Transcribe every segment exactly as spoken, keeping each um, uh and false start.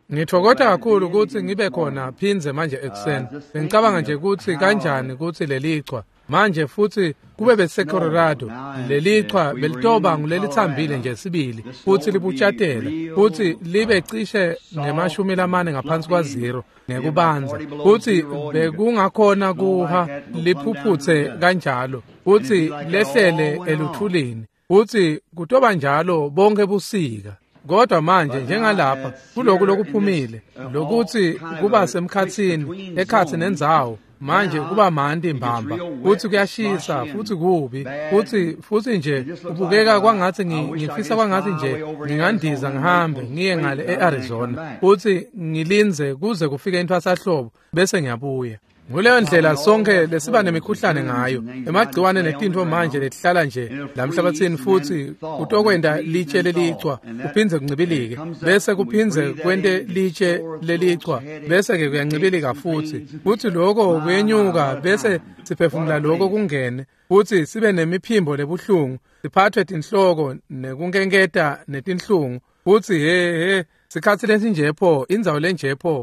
Ngithokoza kakhulu ukuthi ngibe khona phinze manje ekseni. Ngicabanga nje ukuthi kanjani ukuthi lelichwa manje futhi kube beseColorado lelichwa belitoba ngulelithambile nje sibili futhi libutshatela futhi libe cishe ngemashumi lamane ngaphansi kwa zero ngekubanza futhi bekungakhona kuha liphuphuthe kanjalo futhi lehlele eluthulini futhi kutoba njalo bonke busika. Kodwa manje njengalapha kuloko lokuphumile lokuthi kuba semkhathini ekhathi nendzawo manje kuba mandi mbamba futhi kuyashisa futhi kubi futhi futhi nje ubukeka kwangathi ngifisa kwangathi nje ngingandiza ngihambe ngiye ngale eArizona futhi ngilinze kuze kufike intwasahlobo bese ngiyabuya. Nguleyo ndlela sonke lesiba nemikhuhlane ngayo emagciwane netinto manje letihlala nje lamhlabathini futhi utokwenda litshe lelichwa kuphinze kuncibilike bese kuphinze kwente litshe lelichwa bese ke kuyancibilika futhi futhi lokho kuyenyuka bese siphefumula lokho kungene futhi sibe nemiphimbo lebuhlungu siphathwe tinhloko nekunkenketa netinhlungu futhi he he sikhathi lesinjepho indzawo lenjepho.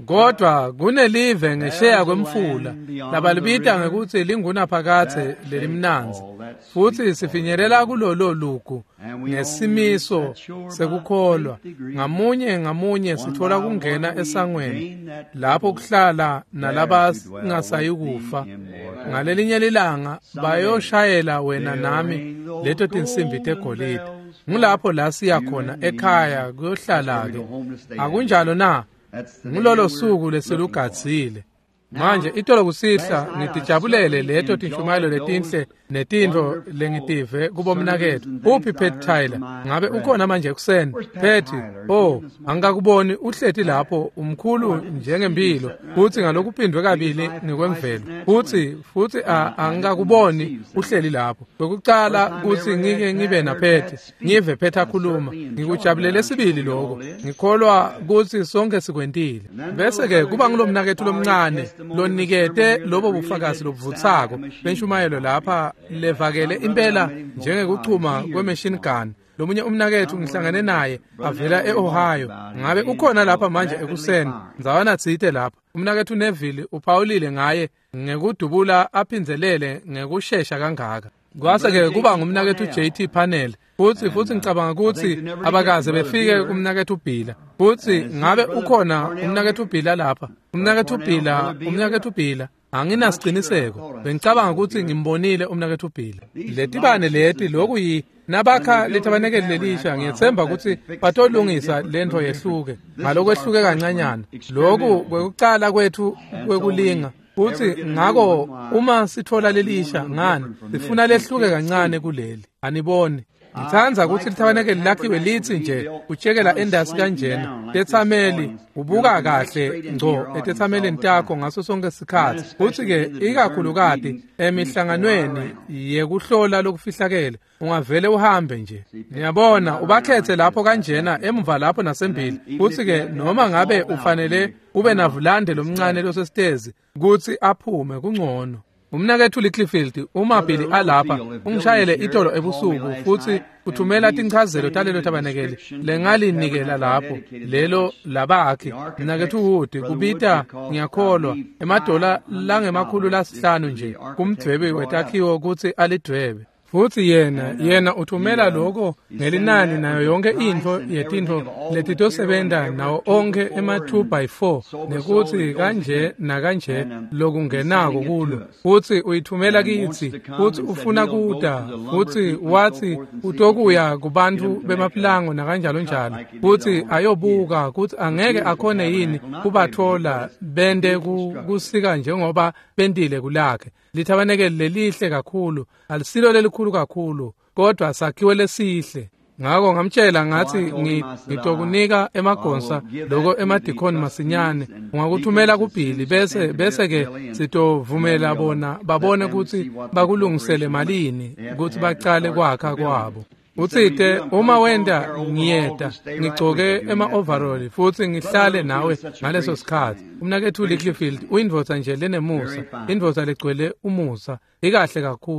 Kodwa kunelive ngesheya kwemfula labalibita ngekuthi lingunaphakathe lelimnanzi futhi sifinyelela kulolo lugu ngesimiso sekukholwa ngamunye ngamunye sithola kungena esangweni lapho kuhlala nalaba ngasayi kufa ngalelinye lilanga bayoshayela wena nami leto tinsimbi tegolide ngulapho la siya khona ekhaya kuyohlala ke akunjalo na ngulolo suku lesilugadzile manje itolo kusihla ngitijabulele leto tinchumayelo letinhle netinto lengitive kubomnakethu uphi Pet Tyler ngabe ukhona manje ekseni Pet oh angakuboni uhlethi lapho umkhulu njengempilo futhi ngalokuphindwe kabili ngekwemvelo futhi futhi angakuboni uhleli lapho bekucala ukuthi ngike ngibe na Pet ngive Pet akhuluma ngikujabulele sibili lokho ngikholwa ukuthi sonke sikwentile bese ke kuba ngilomnakethu lomncane lonikete lobo bufakazi lobuvutsako benshumayelo lapha levakele impela njengekuchuma kwemachine gun lomunye umnakethu ngihlangane naye avela eOhio ngabe ukhona lapha manje ekuseni nzawana tsite lapha umnakethu Neville uphawulile ngaye ngekudubula aphinzelele ngekusheshsha kangaka kwase ke kuba ngumnakethu J T Panel futhi futhi ngicabanga ukuthi abakaze befike kumnakethu Bhila futhi ngabe ukhona umnakethu Bhila lapha umnakethu Bhila umnakethu Bhila anginasiqiniseko bengicabanga ukuthi ngimbonile umnakethu Bhila letibane leti lokhu yi nabakha lethabanekeli lelisha ngiyethemba ukuthi batolungisa lento yehluke ngalokwehluke kancanyana lokhu kwekucala kwethu kwekulinga futhi ngako uma sithola lelisha ngani sifuna lehluke kancane kuleli aniboni ngithanza ukuthi lithabanekeli lakhiwe lithi nje uchekela endasi kanjena tethameli ubuka kahle ngco etethameleni takho ngaso sonke isikhathi futhi ke ikakhulukati emihlanganweni yekuhlola lokufihlakele ungavele uhambe nje ngiyabona ubakhethe lapho kanjena emva lapho nasembili futhi ke noma ngabe ufanele ube navulande lomncane losestezi kuthi aphume kungcono umnakethu Littlefield uma Bhili alapha ungishayele itolo ebusuku futhi uthumela tinchazelo talelo tabanekeli lengalinikela lapho lelo labakhe mnakethu Wood kubita ngiyakholwa emadola langemakhulu lasihlanu nje kumdwebe wetakhiwo ukuthi alidwebe futhi yena yena uthumela lokho ngelinani nayo yonke into yetinto letitosebenza nawo onke ema two by four nekuthi kanje na kanje lokungenako kulo futhi uyithumela kithi futhi ufuna kuda futhi wathi utokuya kubantu bemaplango na kanjalo njalo futhi ayobuka ukuthi angeke akhone yini kubathola bende kusika njengoba bendile kulakhe lithabanekeli lelihle kakhulu alisilo lelikhulu kakhulu kodwa sakhiwe lesihle ngako ngamtshela ngathi ngitokunika emagonsa lokho emadikoni masinyane ungakuthumela kuBhili bese bese ke sitovumela bona babone ukuthi bakulungisele malini ukuthi baqale kwakha kwabo uthite uma wenda ngiyeda ngigcoke ema-overall futhi ngihlale nawe ngaleso sikhathi umnakethu Littlefield uyindvodza nje lenemusa indvodza legcwele umusa ikahle kakhulu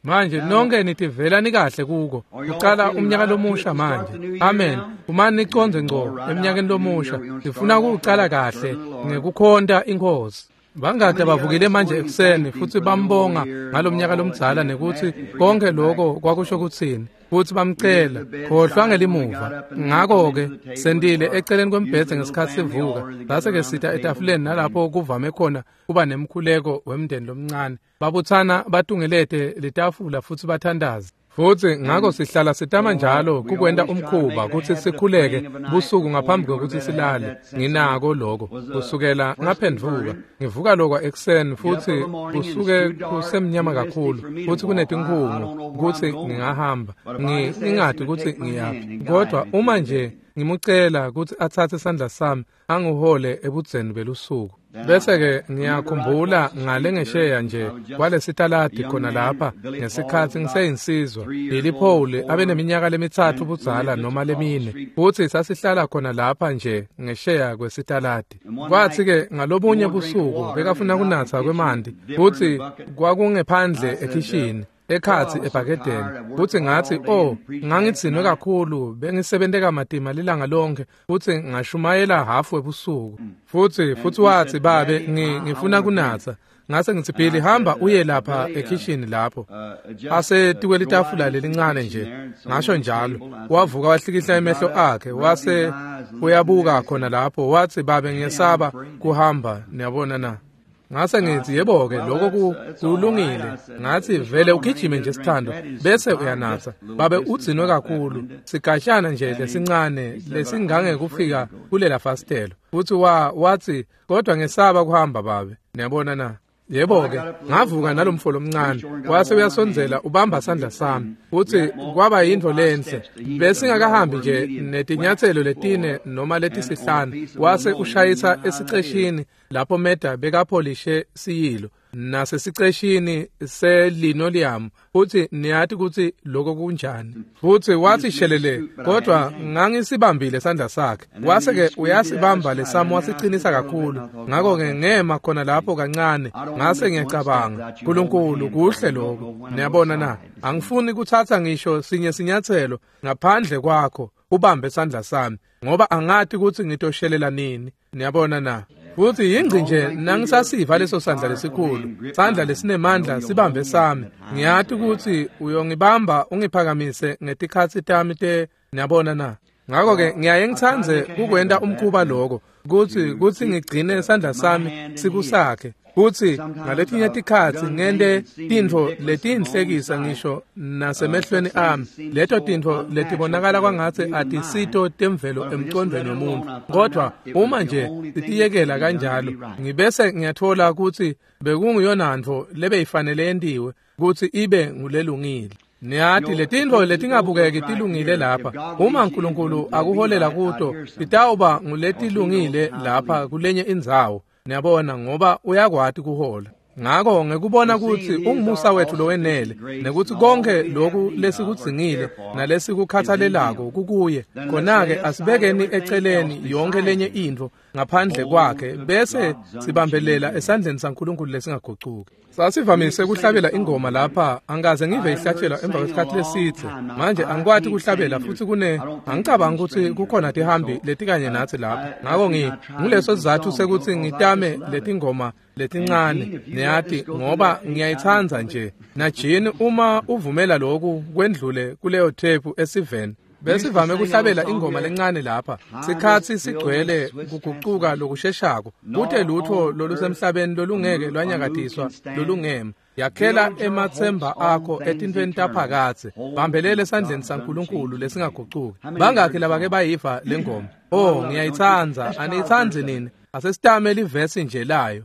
manje nonke nithi velani kahle kuko uqala umnyaka lomusha manje amen kumani niconze ngco eminyakeni lomusha sifuna ukuqala kahle ngekukhonda inkosi bangade bavukile manje ekseni futhi bambonga ngalomnyaka lomdzala nekuthi konke lokho kwakusho ukuthini futhi bamcela khohlwa ngelimuva ngakho ke sendile eceleni kwembhedze ngesikhathi sivuka base ke sitha etafuleni nalapho kuvame khona kuba nemkhuleko wemndeni lomncane babuthana batungelete letafula futhi bathandaza futhi ngakho sihlala sitama njalo kukwenda umkhuba ukuthi sikhuleke busuku ngaphambi kokuthi silale nginako lokho kusukela ngaphendvuka ngivuka lokho ekseni futhi kusuke kusemnyama kakhulu futhi kunetinkhungu ukuthi ngingahamba ngingadi ukuthi ngiyaphi kodwa uma nje ngimucela ukuthi athathe isandla sami angihole ebudzeni belusuku bese ke ngiyakhumbula ngale ngesheya nje kwalesitaladi khona lapha ngesikhathi ngiseyinsizwa liliphole abeneminyaka lemithathu budzala noma lemine futhi sasihlala khona lapha nje ngesheya kwesitaladi kwathi ke ngalobunye busuku bekafuna kunatha kwemanti futhi kwakungephandle ekhishini ekhathi ebhakedeni futhi ngathi oh ngangitsinwe kakhulu bengisebenteka madima lilanga lonke futhi ngashumayela half webusuku futhi futhi wathi babe ngifuna kunatha ngase ngithi Billy hamba uye lapha ekhishini lapho ase tikwele itafula lelincane nje ngasho njalo wavuka wahlikihla emehlo akhe wase uyabuka khona lapho wathi babe ngiyesaba kuhamba niyabona na ngase ngithi yebo ke lokho kulungile ngathi vele ugijime nje sithando bese uyanatha babe udzinwe kakhulu sigashana nje lesincane lesingange kufika kulela fastelo futhi wa wathi kodwa ngesaba kuhamba babe niyabona na yebo ke ngavuka nalomfolo omncane wase uyasonzela ubamba sandla sami uthi kwaba yindvo lenhle bese ngakahambi nje netinyathelo letine noma letisihlanu wase ushayisa esiceshini lapho meda bekapholishe siyilo nasesiceshini selinoleum futhi niyathi ukuthi lokho kunjani futhi wathi shelele kodwa ngangisibambile sandla sakhe wase ke uyasibamba lesamo wasicinisa kakhulu ngakho ke ngema khona lapho kancane ngase ngiyacabanga uNkulunkulu kuhle lokho niyabona na angifuni ukuthatha ngisho sinye sinyathelo ngaphandle kwakho ubambe sandla sami ngoba angathi ukuthi ngitoshelela nini niyabona na futhi yingci nje nangisasiva leso sandla lesikhulu sandla lesinemandla sibambe sami ngiyathi ukuthi uyongibamba ungiphakamise ngetikhathi tami te niyabona na ngakho ke ngiyaye ngithanze kukwenda umkhuba lokho ukuthi kuthi ngigcine isandla sami sikusakhe futhi ngaletinye tikhathi ngende tintfo letinhlekisa ngisho nasemehlweni ami leto tintfo letibonakala kwangathi atisito temvelo emcondweni womuntu kodwa uma nje sitiyekela kanjalo ngibese ngiyathola ukuthi bekungiyona ntfo lebeyifanele yendiwe ukuthi ibe ngulelungile niyathi letintfo letingabukeki tilungile lapha uma uNkulunkulu akuholela kuto titawuba nguletilungile lapha kulenye indzawo niyabona ngoba uyakwati kuhola ngakho ngekubona ukuthi ungumusa wethu lowenele nekuthi konke lokhu lesikudzingile nalesikukhathalelako kukuye khona-ke asibekeni eceleni yonke lenye intfo ngaphandle kwakhe bese sibambelela esandleni saNkulunkulu lesingagucuki sasivamise kuhlabela ingoma lapha angaze ngive ihlatshelwa emva kwesikhathi lesithe manje angikwati kuhlabela futhi kune angicabanga ukuthi kukhona tihambi letikanye nathi lapha ngakho ngileso sizathu sekuthi ngitame letingoma letincane niyathi ngoba ngiyayithanza nje najini uma uvumela lokhu kwendlule kuleyo tape esiveni besivame kuhlabela ingoma lencane lapha sikhathi sigcwele kuguquka lokusheshako kuthe lutho lolusemhlabeni lolungeke lwanyakatiswa lolungema yakhela emathemba akho etintweni taphakathe bambelele esandleni saNkulunkulu lesingagucuki bangakhe labake bayiva lengoma oh ngiyayithanza aniyithanzi nini asesitame livesi nje layo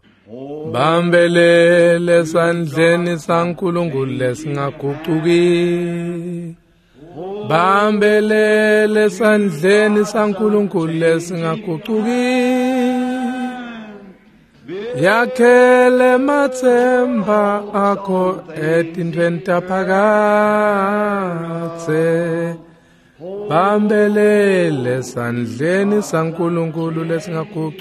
bambelele esandleni saNkulunkulu lesingagucuki bambelele esandleni saNkulunkulu lesingagucuki yakhele mathemba akho etintweni taphakathe bambelele esandleni saNkulunkulu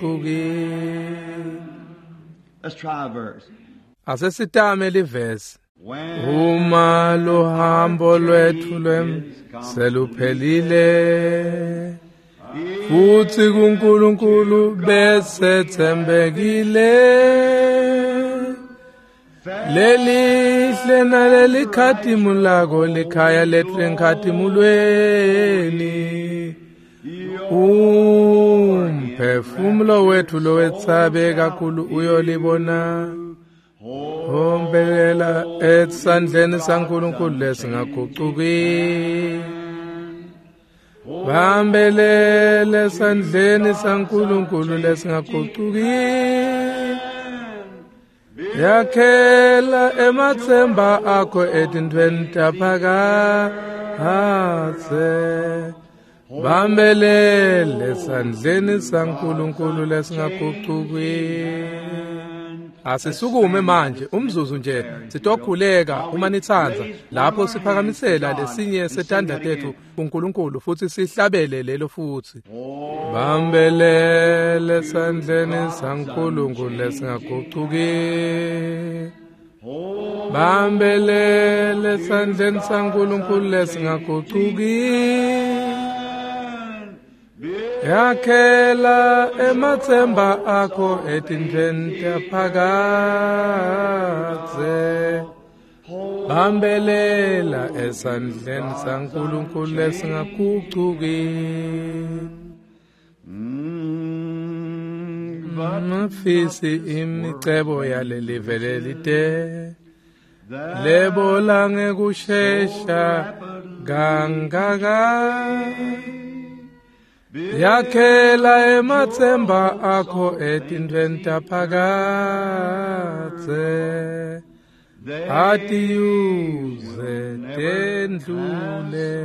lesingagucuki. Let's try a verse. Asesitame livesi uma lohambo lwethu lwem seluphelile futhi kuNkulunkulu bese thembekile lelihle naleli khatimu lako likhaya lethu enkhadimulweni umphefumulo wethu lowetsabe kakhulu uyolibona ombelela esandleni saNkulunkulu lesingagucuki bambelele esandleni saNkulunkulu lesingagucuki yakhela emathemba akho etintweni taphakathe bambelele esandleni saNkulunkulu lesingagucuki. Asisukume manje umzuzu nje sitokhuleka uma nithanza lapho siphakamisela lesinye sethandla tethu kuNkulunkulu futhi sihlabele lelo futhi bambelele esandleni saNkulunkulu lesingagucuki bambelele esandleni saNkulunkulu lesingagucuki yakhela emathemba akho etintweni taphakathe bambelela esandleni saNkulunkulu lesingagucuki mafisi imicebo yalelive lelide lebola ngekushesha kangaka yakhela emathemba akho etintweni taphakathe atiyuze tendlule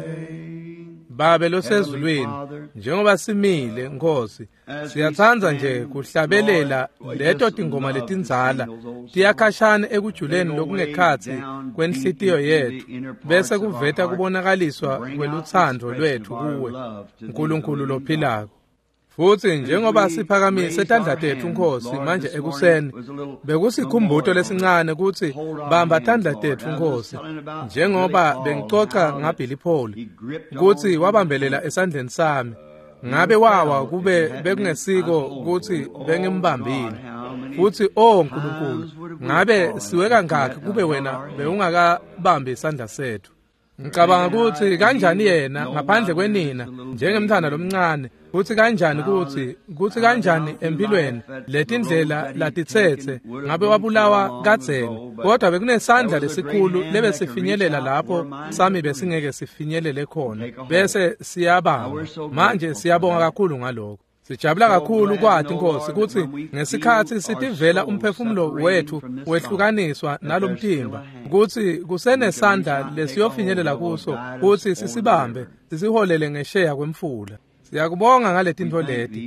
Babe losezulwini njengoba simile Nkosi siyathanda nje kuhlabelela leto tingoma letinzala tiyakhashana ekujuleni lokungekhathi kwenhlitiyo yethu bese kuveta kubonakaliswa kweluthando lwethu kuwe uNkulunkulu lophilako futhi njengoba siphakamise etandla tethu Nkosi manje ekuseni bekusikhumbuto lesincane ukuthi bamba tandla tethu Nkosi njengoba bengicoca ngaBhilipoli ukuthi wabambelela esandleni sami ngabe wawa kube bekungesiko ukuthi bengimbambile futhi oh Nkulunkulu ngabe siwe kangaki kube wena bewungakabambi isandla sethu ngicabanga ukuthi kanjani yena ngaphandle kwenina njengemthana lomncane uthi kanjani ukuthi kuthi kanjani empilweni letindlela latithethe ngabe wabulawa kadzeni kodwa bekunesandla lesikhulu lebe sifinyelela lapho sami besingeke sifinyelele khona bese siyabanga manje siyabonga kakhulu ngalokho sijabula kakhulu kwathi Nkosi ukuthi ngesikhathi sitivela umphefumulo wethu wehlukaniswa nalomthimba ukuthi kusenesandla lesiyofinyelela kuso ukuthi sisibambe sisiholele ngesheya kwemfula siyakubonga ngaletinto leti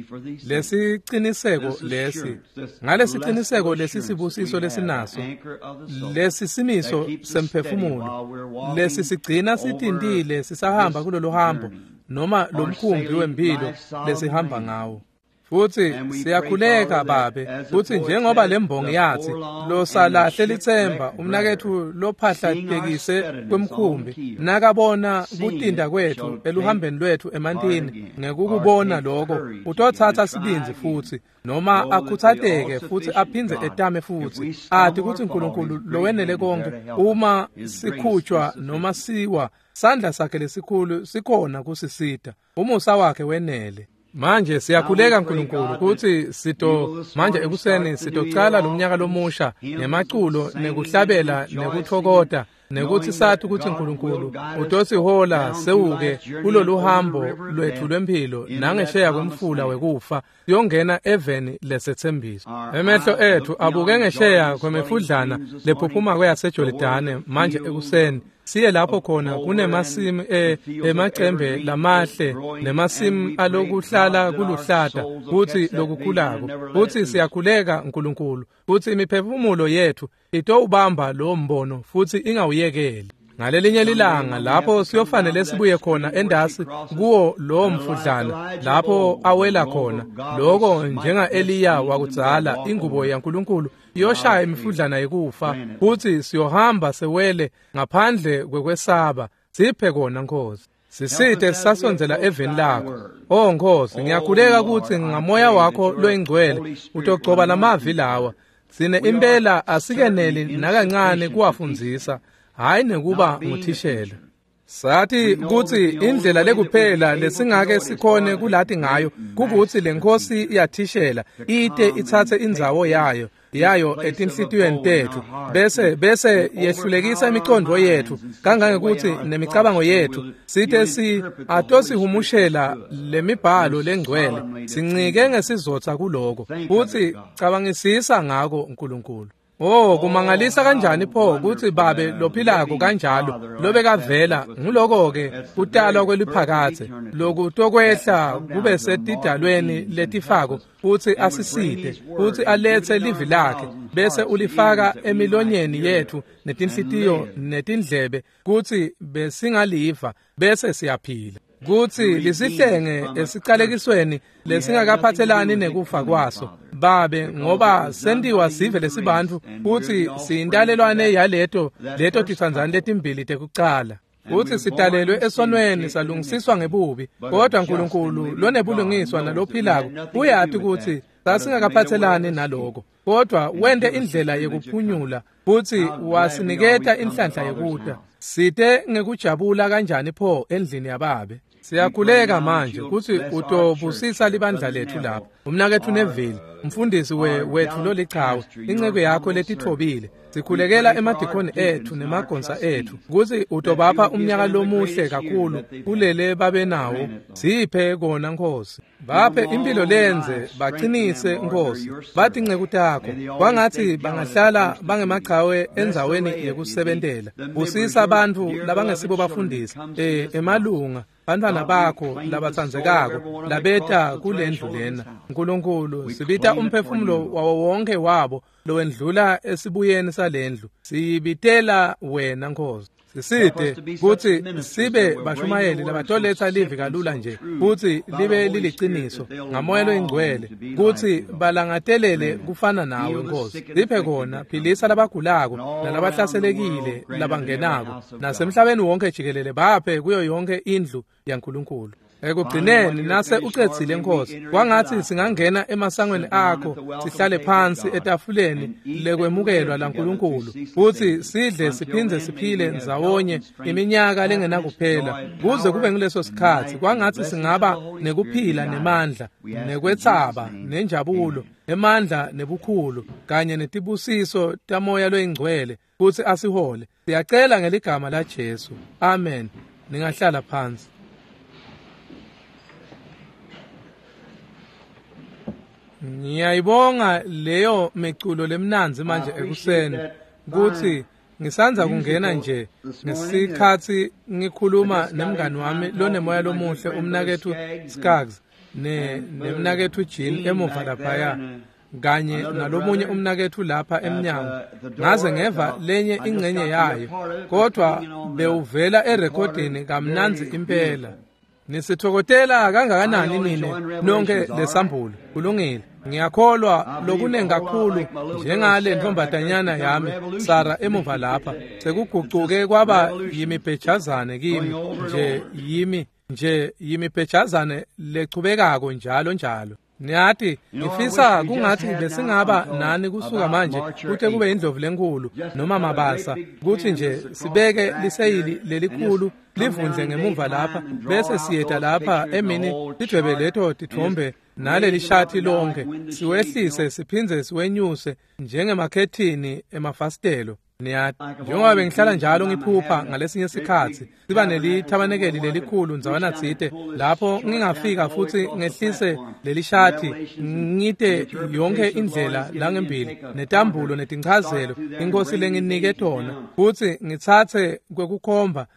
lesiqiniseko lesi ngalesiqiniseko lesi sibusiso lesinaso lesi simiso semphefumulo lesi sigcina sitindile sisahamba kulolu hambo noma lomkhumbi wempilo lesihamba ngawo futhi siyakhuleka Babe futhi njengoba lembongi yathi lo salahle lithemba umnakethu lophahlatekise kwemkhumbi nakabona kutinda kwethu eluhambeni lwethu emantini ngekukubona lokho utothatha sibinzi futhi noma akhuthateke futhi aphindze etame futhi athi ukuthi uNkulunkulu lowenele konke uma sikhutshwa noma siwa sandla sakhe lesikhulu sikhona kusisita umusa wakhe wenele manje siyakhuleka Nkulunkulu ukuthi sito manje ekuseni sitocala lomnyaka lomusha ngemaculo nekuhlabela nekuthokoda nekuthi sathi ukuthi Nkulunkulu utosihola sewuke kulolu hambo lwethu lwempilo nangesheya kwemfula wekufa yongena eveni lesethembiso emehlo ethu abuke ngesheya kwemefudlana lephuphuma kweyasejolidane manje ekuseni siye lapho khona kunemasimu e emacembe lamahle nemasimu alokuhlala kuluhlata futhi lokukhulako futhi siyakhuleka Nkulunkulu futhi imiphefumulo yethu ito ubamba lo mbono futhi ingawuyekeli ngalelinye ilanga lapho siyofanele sibuye khona endasi kuwo lo mfudlana lapho awela khona lokho njenga Eliya wakudzala ingubo yaNkulunkulu yoshaya imifudlana yekufa futhi siyohamba sewele ngaphandle kwekwesaba siphe kona Nkosi sisithe sisasonzela eveni lakho oh Nkosi ngiyakhuleka ukuthi ngamoya wakho loyingcwele utogcoba lamavi lawa sine impela asikeneli nakancane kuwafundzisa hayi nekuba nguthishela sathi ukuthi indlela lekuphela lesingake sikhone kulathi ngayo kukuthi lenkosi iyathishela ite ithathe indzawo yayo yayo etinhlitiyweni tethu bese bese yehlulekisa imiqondo yethu kangangekuthi nemicabango yethu sithe si atosihumushela lemibhalo lengcwele sincike ngesizotha kuloko futhi cabangisisa ngako uNkulunkulu oh kumangalisa kanjani pho ukuthi babe lophilako kanjalo lobe kavela ngiloko ke kutalwa kweliphakathe lokutokwehla kube setidalweni letifako futhi asiside futhi alethe livi lakhe bese ulifaka emilonyeni yethu netinhlitiyo netindlebe kuthi besingaliva bese siyaphila kuthi lisihlenge esiqalekisweni lesingakaphathelani nekufa kwaso babe ngoba sendiwa sive lesibantfu futhi siyintalelwane yaleto leto titsandzani letimbili tekucala futhi sitalelwe esonweni salungisiswa ngebubi kodwa uNkulunkulu lonebulungiswa nalophilako uyathi ukuthi sasingakaphathelani naloko kodwa wente indlela yekuphunyula futhi wasiniketa inhlanhla yekuta site ngekujabula kanjani pho endlini yababe siyakhuleka manje ukuthi utobusisa libandla lethu lapha umnakethu Neville umfundisi we wethu lolichawe inceke yakho letithobile sikhulekela emadikoni ethu nemagonsa ethu ukuthi utobapha umnyaka lomuhle kakhulu kulele babe nawo siphe kona Nkosi baphe impilo lenze baqinise Nkosi bathi inceke takho kwangathi bangahlala bangemaqhawe enzaweni yekusebentela busisa abantu labangesibo bafundisi eh emalunga bantwana bakho labatsandzekako labeta kulendlu lena uNkulunkulu sibita umphefumulo wawo wonke wabo lowendlula esibuyeni salendlu siyibitela wena Nkosi siside kuthi sibe bashumayeli labatoletha livi kalula nje futhi libe liliciniso ngamoya loyingcwele kuthi balangatelele kufana nawe Nkosi siphe khona philisa labagulako nalabahlaselekile labangenako nasemhlabeni wonke jikelele baphe kuyo yonke indlu yaNkulunkulu ekugcineni nase uqedzile Nkosi kwangathi singangena emasangweni akho sihlale phansi etafuleni lekwemukelwa laNkulunkulu futhi sidle siphindze siphile nzawonye iminyaka lengenakuphela kuze kube ngileso sikhathi kwangathi singaba nekuphila nemandla nekwetsaba nenjabulo emandla nebukhulu kanye netibusiso tamoya loyingcwele futhi asihole siyacela ngeligama la Jesu amen ningahlala phansi ngiyayibonga leyo meculo lemnanzi manje ekuseni ukuthi ngisanza kungena nje ngesikhathi ngikhuluma nemngani wami lonemoya lomuhle umnakethu Skaggs ne nemnakethu Jean emuva laphaya kanye nalomunye umnakethu lapha eminyango ngaze ngeva lenye ingcenye yayo kodwa bewuvela erekhodini kamnanzi impela nisithokotela kangakanani nini nonke lesambulo kulungile ngiyakholwa lokunengi kakhulu njengale ntombazanyana yami Sara emuva lapha sekugucuke kwaba yimibhejazane kimi nje yimi nje yimibhejazane lechubekako njalo njalo niyathi ngifisa kungathi besingaba nani kusuka manje kuthe kube indlovu lenkulu noma mabasa kuthi nje sibeke liseyili lelikhulu livundle ngemuva lapha bese siyeta lapha emini sidwebe letho tithombe naleli shathi lonke siwehlise siphindze siwenyuse njengemakhethini emafastelo niyathi njengoba bengihlala njalo ngiphupha ngalesinye isikhathi siba nelithabanekeli lelikhulu nzawana tsite lapho ngingafika futhi ngehlise leli shathi ngite yonke indlela langembili netambulo netinchazelo inkosi lenginike tona futhi ngithathe kwekukhomba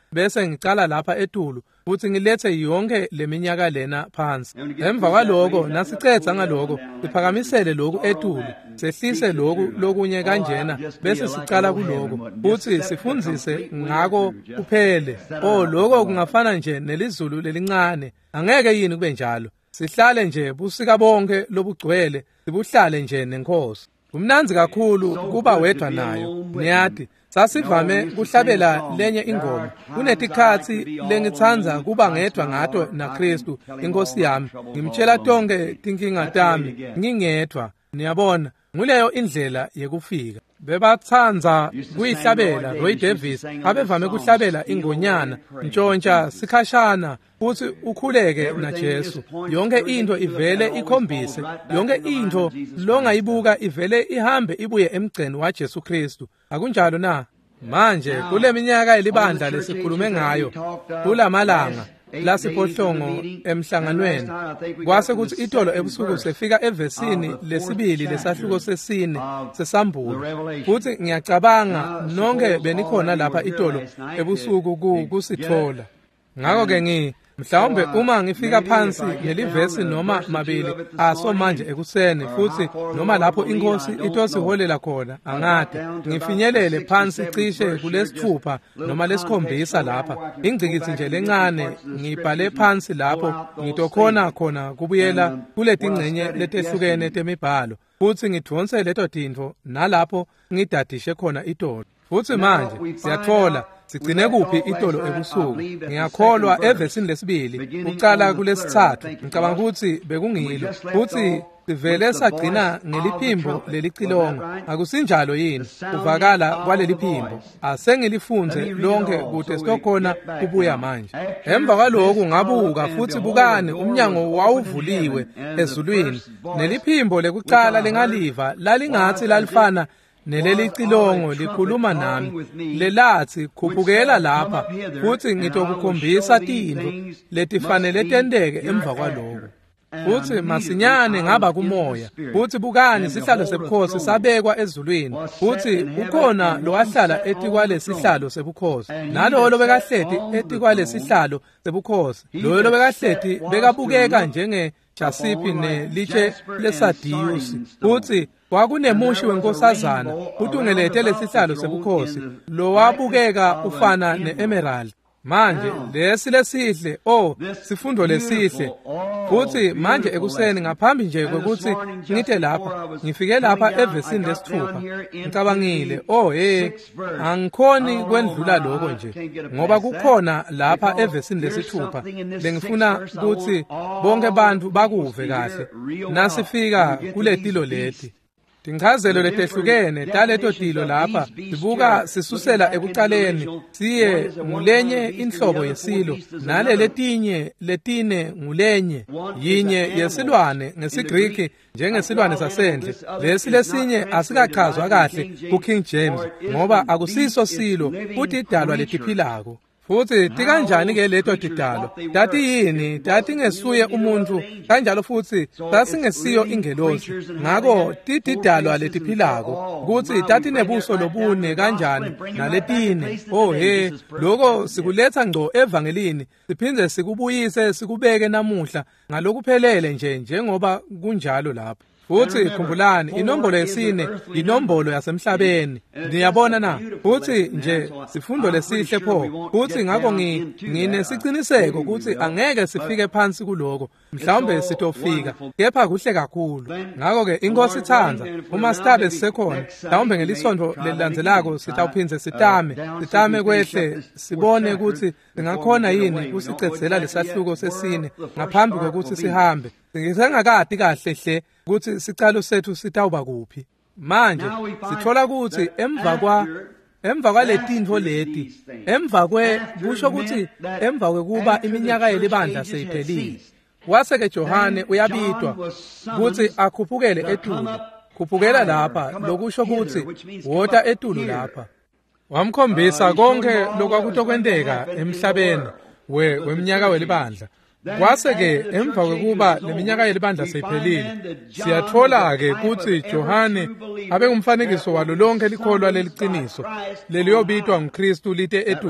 bese ngicala lapha eTulu ukuthi ngilethe yonke leminyaka lena phansi. Emva kwaloko nasicedza ngaloko siphakamisele lokhu eTulu, sehlise lokhu lokunye kanjena bese sicala kuloko futhi sifundzise ngako kuphele. Oh, lokho kungafana nje nelizulu lelincane. Angeke yini kube njalo? Sihlale nje busika bonke lobugcwele, sibuhlale nje nenkosi. Kumnanzi kakhulu kuba wedwa nayo. Niyati sasivame kuhlabela lenye ingoma. Kunetikhathi lengithandza kuba ngedwa ngato na Kristu inkosi yami. Ngimtshela tonke tinkinga tami ngingedwa. Niyabona, nguleyo indlela yekufika. Bebathandza kuyihlabela. Roy Davis abevame kuhlabela ingonyana, ntshontsha sikhashana futhi ukhuleke na Jesu. Yonke into ivele ikhombise, yonke into longayibuka ivele ihambe ibuye emgceni wa Jesu Kristu. Akunjalo na? Manje kule minyaka elibandla lesikhulume ngayo kulamalanga lasiphohlongo emhlanganweni, kwase kuthi itolo ebusuku sefika evesini lesibili lesahluko sesine sesambulo. Futhi ngiyacabanga nonke benikhona lapha itolo ebusuku kusithola. Ngakho ke ngi mhlawumbe uma ngifika phansi ngelivesi noma mabili aso manje ekuseni futhi noma lapho inkosi itosiholela khona angade ngifinyelele phansi cishe kulesithupha noma lesikhombisa lapha ingcikithi nje lencane ngibhale phansi lapho ngitokhona khona kubuyela kuletingcenye letehlukene temibhalo futhi ngidonse leto tintfo nalapho ngidadishe khona itolo. Futhi manje siyathola sigcine kuphi itolo ebusuku. Ngiyakholwa evesini lesibili ucala kulesithathu ngicabanga ukuthi bekungilo futhi sivele sagcina ngeliphimbo lelicilongo. Akusinjalo yini uvakala kwaleli phimbo? Asengilifunze lonke kude sitokhona kubuya manje. Emva kwalokhu ngabuka futhi bukani umnyango wawuvuliwe ezulwini neliphimbo lekucala lengaliva lalingathi lalifana nelelicilongo likhuluma nami lelathi khuphukela lapha futhi ngitokukhombisa tintfo letifanele tenteke emva kwaloko. Futhi masinyane ngaba kumoya futhi bukani sihlalo sebukhosi sabekwa ezulwini futhi ukhona lowahlala etikwale sihlalo sebukhosi nalo lobekahleti etikwale sihlalo sebukhosi. Lo lobekahleti bekabukeka njenge Jasiphi nelitshe lesadiyusi futhi kwakunemushi wenkosazana utungelete lesihlalo sebukhosi lo wabukeka ufana ne-emerald. Manje lesi lesihle oh sifundo lesihle futhi manje ekuseni ngaphambi nje kokuthi ngithe lapha ngifike lapha evesini lesithupha ngicabangile oh hey angikhoni kwendlula lokho nje ngoba kukhona lapha evesini lesithupha lengifuna ukuthi bonke abantu bakuve kahle nasifika kule tilo leti. Tinchazelo letehlukene taleto tilo lapha sibuka sisusela ekucaleni siye ngulenye inhlobo yesilo nale letinye letine ngulenye yinye yesilwane ngesiGriki njengesilwane sasendle. Lesi lesinye asikachazwa kahle kuKing James ngoba akusiso silo futhi idalwa letiphilako. Futhi tikanjani ke leto tidalo? Tati yini? Tati ngesuye umuntu kanjalo futhi tasingesiyo ingelosi. Ngako tididalwa letiphilako ukuthi tati nebuso lobune kanjani naletine. Oh he, lokho sikuletha ngco evangelini siphindze sikubuyise sikubeke namuhla ngalokuphelele nje njengoba kunjalo lapho. Futhi khumbulani inombolo yesine inombolo yasemhlabeni. Niyabona na? Futhi nje sifundo lesihle pho. Futhi ngakho nginesiciniseko ukuthi angeke sifike phansi kuloko. Mhlawumbe sitofika kepha kuhle kakhulu. Ngakho ke inkosi ithandza uma sitabe sisekhona mhlawumbe ngelisonto lelilandzelako sitawuphindze sitame sitame kwehle sibone ukuthi singakhona yini kusicedzela lesahluko sesine ngaphambi kokuthi sihambe. Singakadi kahle hle ukuthi sicalo sethu sitawuba kuphi. Manje sithola ukuthi emva kwa emva kwaletintfo leti emva kwe kusho ukuthi emva kwekuba iminyaka yelibandla seyiphelile wase ke Johane uyabitwa ukuthi akhuphukele eTulu. Khuphukela lapha lokusho ukuthi wota eTulu lapha. Wamkhombisa konke lokwakutokwendeka emhlabeni we weminyaka welibandla. Kwase ke emva kwekuba leminyaka yelibandla seyiphelile siyathola ke ukuthi Johane abe ngumfanekiso walo lonke likholwa leliciniso leliyobitwa nguKristu lite eTulu.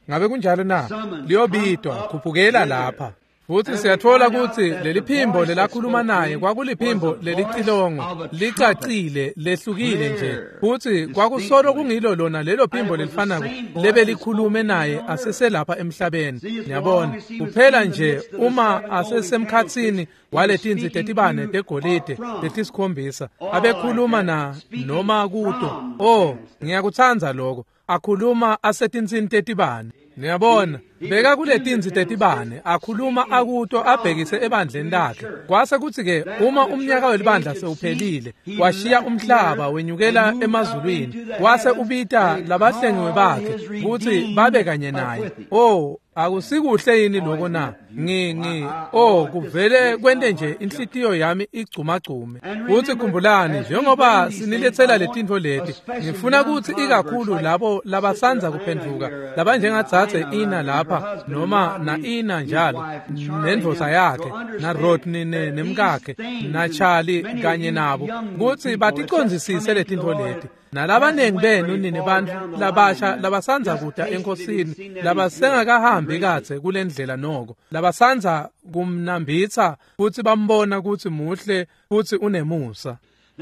ngabe kunjalo na liyobitwa khuphukela lapha. Futhi siyathola ukuthi leli phimbo lelakhuluma naye kwakuliphimbo lelicilongo licacile lehlukile nje. Futhi kwakusolo kungilo lona lelo phimbo lelifana lebe likhulume naye aseselapha emhlabeni. Ngiyabona kuphela nje uma asesemkhatsini waletinzi tetibane tegolide letisikhombisa abekhuluma na noma kuto. Oh, ngiyakuthanza lokho. Akhuluma asetinzini tetibane. Niyabona beka kuletinzi tetibane akhuluma akuto abhekise ebandleni lakhe. Kwase kuthi ke uma umnyaka welibandla sewuphelile washiya umhlaba wenyukela emazulwini wase ubita labahlengiwe bakhe ukuthi babe kanye naye. Oh, akusikuhle yini lokho na? Ngingi oh kuvele kwende nje inhlitiyo yami igcumagcume. Futhi khumbulani njengoba sinilethela letintfo leti ngifuna ukuthi ikakhulu labo labasanza kuphenduka laba njengatsatse ina lapha noma na ina njalo nendvosa yakhe na Rodney nemkakhe na Charlie kanye nabo ukuthi baticonzisise letintfo leti. Nalabanengi benu nini bantu labasha labasanza kuda enkosini labasengakahambi kathe kulendlela noko labasanza kumnambitha futhi bambona ukuthi muhle futhi unemusa.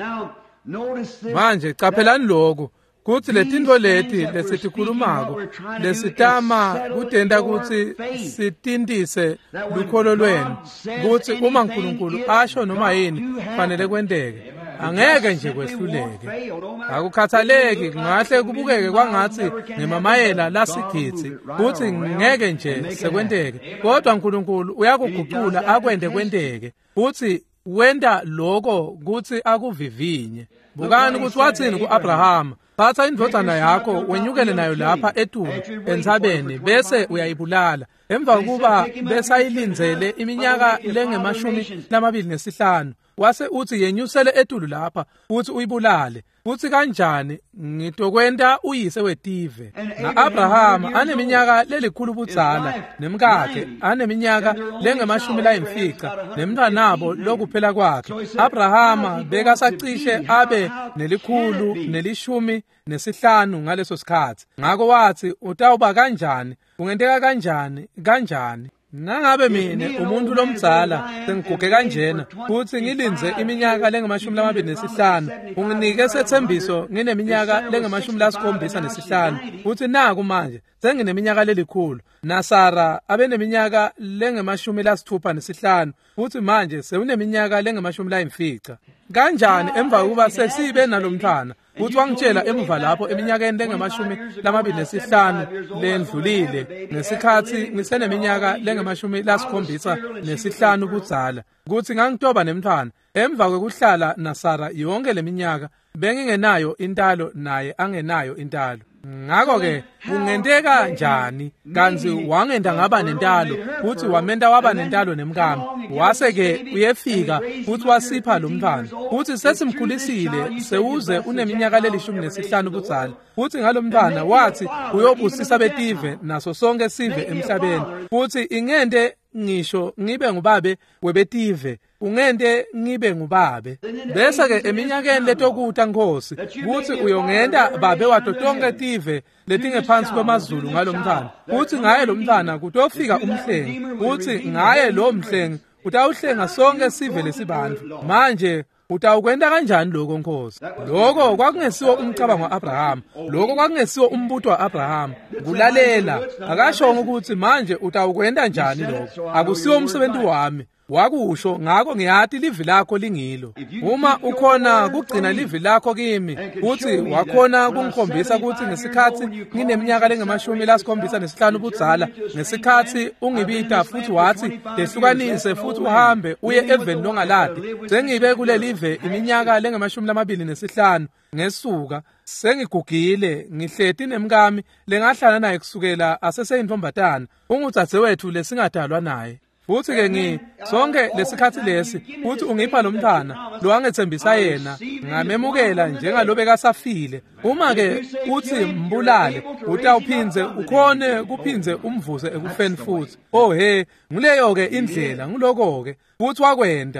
Manje caphelani lokho kuthi letintfo leti lesitikhulumako lesitama kutenda ukuthi sitindise lukholo lwenu kuthi uma uNkulunkulu asho noma yini fanele kwendeke angeke nje kwehluleke. Akukhathaleki kungahle kubukeke kwangathi ngemamayela lasigitsi kuthi ngeke nje sekwendeke kodwa uNkulunkulu uyakuguqula akwende kwendeke futhi wenda lokho kuthi akuvivinye. Bukani ukuthi wathini kuAbraham, phatha indodana yakho wenyukele nayo lapha etulu entsabeni bese uyayibulala. Emva kokuba besayilinzele iminyaka lengemashumi lamabili nesihlanu wase uthi yenyusele etulu lapha uthi uyibulale. Futhi kanjani ngitokwenda uyise wetive. Na Abraham aneminyaka lelikhulu budzala nemkakhe aneminyaka lengemashumi layimfica nemntwanabo lokuphela kwakhe. Abraham bekasacishe abe nelikhulu nelishumi nesihlanu ngaleso sikhathi. Ngako wathi utawuba kanjani kungenteka kanjani kanjani. Nangabe mina umuntu lomdzala sengiguge kanjena futhi ngilinze iminyaka lengemashumi lamabili nesihlanu unginike sethembiso ngineminyaka lengemashumi lasikhombisa nesihlanu futhi naku manje sengineminyaka lelikhulu na Sara abeneminyaka lengemashumi lasithupha nesihlanu futhi manje sewuneminyaka lengemashumi layimfica. Kanjani emva kokuba sesibe nalomntwana uthi wangitshela emuva lapho eminyakeni lengemashumi lamabili nesihlanu lendlulile ngesikhathi ngiseneminyaka lengemashumi lasikhombisa nesihlanu kudzala kuthi ngangitoba nemntwana emva kokuhlala naSara yonke leminyaka bengingenayo intalo naye angenayo intalo. Ngakho ke kungenteka njani kanzi wangenda ngaba nentalo futhi wamenta waba nentalo nemkami wase ke uyefika futhi wasipha lo mntwana futhi sesimkhulisile sewuze uneminyaka lelishumi nesihlanu kudzala futhi ngalo mntwana wathi uyobusisa betive naso sonke sive emhlabeni futhi ingende ngisho ngibe ngubabe webetive ungende ngibe ngubabe. Bese ke eminyakeni letokutha Nkosi kuthi uyongenda babe watotonke tive letingephansi kwemazulu ngalo mntwana futhi ngaye lo mntwana kutofika umhlengi futhi ngaye lo mhlengi utawuhlenga sonke sive lesibantu. Manje utawukwenda kanjani lokho Nkosi? Lokho kwakungesiwo umcabango waAbraham, lokho kwakungesiwo umbuto waAbraham. Kulalela akashongo ukuthi manje utawukwenda njani lokho, akusiwo umsebenzi wami. Wakusho ngakho ngiyathi livi lakho lingilo. Uma ukhona kugcina livi lakho kimi futhi wakhona kungikhombisa ukuthi ngesikhathi ngineminyaka lengemashumi lasikhombisa nesihlanu budzala ngesikhathi ungibita futhi wathi lehlukanise futhi uhambe uye eveni longaladi sengibe kulelive iminyaka lengemashumi lamabili nesihlanu ngesuka sengigugile ngihleti nemkami lengahlala naye kusukela aseseyintombatana ungudzadzewethu lesingadalwa naye. Futhi ke ngi sonke lesikhathi lesi futhi ungipha lo mntana lo wangethembisa yena ngamemukela njengalobe kasafile. Uma ke uthi mbulale utawuphinze ukhone kuphinze umvuse ekufeni futhi. Oh he nguleyo ke indlela nguloko ke futhi wakwenda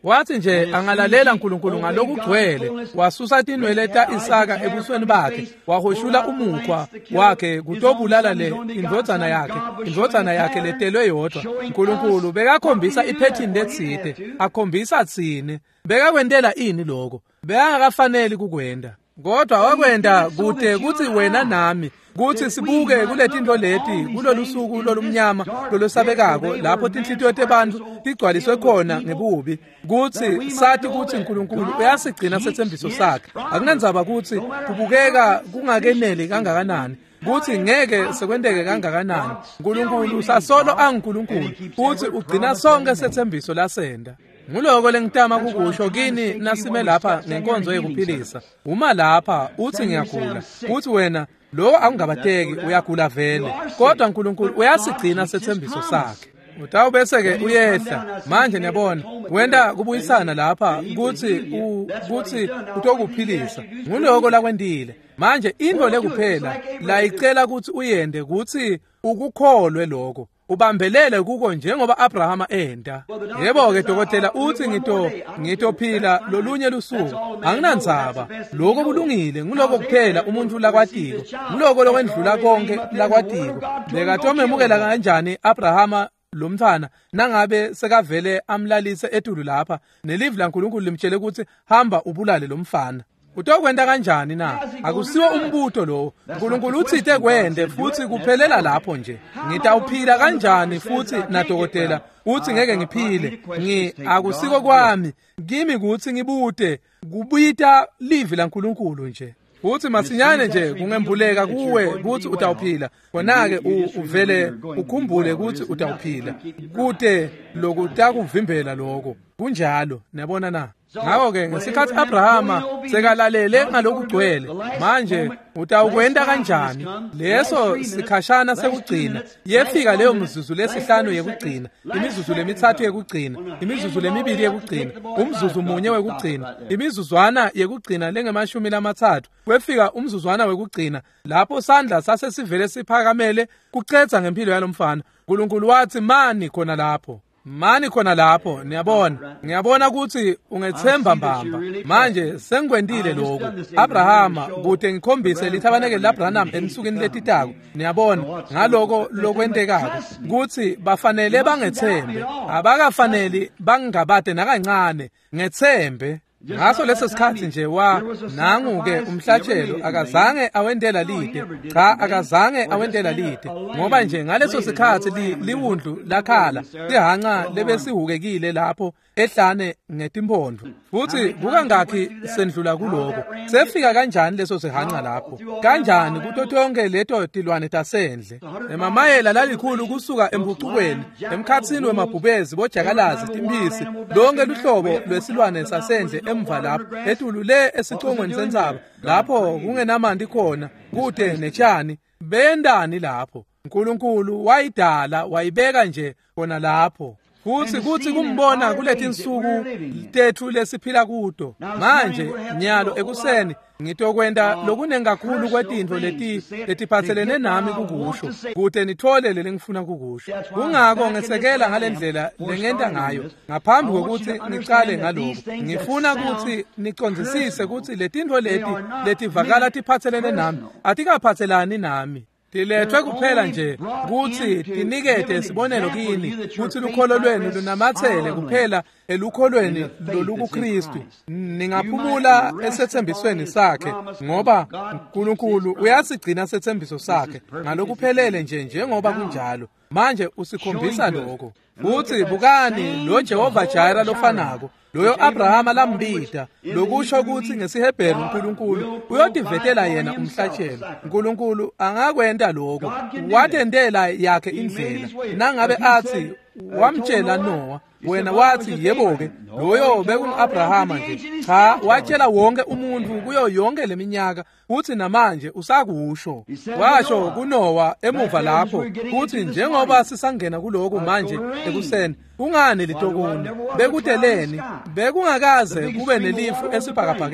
wathi nje angalalela uNkulunkulu ngalokugcwele wasusa inwele ta Isaka ebusweni bakhe wahoshula umukhwa wakhe kutobulala le indodana yakhe indodana yakhe letelwe yodwa uNkulunkulu bekakhombisa iphethini letsite akhombisa tsini bekakwendela ini lokho bekangakafanele kukwenda kodwa wakwenda kude kuthi wena nami kuthi sibuke kuletinto leti kulolusuku lolumnyama lolosabekako lapho tinhlitiyo tebantu tigcwaliswe khona ngebubi kuthi sathi kuthi uNkulunkulu uyasigcina sethembiso sakhe akunandzaba ukuthi kubukeka kungakeneli kangakanani kuthi ngeke sekwendeke kangakanani uNkulunkulu sasolo anguNkulunkulu uthi ugcina sonke sethembiso lasenda nguloko lengitama kukusho kini nasime lapha ngenkonzo yekuphilisa uma lapha uthi ngiyagula uthi wena lo akungabateki uyagula vele kodwa uNkulunkulu uyasigcina sethembiso sakhe utawubese ke uyehla manje niyabona wenda kubuyisana lapha kuthi kuthi utokuphilisa nguloko lakwendile manje into lekuphela la icela ukuthi uyende ukuthi ukukholwe lokho ubambelele kuko njengoba Abrahama enda yebo ke dokotela uthi ngito ngitophila lolunye lusuku anginandzaba lokho kulungile nguloko kuphela umuntu lakwatiko nguloko lokwendlula konke lakwatiko bekatomemukela kanjani Abrahama lo mfana nangabe sekavele amlalise etulu lapha nelive laNkulunkulu limtshele ukuthi hamba ubulale lo mfana utokwenda kanjani na akusiwo umbutho lo uNkulunkulu uthithe kwende futhi kuphelela lapho nje ngitawuphila kanjani futhi na dokotela uthi ngeke ngiphile ngi akusiko kwami kimi kuthi ngibude kubuyita live laNkulunkulu nje uthi masinyane nje kungembuleka kuwe ukuthi utawuphila konake uvele ukhumbule ukuthi utawuphila kude lokutakuvimbela lokho kunjalo niyabona na ngakho ke ngesikhathi Abrahama sekalalele ngalokugcwele manje utawukwenda kanjani leso sikhashana sekugcina yefika leyo mzuzu lesihlanu yekugcina imizuzu lemithathu yekugcina imizuzu lemibili yekugcina umzuzu munye wekugcina imizuzwana yekugcina lengemashumi lamathathu kwefika umzuzwana wekugcina lapho sandla sase sivele siphakamele kucetha ngempilo yalomfana uNkulunkulu wathi mani khona lapho mani khona lapho niyabona ngiyabona ukuthi ungethemba mbamba manje sengikwendile lokho Abrahama kude ngikhombise lithabaneke laAbraham ensukwini letitako niyabona ngaloko lokwendekako ukuthi bafanele bangethembe abakafanele bangabade nakancane ngethembe ngaso leso sikhathi nje wa nangu-ke umhlatshelo akazange awendela lide cha akazange awendela lide ngoba nje ngaleso sikhathi liwundlu lakhala lihanqa lebesihukekile lapho ehlane ngetimpondo futhi kukangakhi sendlula kuloko sefika kanjani leso sihanqa lapho kanjani kuto tonke leto tilwane tasendle emamayela lalikhulu kusuka empucukweni emkhatsini wemabhubezi bojakalazi timbisi lonke luhlobo lwesilwane sasendle emva lapho etulu le esicongweni sentsaba lapho kungenamanti khona kude netshani bendani lapho uNkulunkulu wayidala wayibeka nje khona lapho futhi kuthi kumbona kulethi insuku tethu lesiphila kudo manje nyalo ekuseni ngitokwenda lokunengakhulu kwetintfo leti letiphathelene nami kukusho kude nithole leli ngifuna kukusho kungako ngesekela ngalendlela lengenta ngayo ngaphambi kokuthi ngicale ngalokho ngifuna ukuthi nicondzisise ukuthi letintfo leti letivakala tiphathelene nami atikaphathelani nami tilethwe kuphela nje ukuthi tinikete isibonelo kini ukuthi lukholo lwenu lunamathele kuphela elukholweni lolukuKristu ningaphumula esethembisweni sakhe ngoba uNkulunkulu uyasigcina sethembiso sakhe ngalokuphelele nje njengoba kunjalo manje usikhombisa lokho futhi bukani lo Jehova Jireh lofanako loyo Abrahama lambida lokusho ukuthi ngesiHebheru uNkulunkulu uyotivetela yena umhlatshelo uNkulunkulu angakwenda lokho watendela yakhe indlela nangabe athi wamtshela Noah wena wathi yebo-ke loyo bekungu-Abrahama nje cha watshela wonke umuntu kuyo yonke leminyaka uthi namanje usakusho washo kuNowa emuva lapho uthi njengoba sisangena kuloko manje ekuseni kungani litokuni bekudeleni bekungakaze kube nelifu esibhakabhakeni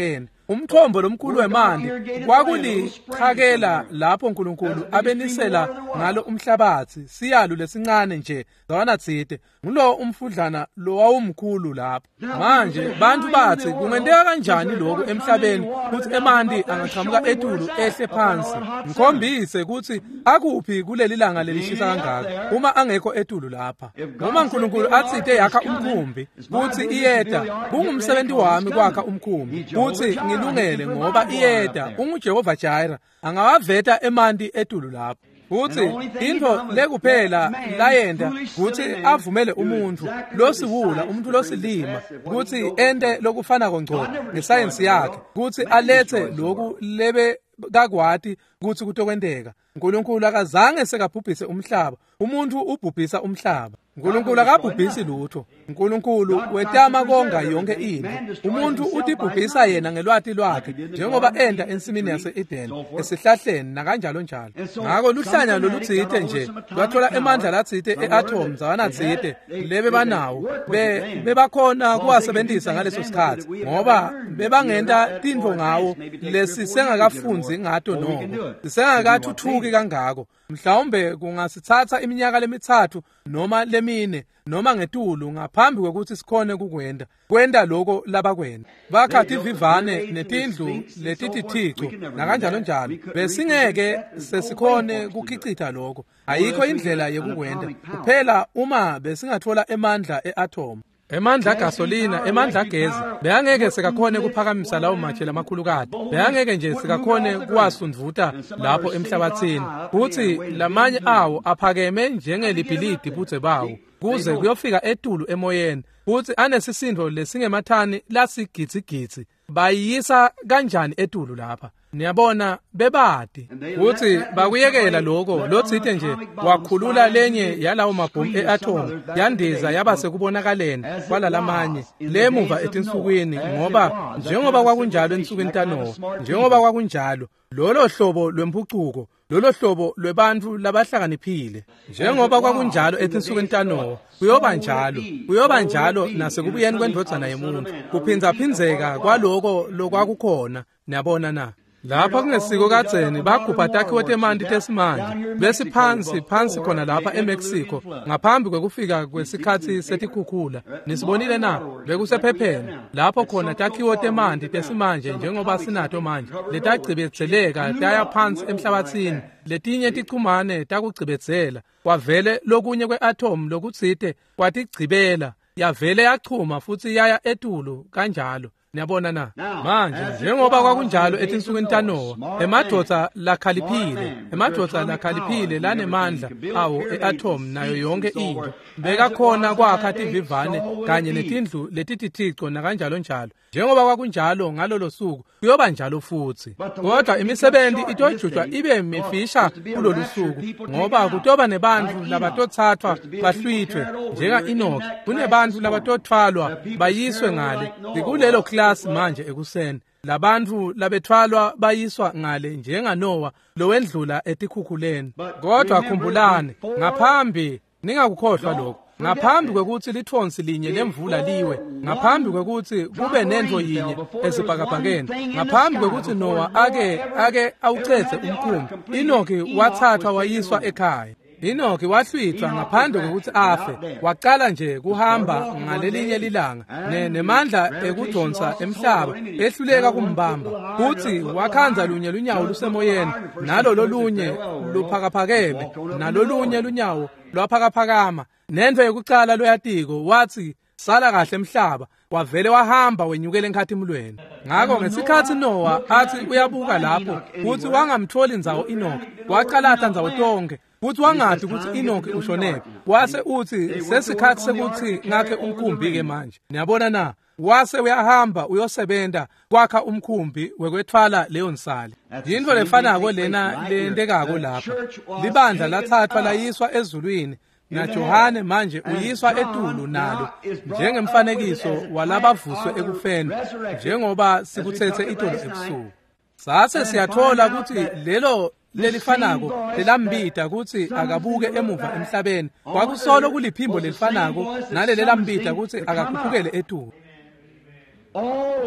umthombo lomkhulu wemandi kwakulichakela lapho uNkulunkulu abenisela ngalo umhlabathi siyalu lesincane nje zawana tsite ngulo umfudlana lo wawumkhulu lapho. Manje bantu bathi kungenteka kanjani lokho emhlabeni ukuthi emandi angaqhamuka etulu ehle phansi. Ngikhombise ukuthi akuphi kuleli langa lelishisa kangaka uma angekho etulu lapha. Noma uNkulunkulu atsite yakha umkhumbi ukuthi iyeda kungumsebenzi wami kwakha umkhumbi ukuthi ngilungele ngoba iyeda unguJehova Jireh angawaveta emandi etulu lapha. Uthi into lekuphela layenda ukuthi avumele umuntu losiwula umuntu losilima ukuthi ende lokufana kongco ngesayensi yakhe ukuthi alethe lokhu lebe kakwati ukuthi kutokwendeka. uNkulunkulu akazange sekabhubhise umhlaba, umuntu ubhubhisa umhlaba. uNkulunkulu akabhubhisi lutho. uNkulunkulu wetama konga yonke into. Umuntu utibhubhisa yena ngelwati lwakhe njengoba enda ensimini yase-Eden esihlahleni nakanjalo njalo. Ngakho luhlanya lolutsite nje lwathola emandla latsite e-atom zawana tsite lebe banawo bebakhona kuwasebenzisa ngaleso sikhathi ngoba bebangenta tintfo ngawo lesisengakafunzi ngato noma sisengakathuthuki kangako. Mhlawumbe kungasithatha iminyaka lemithathu noma lemine noma ngetulu ngaphambi kokuthi sikhone kukwenda kwenda lokho labakwenda. Bakhathi vivane netindlu letitithixo nakanjalo njalo besingeke sesikhone kukhicitha lokho. Ayikho indlela yokukwenda kuphela uma besingathola emandla e-atom, emandla gasolina, emandla gezi. Beyangeke sikakhone kuphakamisa lawo matshe lamakhulukade. Beyangeke nje sikakhone kuwasundvuta lapho emhlabathini. Futhi lamanye awo aphakeme njengelibhilidi buthe bawo kuze kuyofika etulu emoyeni. Futhi anesisindo lesingemathani lasigitsigitsi. Bayisa kanjani etulu lapha? Niyabona bebadi uthi bakuyekela lokho lotsite nje wakhulula lenye yalawo mabhomu e-atom yandiza yaba sekubonakaleni kwalalamanye lemuva etinsukwini ngoba njengoba kwakunjalo ensukwini kaNoah, njengoba kwakunjalo lolo hlobo lwempucuko, lolo hlobo lwebantu labahlakaniphile, njengoba kwakunjalo etinsukwini kaNoah kuyoba njalo, kuyoba njalo nasekubuyeni kwendodana yomuntu, kuphinza phinzeka kwaloko lokwakukhona. Niyabona na? Lapha kungesiko kadzeni bagubha takhiwo temandi tesimanje besiphansi phansi khona lapha eMexico ngaphambi kwekufika kwesikhathi setikhukhula. Nisibonile na? Bekusephepheni lapho khona takhiwo temandi tesimanje njengoba sinato manje letagcibetzeleka taya phansi emhlabathini, letinye tichumane takugcibedzela kwavele lokunye kwe-atom lokutsite kwatigcibela yavele yachuma futhi yaya etulu kanjalo. Niyabona na? Manje njengoba kwakunjalo etinsukwini kaNoah emadoda lakhaliphile, emadoda lakhaliphile lanemandla awo e-atom nayo yonke into bekakhona kwakha tivivane kanye netindlu letitithixo nakanjalo njalo. Njengoba kwakunjalo ngalolo suku kuyoba njalo futhi. Kodwa imisebenzi itojujwa ibe mifisha kulolu suku ngoba kutoba nebantu labatothathwa bahlwithwe njenga Enoch, kunebantu labatothwalwa bayiswe ngale kulelo class manje ekuseni. Labantu labethwalwa bayiswa ngale njenga Noah lowendlula etikhukhuleni. Kodwa khumbulani ngaphambi, ningakukhohlwa lokho, ngaphambi kwekuthi lithonsi linye lemvula liwe, ngaphambi kwekuthi kube nento yinye esibhakabhakeni, ngaphambi kwekuthi Noah ake ake awuchethe umkhumbi, Enoki wathathwa wayiswa ekhaya. Enoki wahlwithwa ngaphandle kokuthi afe, waqala nje kuhamba ngalelinye lilanga nemandla ekudonsa emhlaba ehluleka kumbamba. Futhi wakhanza lunye lunyawo lusemoyeni nalo lolunye luphakaphakeme nalo lunye lunyawo lwaphakaphakama. Nento yokuqala loyatiko wathi sala kahle emhlaba, wavele wahamba wenyukele enkathimulweni. Ngakho ngesikhathi Noah athi uyabuka lapho futhi wangamtholi indzawo Enoki, waqalatha ndzawo tonke futhi wangathi ukuthi Enoki ushonephi. Wase uthi sesikhathi sekuthi ngakhe umkhumbi ke manje. Niyabona na? Wase uyahamba uyosebenta kwakha umkhumbi wekwethwala leyo nsali. Yinto lefanako lena lendekako lapha. Libandla lathathwa layiswa ezulwini na Johane manje uyiswa etulu nalo njengemfanekiso walabavuswe ekufeni njengoba sikuthethe itolo ebusuku. Sase siyathola ukuthi lelo lelifanako lelambita ukuthi akabuke emuva emhlabeni kwakusolo kuliphimbo lelifanako nalelelambita ukuthi akakhuphukele etulu.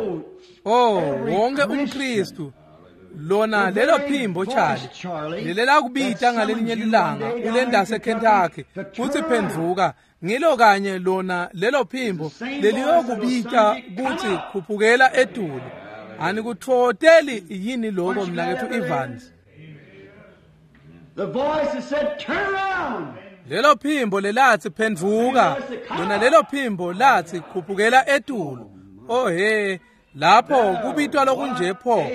oh wonke umKristu lona lelo phimbo Charlie lilela kubita ngalelinye ilanga ulendase eKentucky futhi phendvuka ngilo kanye lona lelo phimbo leliyokubita kuthi kuphukela etulu ani kuthoteli yini lokho mnakethu Evans. The voice that said, turn around. Lelo phimbo lelathi phendvuka lona lelo phimbo lathi khuphukela etulu. Oh he lapho kubitwa lokunjepho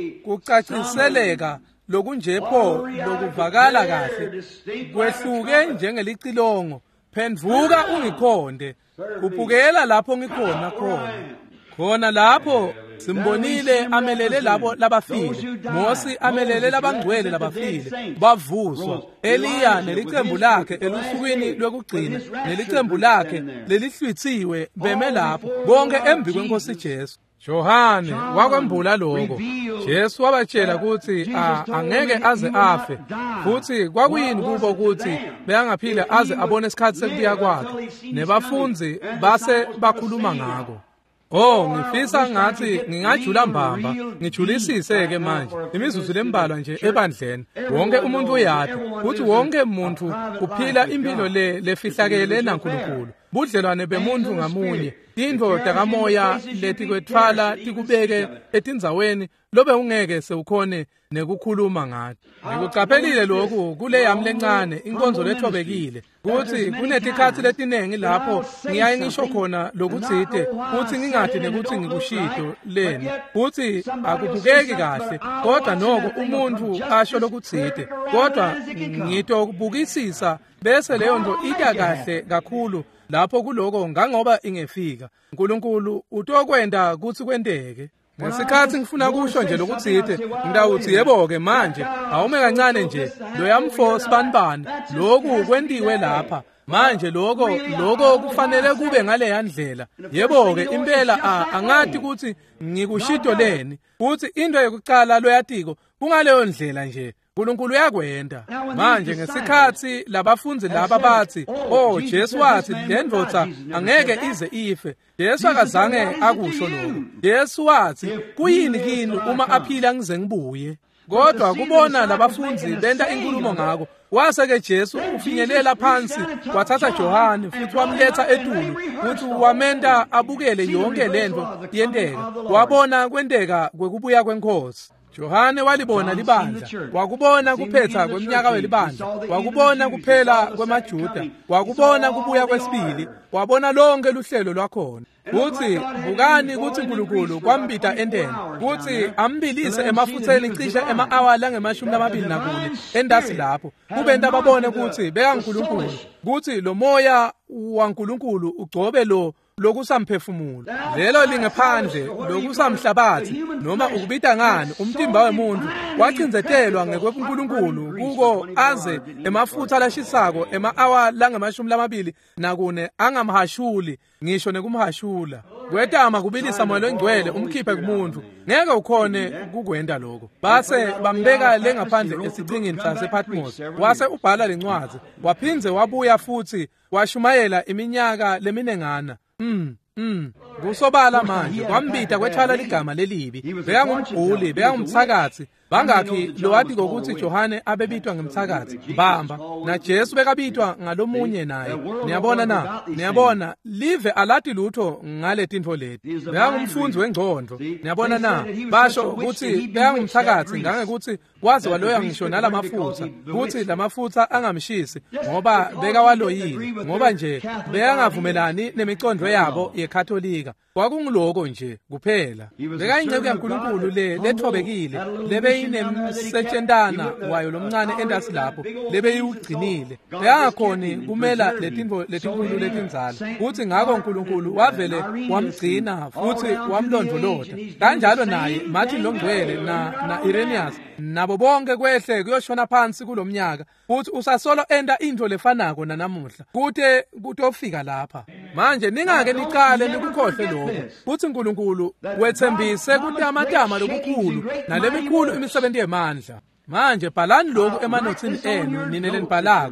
kucaciseleka lokunjepho lokuvakala kahle kwehluke njengelicilongo phendvuka ungikhonde khuphukela lapho ngikhona khona khona lapho simbonile amelele labo labafile Mosi amelele labangcwele labafile bavuswa Eliya nelicembu lakhe elusukwini lwekugcina nelicembu lakhe lelihlwithiwe beme lapho bonke embi kwenkosi Jesu. Johane wakwembula lokho Jesu wabatshela ukuthi angeke aze afe futhi kwakuyini kubo ukuthi beyangaphila aze abone isikhathi sekubuya kwakhe nebafunzi base bakhuluma ngako. Oh ngifisa ngathi ngingajula mbamba ngijulisise ke manje imizuzu lembalwa nje ebandleni wonke umuntu uyathi futhi wonke umuntu uphila impilo le lefihlakele naNkulunkulu budlelwane bemuntu ngamunye indvoda kamoya lethi kwethwala tikubeke etindzaweni lobe ungeke sewukhone nekukhuluma ngathi ngikuqaphelile lokhu kule yami lencane inkonzo lethobekile ukuthi kunetikhathi letinengi lapho ngiyaye ngisho khona lokutsite futhi ngingathi nekuthi ngikushido leni futhi akubukeki kahle kodwa noko umuntu asho lokutsite kodwa ngitokubukisisa bese leyo nto ita kahle kakhulu lapho kuloko ngangoba ingefika uNkulunkulu utokwenda kuthi kwendeke ngesikhathi ngifuna kusho nje lokutsite ngidawuthi yebo ke manje awume kancane nje lo yamfo sibanibani lokhu kwendiwe lapha manje lokho lokho kufanele kube ngale yandlela yebo ke impela angathi ukuthi ngikushido leni futhi into yokucala loyatiko kungaleyo ndlela nje uNkulunkulu uyakwenda manje ngesikhathi labafunzi laba bathi oh Jesu wathi lendvodza angeke ize ife Jesu akazange akusho lokho Jesu wathi kuyini kini uma aphila ngize ngibuye kodwa kubona labafunzi benta inkulumo ngako wase ke Jesu ufinyelela phansi wathatha Johane futhi wamletha etulu futhi wamenta abukele yonke lento yendeka wabona kwendeka kwekubuya kwenkosi. Johane walibona libandla wakubona kuphetha kweminyaka welibandla wakubona kuphela kwemaJuda wakubona kubuya kwesibili wabona lonke luhlelo lwakhona futhi bukani kuthi uNkulunkulu kwambita endeni futhi ambilise emafutheni cishe ema-hour langemashumi amabili nakune endasi lapho kube nto ababone ukuthi bekaNkulunkulu kuthi lo moya waNkulunkulu ugcobe lo lokusamphefumulo lelo lingephandle lokusamhlabathi noma ukubita ngani umtimba wemuntu wacindzetelwa ngekweNkulunkulu kuko aze emafutha lashisako ema-hour langemashumi lamabili nakune angamhashuli ngisho nekumhashula kwetama kubilisa moya longcwele umkhiphe kumuntu ngeke ukhone kukwenda lokho base bambeka lengaphandle esicingini sasePatmos wase ubhala lencwazi waphindze wabuya futhi washumayela iminyaka leminengana. Mm, mm. Kusobala manje kwambita kwethwala ligama lelibi bekangumguli bekangumthakathi bangakhi lo wathi ngokuthi Johane abebitwa ngemthakathi bamba na Jesu bekabitwa ngalomunye naye niyabona na niyabona live alati lutho ngale tintfo leti bekangumfunzi wengcondo niyabona na basho ukuthi bekangumthakathi ngangekuthi wazi waloya ngisho nalamafutha ukuthi lamafutha angamshisi ngoba bekawaloyini ngoba nje bekangavumelani nemicondvo yabo yeKatolika kwakungiloko nje kuphela bekayingceke kaNkulunkulu le lethobekile lebe inemsetshentana wayo lomncane endasi lapho lebe iwugcinile beyangakhoni kumela letintfo letinkulu letinzala futhi ngako uNkulunkulu wavele wamgcina futhi wamlondoloda kanjalo naye Martin longcwele na na Irenaeus nabo bonke kwehle kuyoshona phansi kulomnyaka futhi usasolo enda into lefanako nanamuhla kuthe kutofika lapha manje ningake nicale nikukhohle lokho futhi uNkulunkulu wethembise kuti amatama lokukhulu nalemikhulu imisebenzi yemandla manje bhalani lokhu emanothini enu ninele nibhalako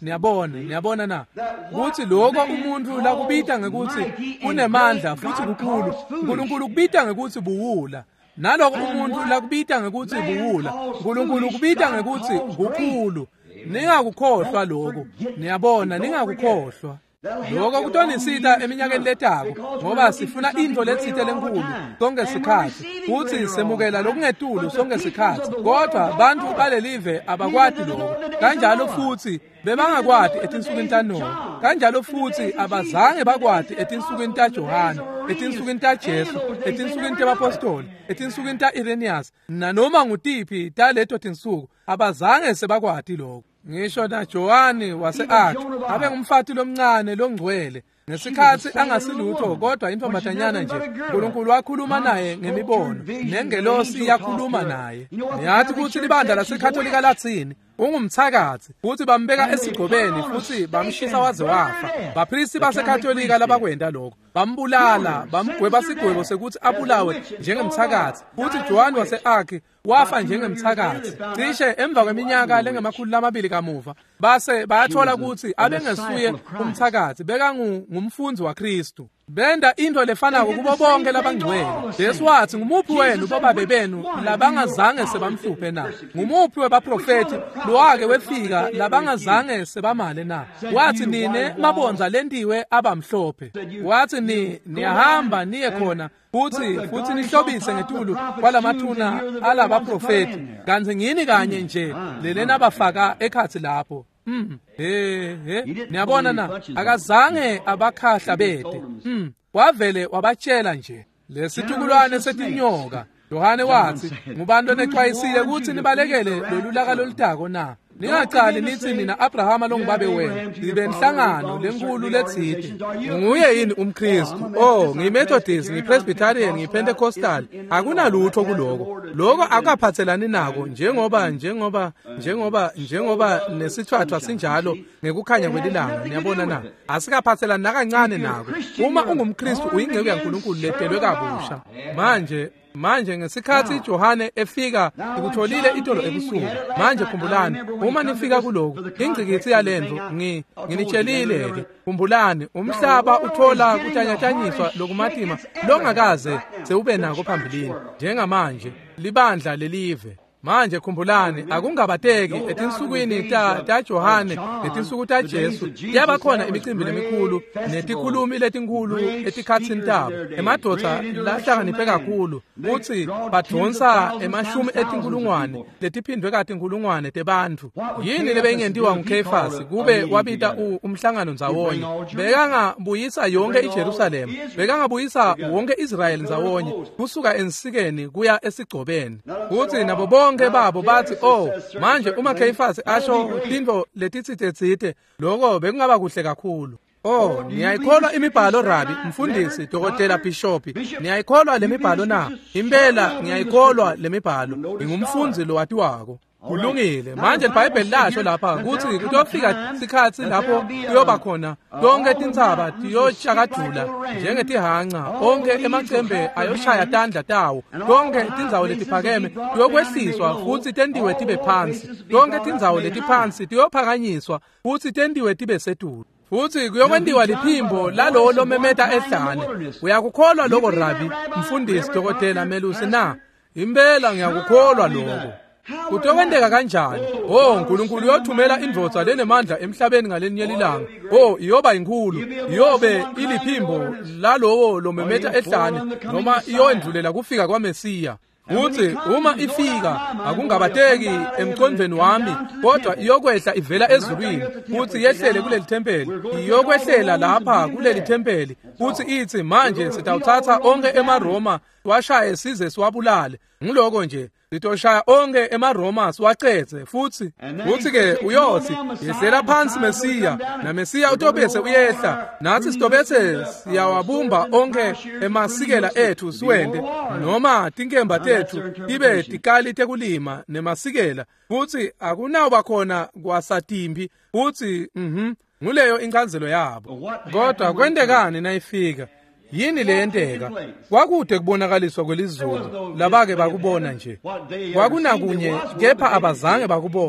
niyabona niyabona na ukuthi lokho umuntu la kubita ngekuthi unemandla futhi kukhulu uNkulunkulu kubita ngekuthi buwula naloko umuntu la kubita ngekuthi buwula uNkulunkulu kubita ngekuthi kukhulu ningakukhohlwa lokho niyabona ningakukhohlwa lokho kutonisita eminyakeni letako ngoba sifuna into letsite lenkulu sonke sikhathi futhi semukela lokungetulu sonke sikhathi kodwa abantu balelive abakwati lokho kanjalo futhi bebangakwati etinsukwini taNoha kanjalo futhi abazange bakwati etinsukwini taJohane etinsukwini taJesu etinsukwini taBapostoli etinsukwini taIrenaeus nanoma ngutiphi taleto tinsuku abazange sebakwati lokho ngisho na Johani wase-Akhi abe ngumfati lomncane longcwele ngesikhathi angasilutho kodwa intombatanyana nje uNkulunkulu wakhuluma naye ngemibono nengelosi yakhuluma naye niyathi ukuthi libandla laseKhatholika latsini ungumthakathi futhi bambeka esigcobeni futhi bamshisa waze wafa baphristi baseKhatholika labakwenda lokho bambulala bamgweba sigwebo sekuthi abulawe njengemthakathi futhi Johani wase-Akhi wafa njengemthakathi cishe emva kweminyaka lengamakhulu lamabili kamuva base bayathola ukuthi abengesuye umthakathi beka ngumfunzi waKristu benda into lefanako kubo bonke labangcwele Jesu wathi ngumuphi wenu bobabe benu labangazange sebamhluphe na ngumuphi webaprofeti lowake wefika labangazange sebamale na wathi nine mabonza lendiwe abamhlophe wathi ni niyahamba niye khona futhi futhi nihlobise ngetulu kwalamathuna alabaprofeti kanzi ngini kanye nje lelena bafaka ekhathi lapho Mm. Eh eh niyabona na akazange abakhahla bede. Mm. Wavele wabatshela nje lesithukulwane setinyoka. Yohane wathi ngubantu onexwayisile ukuthi nibalekele lolulaka lolutako na. Ningaqali nithi nina Abrahama longubabe wena ibe inhlangano lenkulu letside. Nguye yini umKristu? Oh, ngiMethodist, ngiPresbyterian, ngiPentecostal. Akunalutho kuloko. Lokho akaphathelani nako njengoba njengoba njengoba njengoba nesithwathwa sinjalo ngekukhanya kwelilanga. Niyabona na? Asikaphathelani nakancane nako. Uma ungumKristu uyingceke yaNkulunkulu ledelwe kabusha. Manje Manje ngesikhathi Johane efika ukutholile itolo ebusuku manje khumbulani uma nifika kuloko ingcikithi yalento ngi nginitshelile ke khumbulani umhlaba uthola kutanyatanyiswa lokumatima longakaze seube nako phambilini njengamanje libandla lelive manje khumbulani akungabateki etinsukwini ta ta Johane etinsuku ta Jesu yaba khona imicimbi lemikhulu netikhulumi letinkulu etikhatsini tabo emadoda lahlakaniphe kakhulu uthi badonsa emashumi etinkulungwane letiphindwe kati inkulungwane tebantu yini lebengentiwa nguKefasi kube wabita umhlangano ndzawonye bekangabuyisa yonke iJerusalem bekangabuyisa wonke Israel ndzawonye kusuka ensikeni kuya esigcobeni uthi nabo bonke babo bathi oh manje uma Kefasi asho into letitsitsitsite lokho bekungaba kuhle kakhulu oh niyayikholwa imibhalo Rabi mfundisi dokotela bishop niyayikholwa lemibhalo na impela ngiyayikholwa lemibhalo ngumfunzi lo watiwako kulungile manje iBhayibheli lasho lapha ukuthi kutofika isikhathi lapho kuyoba khona tonke tintsaba tiyoshakadula njengetihanqa onke emacembe ayoshaya tandla tawo tonke tindzawo letiphakeme tiyokwehliswa futhi tendiwe tibe phansi tonke tindzawo letiphansi tiyophakanyiswa futhi tendiwe tibe setulu futhi kuyokwendiwa liphimbo lalo lomemeta ehlane uyakukholwa lokho Rabi mfundisi dokotela Melusi na impela ngiyakukholwa lokho kutokwendeka kanjani oh uNkulunkulu uyothumela indvodza lenemandla emhlabeni ngalenye lilanga oh iyoba inkulu iyobe iliphimbo lalowo lomemeta ehlane noma iyondlulela kufika kwaMesiya uthi uma ifika akungabateki emkhondweni wami kodwa iyokwehla ivela ezulwini uthi yehlele kuleli thempeli iyokwehlela lapha kuleli thempeli uthi ithi manje sitawuthatha onke emaRoma washaye size siwabulale ngiloko nje sitoshaya onke emaRoma siwaqedze futhi futhi ke uyothi yesela phansi Mesiya na Mesiya utobese uyehla nathi sitobese siyawabumba onke emasikela ethu siwende noma tinkemba tethu tibe tikali tekulima nemasikela futhi akunawo khona kwasatimbi futhi mhm nguleyo inkanzelo yabo kodwa kwendekani nayifika yini leyenteka kwakude kubonakaliswa kwelizulu labake bakubona nje kwakunakunye kepha abazange bakubone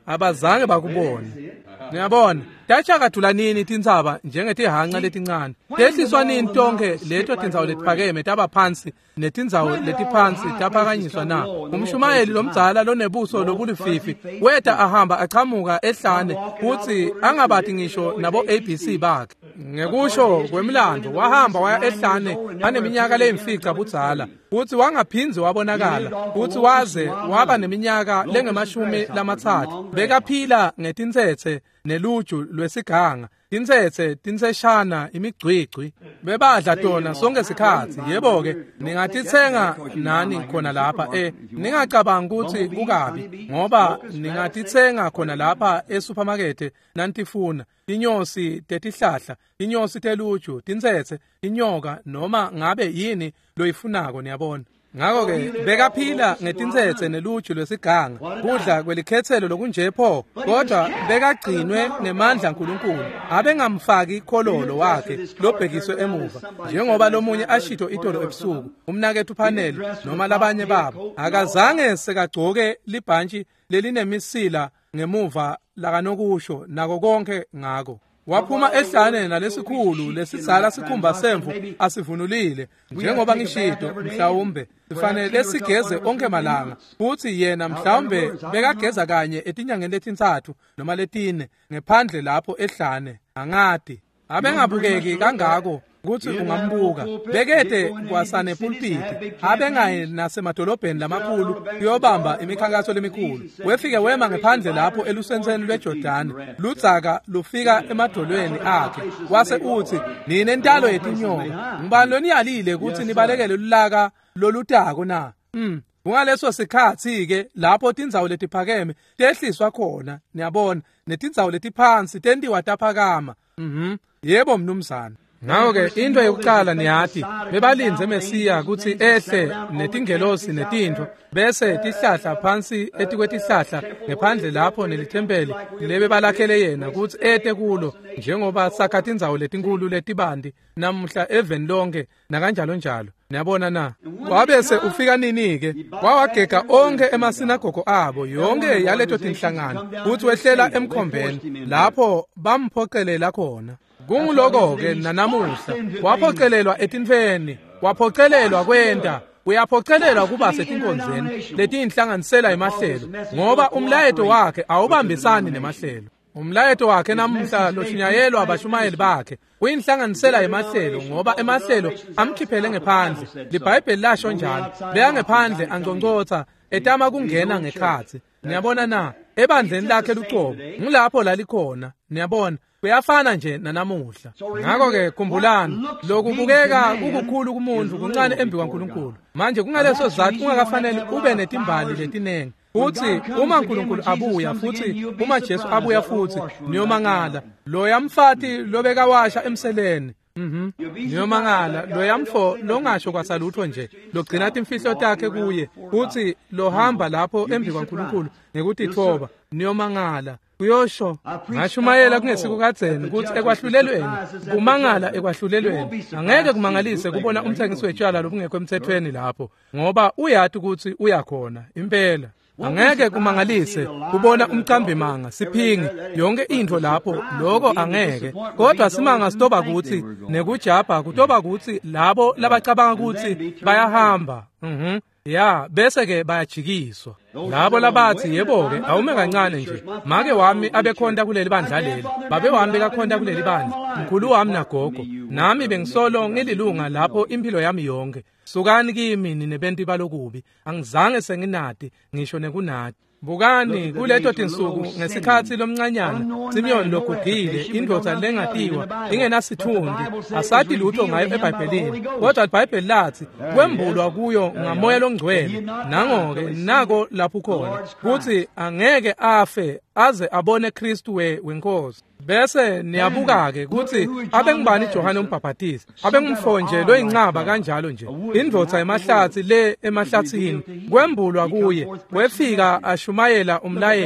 abazange bakubone. Ngiyabona tachakathula nini tindzaba njengetihanqa letincane tehliswa nini tonke leto tindzawo letiphakeme taba phansi netindzawo letiphansi taphakanyiswa na umshumayeli lomdzala lonebuso lobulififi weta ahamba achamuka ehlane futhi angabati ngisho nabo A B C bakhe ngekusho kwemlando wahamba waya ehlane aneminyaka leyimfica budzala futhi wangaphinzi wabonakala futhi waze waba neminyaka lengemashumi lamatsatfu bekaphila ngetintsetse neluju lwesiganga tintsetse tinseshana imigcwigcwi bebadla tona sonke sikhathi yebo ke ningatitsenga nani khona lapha eh ningacabanga ukuthi kukabi ngoba ningatitsenga khona lapha esupermarket nantifuna inyosi tetihlahla inyosi teluju tintsetse inyoka noma ngabe yini loyifunako niyabona ngako ke bekaphila ngetintsetse neluju lwesiganga kudla kwelikhethelo lokunjepho kodwa bekagcinwe nemandla uNkulunkulu abengamfaki ikhololo wakhe lobhekiswe emuva njengoba lomunye ashito itolo ebusuku umnakethu panel noma labanye babo akazange sekagcoke libhantshi lelinemisila ngemuva lakanokusho nako konke ngako waphuma ehlane nalesikhulu lesizala sikhumba semvu asivunulile njengoba ngishito mhlawumbe kufanele sigeze onke malanga futhi yena mhlawumbe bekageza kanye etinyangeni letintathu noma letine ngephandle lapho ehlane angadi abengabukeki kangako kuthi ungambuka bekede kwasane pulpiti abengayi nasemadolobheni lamakhulu kuyobamba imikhankaso lemikhulu wefike wema ngephandle lapho elusenseni lweJordani ludzaka lufika emadolweni akhe wase uthi nine ntalo yetinyoka ngibani loniyalile ukuthi nibalekele lulaka lolutako na mm ungaleso sikhathi ke lapho tindzawo letiphakeme tehliswa khona niyabona netindzawo letiphansi tentiwa taphakama mhm yebo mnumzana ngako ke into yokuqala niyathi bebalinze Mesiya ukuthi ehle netingelosi netintho bese tihlahla phansi etikwetihlahla ngephandle lapho nelithempeli lebe balakhele yena ukuthi ete kulo njengoba sakhathi indzawo letinkulu letibandi namuhla even lonke nakanjalo njalo niyabona na wabese ufika nini ke wawagega onke emasinagogo abo yonke yaleto tinhlangano uthi wehlela emkhombeni lapho bamphoqelela khona kunguloko ke nanamuhla waphocelelwa etinfeni waphocelelwa kwenta uyaphocelelwa kuba setinkonzeni letinhlanganisela emahlelo ngoba umlayeto wakhe awubambisani nemahlelo umlayeto wakhe namuhla loshinyayelwa abashumayeli bakhe uyinhlanganisela emahlelo ngoba emahlelo amkhiphele ngephandle libhayibheli lasho njalo beya ngephandle angconcotha etama kungena ngekhathi niyabona na ebandleni lakhe lucobo ngilapho lalikhona niyabona kuyafana nje nanamuhla ngako ke khumbulani lokubukeka ukukhulu kumuntu kuncane embi kwaNkulunkulu manje kungaleso sizathu kungakafanele ube netimbali letinenge futhi uma uNkulunkulu abuya futhi uma Jesu abuya futhi niyomangala lo yamfati lobeka washa emseleni mhm niyomangala lo yamfo longasho kwasalutho nje logcina imfihlo takhe kuye futhi lohamba lapho embi kwaNkulunkulu ngekuthi thoba niyomangala kuyosho ngashumayela kungesiku kadzeni ukuthi ekwahlulelweni kumangala ekwahlulelweni angeke kumangalise kubona umthengisi wetshwala lobungekho emthethweni lapho ngoba uyathi ukuthi uyakhona impela angeke kumangalise kubona umcambimanga siphingi yonke into lapho lokho angeke kodwa simanga sitoba ukuthi nekujabha kutoba ukuthi labo labacabanga ukuthi bayahamba mhm ya bese ke bayajikiswa labo labathi yebo ke awume kancane nje make wami abekhonda kuleli bandla leli babe wami bekakhonda kuleli bandla mkhulu wami nagogo nami bengisolo ngililunga lapho impilo yami yonke sukani kimi nebenti balokubi angizange senginati ngisho nekunati bukani kuleto tinsuku ngesikhathi lomncanyana Simeon logugile indvodza lengatiwa ingenasithundi asati lutho ngayo eBhayibhelini kodwa iBhayibheli lathi kwembulwa kuyo ngamoya longcwele nangoke nako lapho khona kuthi angeke afe aze abone Kristu we wenkosi bese niyabuka ke kuthi abengibani Johane umbhaphatisi abengumfonje lo inqaba kanjalo nje indvodza emahlathi le emahlathini kwembulwa kuye wefika ashumayela umlayeto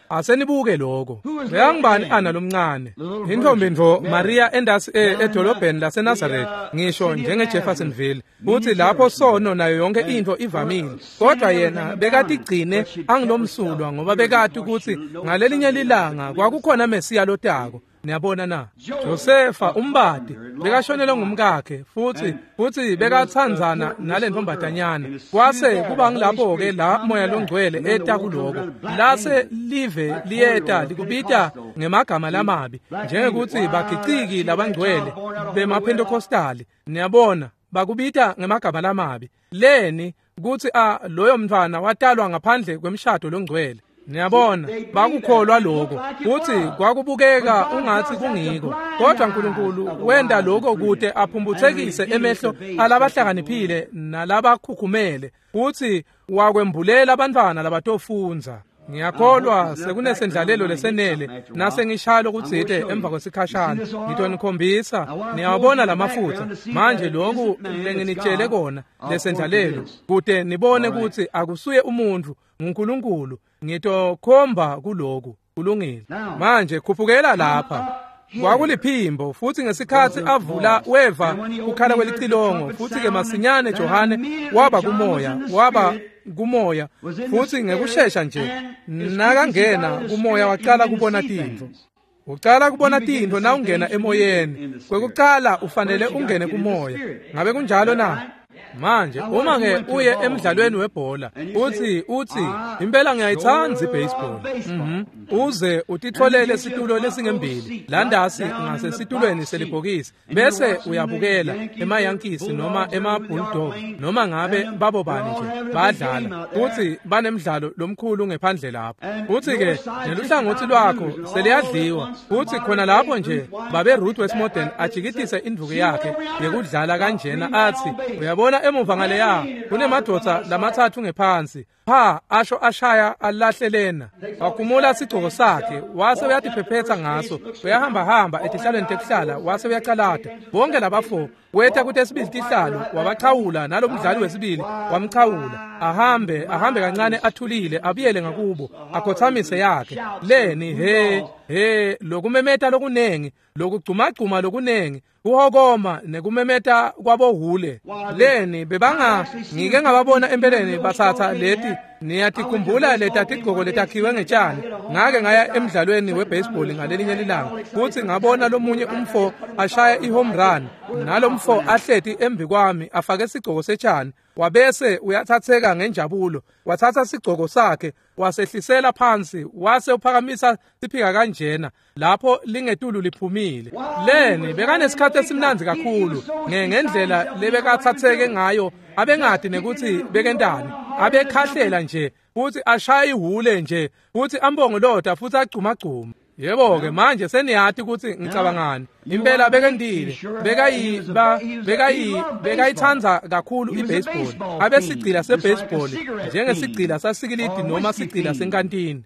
asenibuke lokho beyangibani ana lomncane intombi ndvo Maria endasi edolobheni laseNazareth ngisho njenge Jeffersonville uthi lapho sono nayo yonke into ivamile kodwa yena bekade igcine angilomsulwa ngoba bekade ukuthi ngalelinye lilanga kwakukhona Mesiya lotako niyabona na Josefa umbadi bekashonele ngumkakhe futhi futhi bekathandzana nale ntombadanyana kwase kuba ngilapho ke la moya longcwele eta kuloko lase live liyeta likubita ngemagama lamabi njengekuthi bagiciki labangcwele bemaPentecostali niyabona bakubita ngemagama lamabi leni kuthi a loyo mntwana watalwa ngaphandle kwemshado longcwele niyabona bakukholwa lokho uthi kwakubukeka ungathi kungiko kodwa uNkulunkulu wenda lokho kude aphumbuthekise emehlo alabahlakaniphile nalabakhukhumele uthi wakwembulela abantwana labatofunza ngiyakholwa sekunesendlalelo lesenele nase ngishalo kutsite emva kwesikhashana ngitonikhombisa niyabona lamafutha manje lokhu lenginitshele kona lesendlalelo kude nibone ukuthi akusuye umuntu nguNkulunkulu ngitokhomba kuloko kulungile manje khuphukela lapha kwakuliphimbo futhi ngesikhathi avula weva ukhala kwelicilongo futhi ke masinyane Johane waba kumoya waba kumoya futhi ngekusheshsha nje nakangena kumoya waqala kubona tintfo uqala kubona tintfo na ungena emoyeni kwekuqala ufanele ungene kumoya ngabe kunjalo na manje uma ke uye emidlalweni webhola uthi uthi impela ngiyayithanda ibaseball mhm uze utitholele isitulo lesingembili landasi ngase situlweni selibhokisi bese uyabukela emaYankees noma emaBulldog noma ngabe babo bani nje badlala uthi banemidlalo lomkhulu ngephandle lapho uthi ke neluhlangothi lwakho seliyadliwa uthi khona lapho nje babe Ruth Westmodern ajikitise induku yakhe yekudlala kanjena athi uyabona emuva ngaleya kunemadoda lamathathu ngephansi pha asho ashaya alahlelena wakumula isigcoko sakhe wase uyatiphephetha ngaso uyahamba hamba etihlalweni tekuhlala wase uyaqalada bonke labafo wetha kuthi esibili tihlalo wabachawula nalomdlali wesibili wamchawula ahambe ahambe kancane athulile abiyele ngakubo akhothamise yakhe leni he he lokumemeta lokunengi lokugcumagcuma lokunengi uhokoma nekumemeta kwabohule leni bebanga ngike ngababona empeleni basatha leti niyatikhumbula letatigqoko letakhiwe ngetshani ngake ngaya emidlalweni webaseball ngalelinye lilanga futhi ngabona lomunye umfo ashaya ihome run nalomfo ahleti embi kwami afake isigqoko setshani wabese uyathatheka ngenjabulo wathatha isigqoko sakhe wasehlisela phansi wase uphakamisa siphika kanjena lapho lingetulu liphumile leni bekanesikhathi esimnanzi kakhulu ngendlela lebekathatheke ngayo abengadi nekuthi bekentani abekhahlela nje futhi ashaya ihule nje futhi ambonge loda futhi agcumagcuma yebo ke manje seniyati ukuthi ngicabangani impela bekendile bekayi bekayi bekayithanza kakhulu ibaseball abesigcila sebaseball njengesigcila sasikilidi noma sigcila senkantini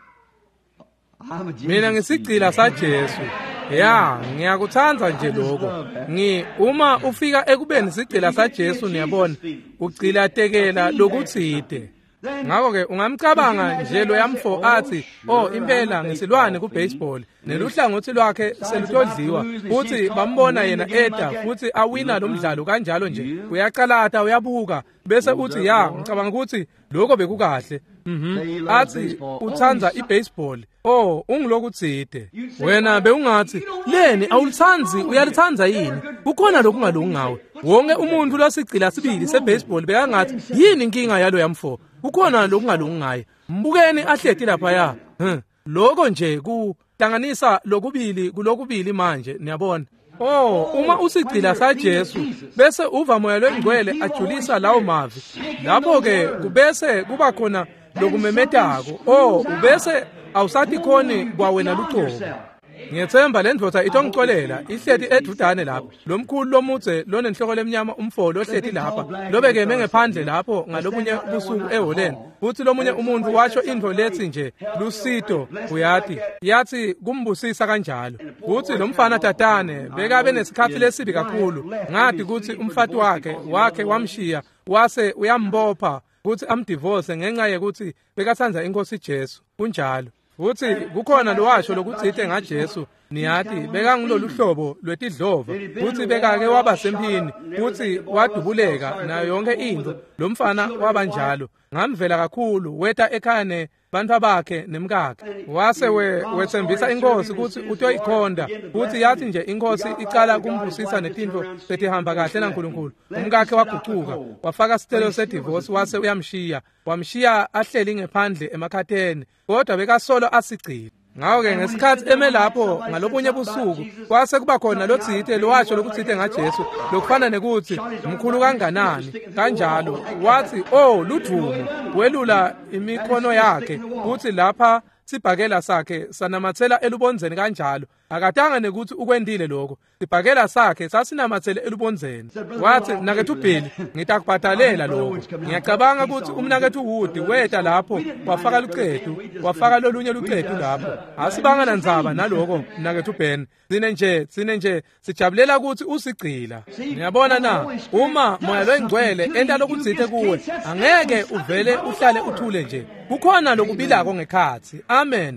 mina ngisigcila saJesu ya ngiyakuthanza nje lokho ngi uma ufika ekubeni sigcila saJesu niyabona ugcila tekela lokuthide ngakho ke ungamcabanga nje lo yamfo athi oh impela ngisilwane kubaseball neluhlangothi lwakhe selutodliwa futhi bambona yena eda futhi awina lo mdlalo kanjalo nje uyaqalata uyabuka bese uthi ya ngicabanga ukuthi lokho bekukahle mhm athi uthanza ibaseball oh ungilokutside wena beungathi leni awulithanzi uyalithanza yini kukhona lokungalungi ngawe wonke umuntu lasigcila sibili sebaseball bekangathi yini inkinga yalo yamfo kukhona lokungalungi ngaye mbukeni ahleti lapha ya lokho nje kuhlanganisa lokubili kulokubili manje niyabona oh uma usigcila saJesu bese uva moya lwengcwele ajulisa lawo mavi lapho ke kubese kuba khona lokumemetako oh ubese awusathi khoni kwawena luqobo ngiyethemba lendvodza itongicolela ihleti edudane lapha lomkhulu lomutse lonenhloko lemnyama umfolo ohleti lapha lobeke mengephandle lapho ngalobunye busuku eholeni futhi lomunye umuntu washo indvo lethi nje lusito uyati yathi kumbusisa kanjalo futhi lomfana tatane bekabe nesikhathi lesibi kakhulu ngadi ukuthi umfati wakhe wakhe wamshiya wase uyambopha ukuthi amdivorce ngenxa yekuthi bekathanza inkosi Jesu kunjalo futhi kukhona lowasho lokutsite ngaJesu niyathi beka ngilolu hlobo lwetidlova futhi bekake waba sempini futhi wadubuleka nayo yonke into lo mfana wabanjalo ngamvela kakhulu weta ekhane bantu bakhe nemkakhe wase we wethembisa inkosi ukuthi utoyikhonda futhi yathi nje inkosi icala kumbusisa netinto setihamba kahle naNkulunkulu umkakhe waguquka wafaka isicelo sedivorce wase uyamshiya wamshiya ahleli ngephandle emakhatheni kodwa bekasolo asigcile ngawo-ke ngesikhathi eme lapho ngalobunye busuku kwase kuba khona lotsite lowasho lokutsite ngaJesu lokufana nekuthi mkhulu kanganani kanjalo wathi oh ludumo welula imikhono yakhe futhi lapha sibhakela sakhe sanamathela elubonzeni kanjalo akatanga nekuthi ukwendile lokho sibhakela sakhe sasinamathele elubonzeni wathi mnakethu uBhili ngitakubhadalela lokho ngiyacabanga ukuthi umnakethu uWudi weta lapho wafaka luqedu wafaka lolunye luqedu lapho asibangana ndzaba naloko mnakethu uBhen sine nje sine nje sijabulela ukuthi usigcila ngiyabona na uma moya loyingcwele enta lokudzithe kuwe angeke uvele uhlale uthule nje kukhona lokubilako ngekhathi amen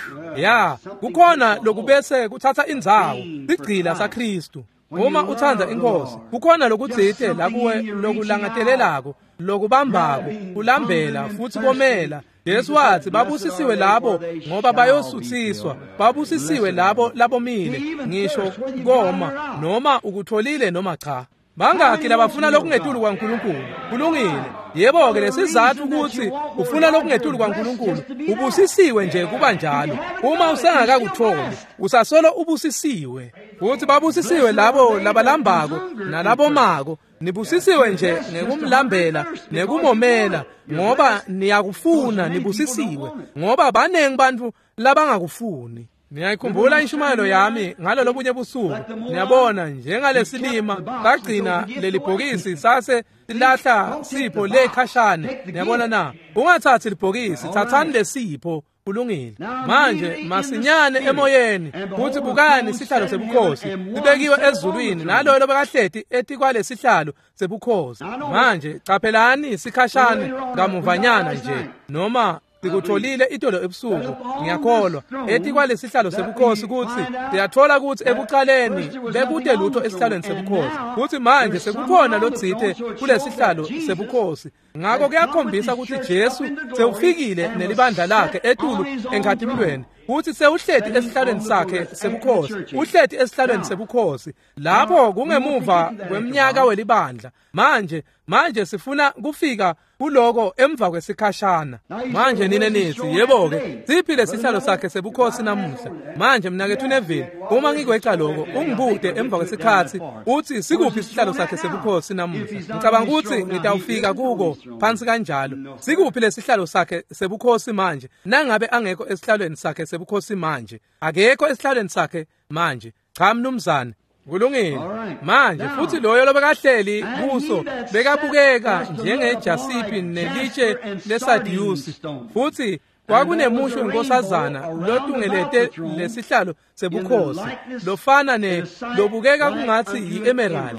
ya kukhona lokubese kuthatha indzawo sigcila saKristu uma uthanda inkosi kukhona lokudzithe la kuwe lokulangadelelako lokubambako ulambela futhi komela Yesu wathi babusisiwe labo ngoba bayosuthiswa babusisiwe labo labomile ngisho koma noma ukutholile noma cha bangaki labafuna lokungethuli kwaNkulunkulu kulungile yebo ke lesizathu ukuthi ufuna lokungethuli kwaNkulunkulu ubusisiwe nje kuba njalo uma usengakakutholi usasolo ubusisiwe futhi babusisiwe labo labalambako nalabomako nibusisiwe nje ngekumlambela nekumomela ngoba niyakufuna nibusisiwe ngoba banengi bantu labangakufuni Niyayikhumbula inshumayelo yami ngalo lobunye busuku niyabona njengalesilima bagcina leli bhokisi sase silahla sipho lekhashane niyabona na ungathathi libhokisi thathani lesipho kulungile manje masinyane emoyeni futhi bukani isihlalo sebukhosi sibekiwe ezulwini nalo lobekahleti ethi kwalesihlalo sebukhosi manje caphelani isikhashane ngamuvanyana nje noma sikutholile itolo ebusuku ngiyakholwa ethi kwalesihlalo sebukhosi ukuthi siyathola ukuthi ekuqaleni bekude lutho esihlalweni sebukhosi ukuthi manje sekukhona lodzithe kulesihlalo sebukhosi ngakho kuyakhombisa ukuthi Jesu sewufikile nelibandla lakhe etulu enkathimlweni ukuthi sewuhleti esihlalweni sakhe sebukhosi uhleti esihlalweni sebukhosi lapho kungemuva kweminyaka welibandla manje manje sifuna kufika kuloko emva kwesikhashana manje nine nithi yebo ke siphile sihlalo sakhe sebukhosi namuhla manje mina ke thunevile uma ngikweqa lokho ungibude emva kwesikhathi uthi sikuphi isihlalo sakhe sebukhosi namuhla ngicabanga ukuthi ngitawufika kuko phansi kanjalo sikuphi lesihlalo sakhe sebukhosi manje nangabe angekho esihlalweni sakhe sebukhosi manje akekho esihlalweni sakhe manje cha mnumzane kulungile manje futhi loyo lobekahleli kuso bekabukeka njengejasipi nelitshe lesadiusi futhi kwakunemusho inkosazana lotungelete lesihlalo sebukhosi lofana ne lobukeka kungathi yi-emerald.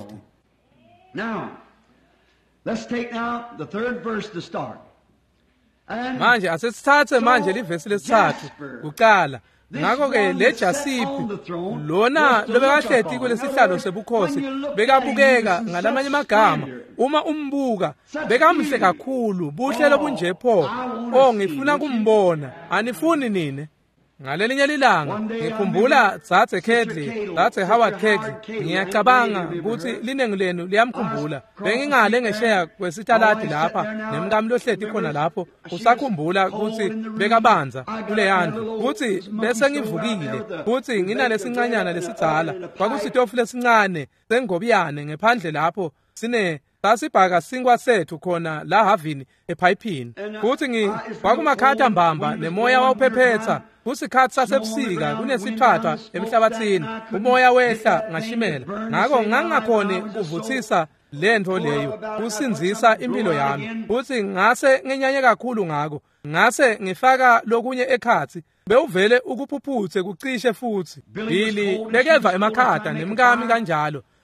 Now let's take now the third verse to start. Manje asesithathe manje livesi lesithathu kuqala ngakho ke lejasipi lona lobekahleti kulesihlalo sebukhosi bekabukeka ngalamanye amagama uma umbuka bekamhle kakhulu buhle lobunje pho oh ngifuna kumbona anifuni nini ngalelinye lilanga ngikhumbula Dzadze Kedley Dzadze Howard Kedley ngiyacabanga ukuthi linengi lenu liyamkhumbula bengingale ngesheya kwesitaladi lapha nemkami lohleti khona lapho usakhumbula ukuthi bekabanza kule yandlu ukuthi bese ngivukile ukuthi nginalesincanyana lesidzala kwakusitofu lesincane sengobiyane ngephandle lapho sine sasibhaka sinkwa sethu khona la havini ephayiphini futhi ngi kwakumakhatha mbamba nemoya wawuphephetha kusikhathi sasebusika kunesiphathwa emhlabathini umoya wehla ngashimela ngakho ngangakhoni kuvuthisa lento leyo kusinzisa impilo yami futhi ngase ngenyanye kakhulu ngakho ngase ngifaka lokunye ekhathi bewuvele ukuphuphuthe kucishe futhi Billy bekeva emakhada nemkami kanjalo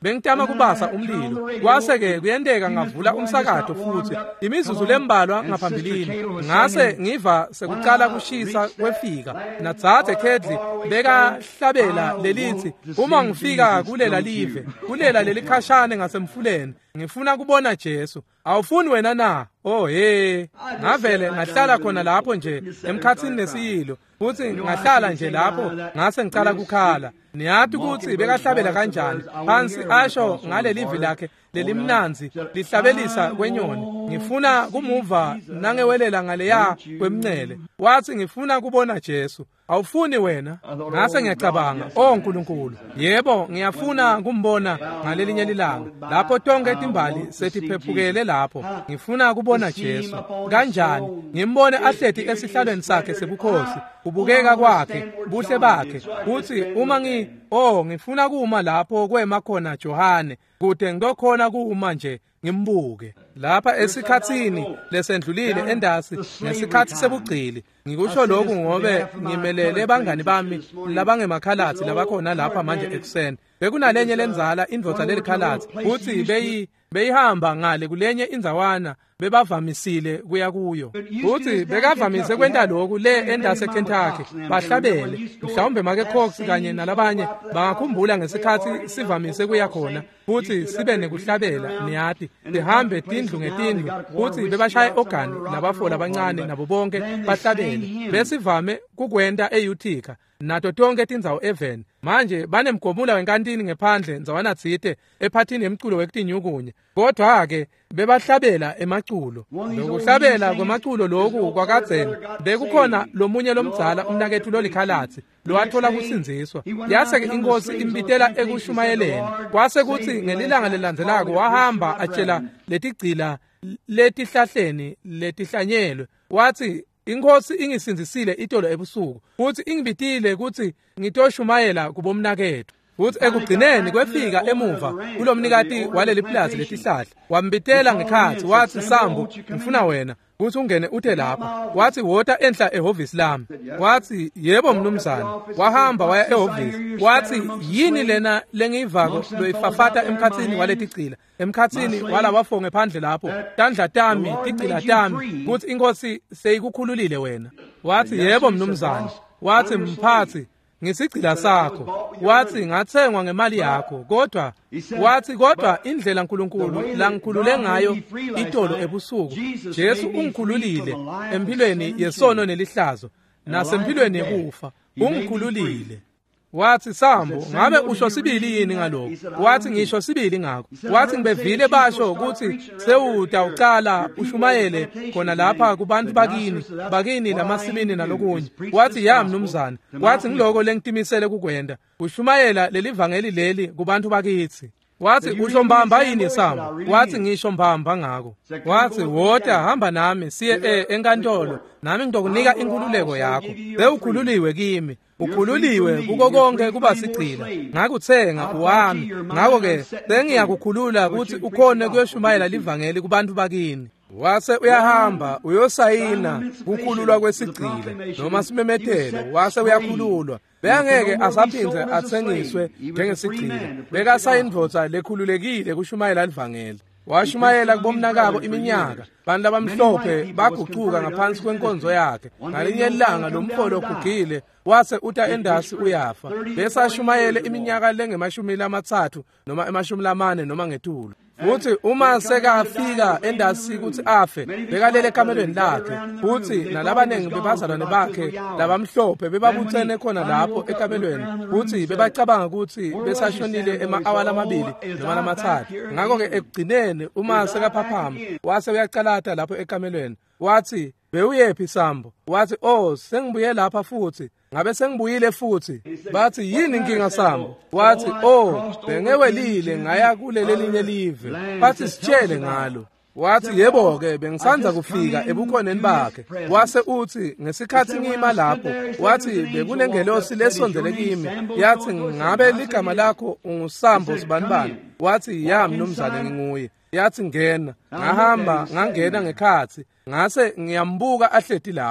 bengitama kubasa umlilo. Kwase-ke kuyenteka ngavula umsakato futhi imizuzu lembalwa ngaphambilini ngase ngiva sekuqala kushisa kwefika nadzadze khedli bekahlabela lelithi uma ngifika kulela live kulela lelikhashane ngasemfuleni ngifuna kubona Jesu. Awufuni wena na? Oh he, ngavele ngahlala khona lapho nje emkhathini nesiyilo futhi ngahlala nje lapho ngase ngicala kukhala. Niyathi ukuthi bekahlabela kanjani phansi asho ngale livi lakhe lelimnanzi lihlabelisa kwenyoni. Ngifuna kumuva nangewelela ngaleya kwemncele. Wathi ngifuna kubona Jesu. Awufuni wena? Ngase ngiyacabanga, oh Nkulunkulu, yebo ngiyafuna kumbona ngalelinye ilanga lapho tonke timbali setiphephukele lapho. Ngifuna kubona Jesu. Kanjani ngimbone ahlethi esihlalweni sakhe sebukhosi, ubukeka kwakhe, buhle bakhe. Uthi uma ngi oh ngifuna kuma lapho kwema khona Johane kude ngikhona kuma nje ngimbuke lapha esikhatsini lesendlulile endasi ngesikhathi sebugcili. Ngikusho lokhu ngobe ngimelele bangani bami labangemakhalathi labakhona lapha manje ekuseni. Bekunalenye lenzala indvodza lelikhalathi futhi beyi beyihamba ngale kulenye indzawana bebavamisile kuya kuyo. Futhi bekavamise kwenta lokhu le endase Kentucky bahlabele mhlawumbe make Cox kanye nalabanye bangakhumbula ngesikhathi sivamise kuya khona futhi sibe nekuhlabela niyati sihambe tindlu ngetindlu futhi bebashaya ogani nabafola abancane nabo bonke bahlabele. Besivame kukwenta eUtica nato tonke tindzawo even manje banemgomula wenkantini ngephandle nzawana tsite ephathini yemculo wekutinyukunye. Kodwa-ke bebahlabela emaculo. Lokuhlabela kwemaculo lokhu kwakadzeni bekukhona lomunye lomdzala umnakethu lolikhalathi lowathola kusinziswa. Yase-ke inkosi imbitela ekushumayeleni. Kwase kuthi ngelilanga lelandzelako wahamba atshela letigcila letihlahleni letihlanyelwe. Wathi inkosi ingisinzisile itolo ebusuku futhi ingibitile ukuthi ngitoshumayela kubomnakethu. Futhi ekugcineni kwefika emuva kulomnikati waleli plaza letihlahla wambitela ngekhathi wathi Sambu ngifuna wena ukuthi ungene uthe lapha. Wathi wota enhla ehhovisi lami. Wathi yebo mnumzane. Wahamba waya ehhovisi. Wathi yini lena lengiyivako loyifafata emkhathini waleticila emkhathini wala wafonge phandle lapho tandla tami ticila tami ukuthi inkosi seyikukhululile wena. Wathi yebo mnumzane. Wathi mphathi ngesigcila sakho. Wathi ngathengwa ngemali yakho kodwa wathi kodwa indlela uNkulunkulu langikhulule ngayo itolo ebusuku Jesu ungikhululile empilweni yesono nelihlazo nasempilweni yekufa ungikhululile. Wathi Sambo ngabe usho sibili yini ngalokho? Wathi ngisho sibili ngakho. Wathi ngibevile basho ukuthi sewutawuqala ushumayele khona lapha kubantu bakini bakini lamasimini nalokunye. Wathi ya mnumzane. Wathi ngiloko lengitimisele kukwenda ushumayela lelivangeli leli kubantu bakithi. Wathi usho mbamba yini Sambo? Wathi ngisho mbamba ngako. Wathi wota hamba nami siye e enkantolo nami ngizokunika inkululeko yakho. Bewukhululiwe kimi. Ukhululiwe kuko konke kuba sigcila ngakuthenga uwami. Ngakho-ke sengiyakukhulula ukuthi ukhone kuyoshumayela livangeli kubantu bakini. Wase uyahamba uyosayina kukhululwa kwesigcila noma simemethelo. Wase uyakhululwa beyangeke asaphindze athengiswe njengesigcila. Bekasayindvodza lekhululekile kushumayela livangeli. Washumayela kubomnakabo iminyaka. Bantu abamhlophe baguquka ngaphansi kwenkonzo yakhe. Ngalinye ilanga lomfolo ogugile wase uta endasi uyafa. Bese ashumayele iminyaka lengemashumi lamathathu noma emashumi lamane noma ngetulo. Futhi uma sekafika endasi ukuthi afe bekalele ekamelweni lakhe. Futhi nalabanengi bebazalwane bakhe labamhlophe bebabuthene khona lapho ekamelweni. Futhi bebacabanga ukuthi besashonile ema-awala amabili noma lamathathu. Ngakho-ke ekugcineni uma sekaphaphama wase uyacalata lapho ekamelweni. Wathi bewuyephi Sambo? Wathi oh sengibuye lapha futhi ngabe sengibuyile futhi. Bathi yini inkinga Sambo? Wathi oh bengewelile ngaya kuleli linye live. Bathi sitshele ngalo. Wathi yebo-ke bengisanza kufika ebukhoneni bakhe. Wase uthi ngesikhathi ngima lapho wathi bekunengelosi lesondele kimi yathi ngabe ligama lakho unguSambo sibanibani? Wathi ya mnumzane nginguye. Yathi ngena. Ngahamba ngangena ngekhathi ngase ngiyambuka ahlethi lapho.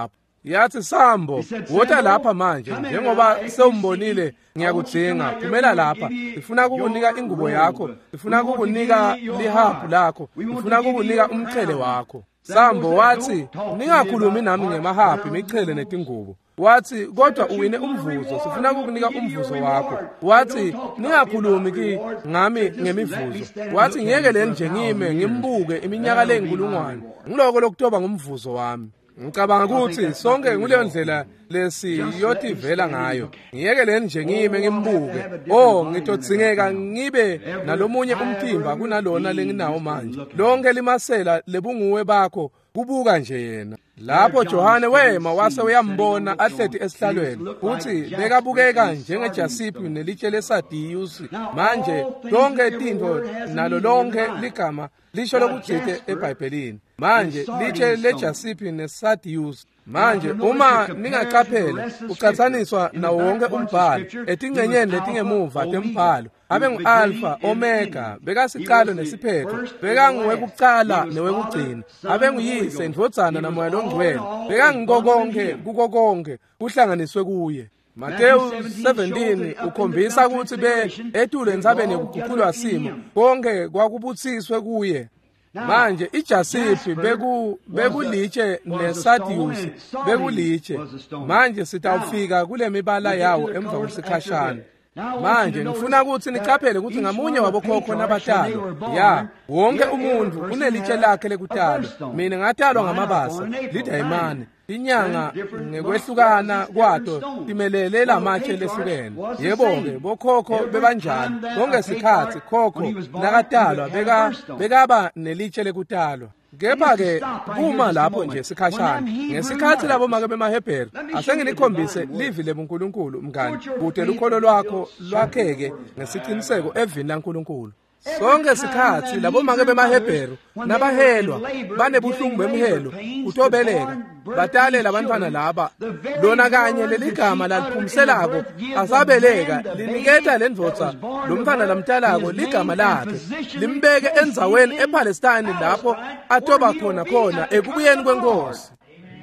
yathi Sambo wota lapha manje njengoba sewumbonile ngiyakudinga phumela lapha ngifuna ukukunika ingubo yakho ngifuna ukukunika lihabhu lakho ngifuna ukukunika umchele wakho. Sambo wathi ningakhulumi nami ngemahabhu imichele netingubo. Wathi kodwa uwine umvuzo sifuna ukukunika umvuzo wakho. Wathi ningakhulumi ki ngami ngemivuzo. Wathi ngiyekele nje ngime ngimbuke iminyaka leyinkulungwane ngiloko lokutoba ngomvuzo wami. Ngicabanga ukuthi sonke kuleyo ndlela lesi yothi vela ngayo ngiyekele nje ngime ngimbuke oh ngitodzingeka ngibe nalomunye umtimba kunalona lenginawo manje lonke limasela lebunguwe bakho kubuka nje yena. Lapho Johane wema wase uyambona ahleti esihlalweni uthi bekabukeka njengejasiphi nelitshe lesadiyusi. Manje lonke tinto nalo lonke ligama lisho lokujike eBhayibhelini. Manje litshe lejasiphi nesadiyusi. Manje uma ningacaphela ucathaniswa nawo wonke umbhalo etingcenyeni letingemuva tembhalo abe ngu-alpha omega bekasiqalo nesiphetho bekanguwekucala newekugcina abe nguyise indvodzana namoya longcwele bekangiko konke kuko konke kuhlanganiswe kuye. Mateyu seventeen ukhombisa ukuthi be etulo entsabeni yokuguqulwa simo konke kwakubutsiswe kuye. Manje ijasiphi beku bekulitshe nesadiyusi bekulitshe. Manje sitawufika kule mibala yawo emva kwesikhashana. Manje ngifuna ukuthi nicaphele ukuthi ngamunye wabokhokho nabatalo ya wonke umuntu unelitshe lakhe lekutalo. Mina ngatalwa ngamabasa lidayimani inyanga ngekwehlukana kwato timelele lamatshe lehlukene. Yebo-ke bokhokho bebanjalo bonke sikhathi khokho nakatalwa beka bekaba nelitshe lekutalwa. Kepha-ke kuma lapho nje sikhashana ngesikhathi labo make bemaHebheru asenginikhombise livi lebuNkulunkulu mngani kude lukholo lwakho lwakheke ngesiciniseko evini laNkulunkulu. Sonke sikhathi labo make bemaHebheru nabahelwa banebuhlungu bemhelo utobeleka batalela abantwana laba lona kanye leligama laliphumselako asabeleka liniketa lendvodza lomntwana lamtalako ligama lakhe limbeke endzaweni ePalestine lapho atoba khona khona ekubuyeni kwenkosi.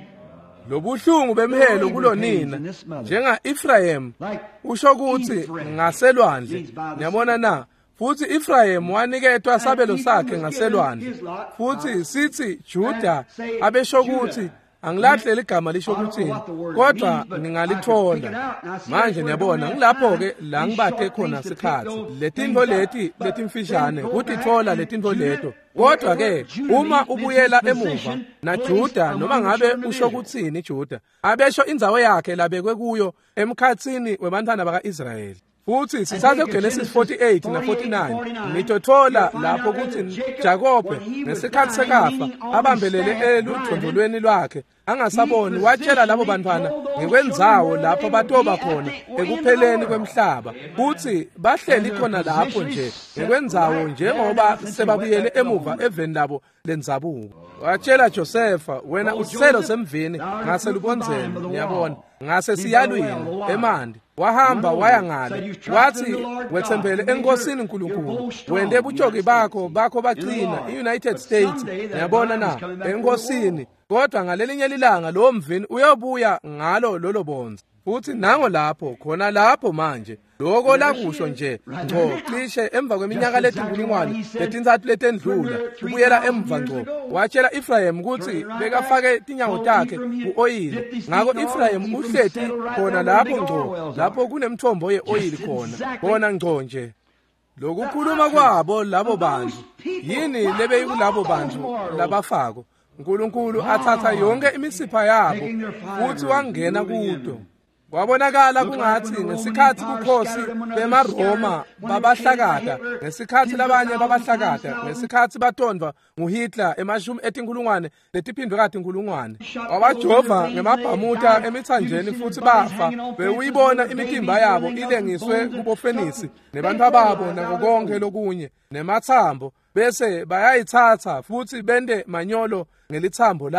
Lobuhlungu bemhelo kulonina njenga Ephraim usho ukuthi ngaselwandle niyabona na futhi Ephraim waniketwa sabelo sakhe ngaselwandle futhi sithi Juda abesho ukuthi angilahle ligama lisho ukuthini kodwa ngingalithola. Manje niyabona ngilapho ke la ngibathe khona sikhathi letinto leti letimfishane kuthi thola letinto leto. Kodwa ke uma ubuyela emuva na Juda noma ngabe usho ukuthini Juda abesho indzawo yakhe labekwe kuyo emkhatsini webantwana baka-Israyeli. Futhi sithathe uGenesis forty-eight na forty-nine nitothola lapho kuthi Jakobe ngesikhathi sekafa abambelele eludondolweni lwakhe angasaboni watshela labo bantwana ngekwendzawo lapho batoba khona ekupheleni kwemhlaba futhi bahleli khona lapho nje ngekwendzawo njengoba sebabuyele emuva eveni labo lendzabuko. Watshela Josefa wena usiselo semvini ngase lubonzeni niyabona ngase siyalwini emandi wahamba waya ngale wathi wethembele enkosini uNkulunkulu wende ebutshoki bakho bakho bagcina eUnited States niyabona na enkosini kodwa ngalelinye ilanga lo mvini uyobuya ngalo lolo bonza. Futhi nango lapho khona lapho manje lokho lakusho nje ngco cishe emva kweminyaka letinkulungwane letintathu letendlula ubuyela emva ngco watshela Ephraim ukuthi bekafake tinyawo takhe ku-oyili. Ngako Ephraim uhlethi khona lapho ngco lapho kunemthombo ye-oyili khona bona ngco nje. Lokukhuluma kwabo labo bantu yini lebe kulabo bantu labafako uNkulunkulu athatha yonke imisipha yabo futhi wangena kudo. Kwabonakala kungathi ngesikhathi bukhosi bemaRoma babahlakada ngesikhathi labanye babahlakada ngesikhathi batondwa nguHitler emashumi etinkulungwane letiphindwe kade inkulungwane wabajova ngemabhamuta emithanjeni futhi bafa bewuyibona imitimba yabo ilengiswe kubofenisi nebantu ababo nako konke lokunye nemathambo bese bayayithatha futhi bende manyolo ngelithambo labo.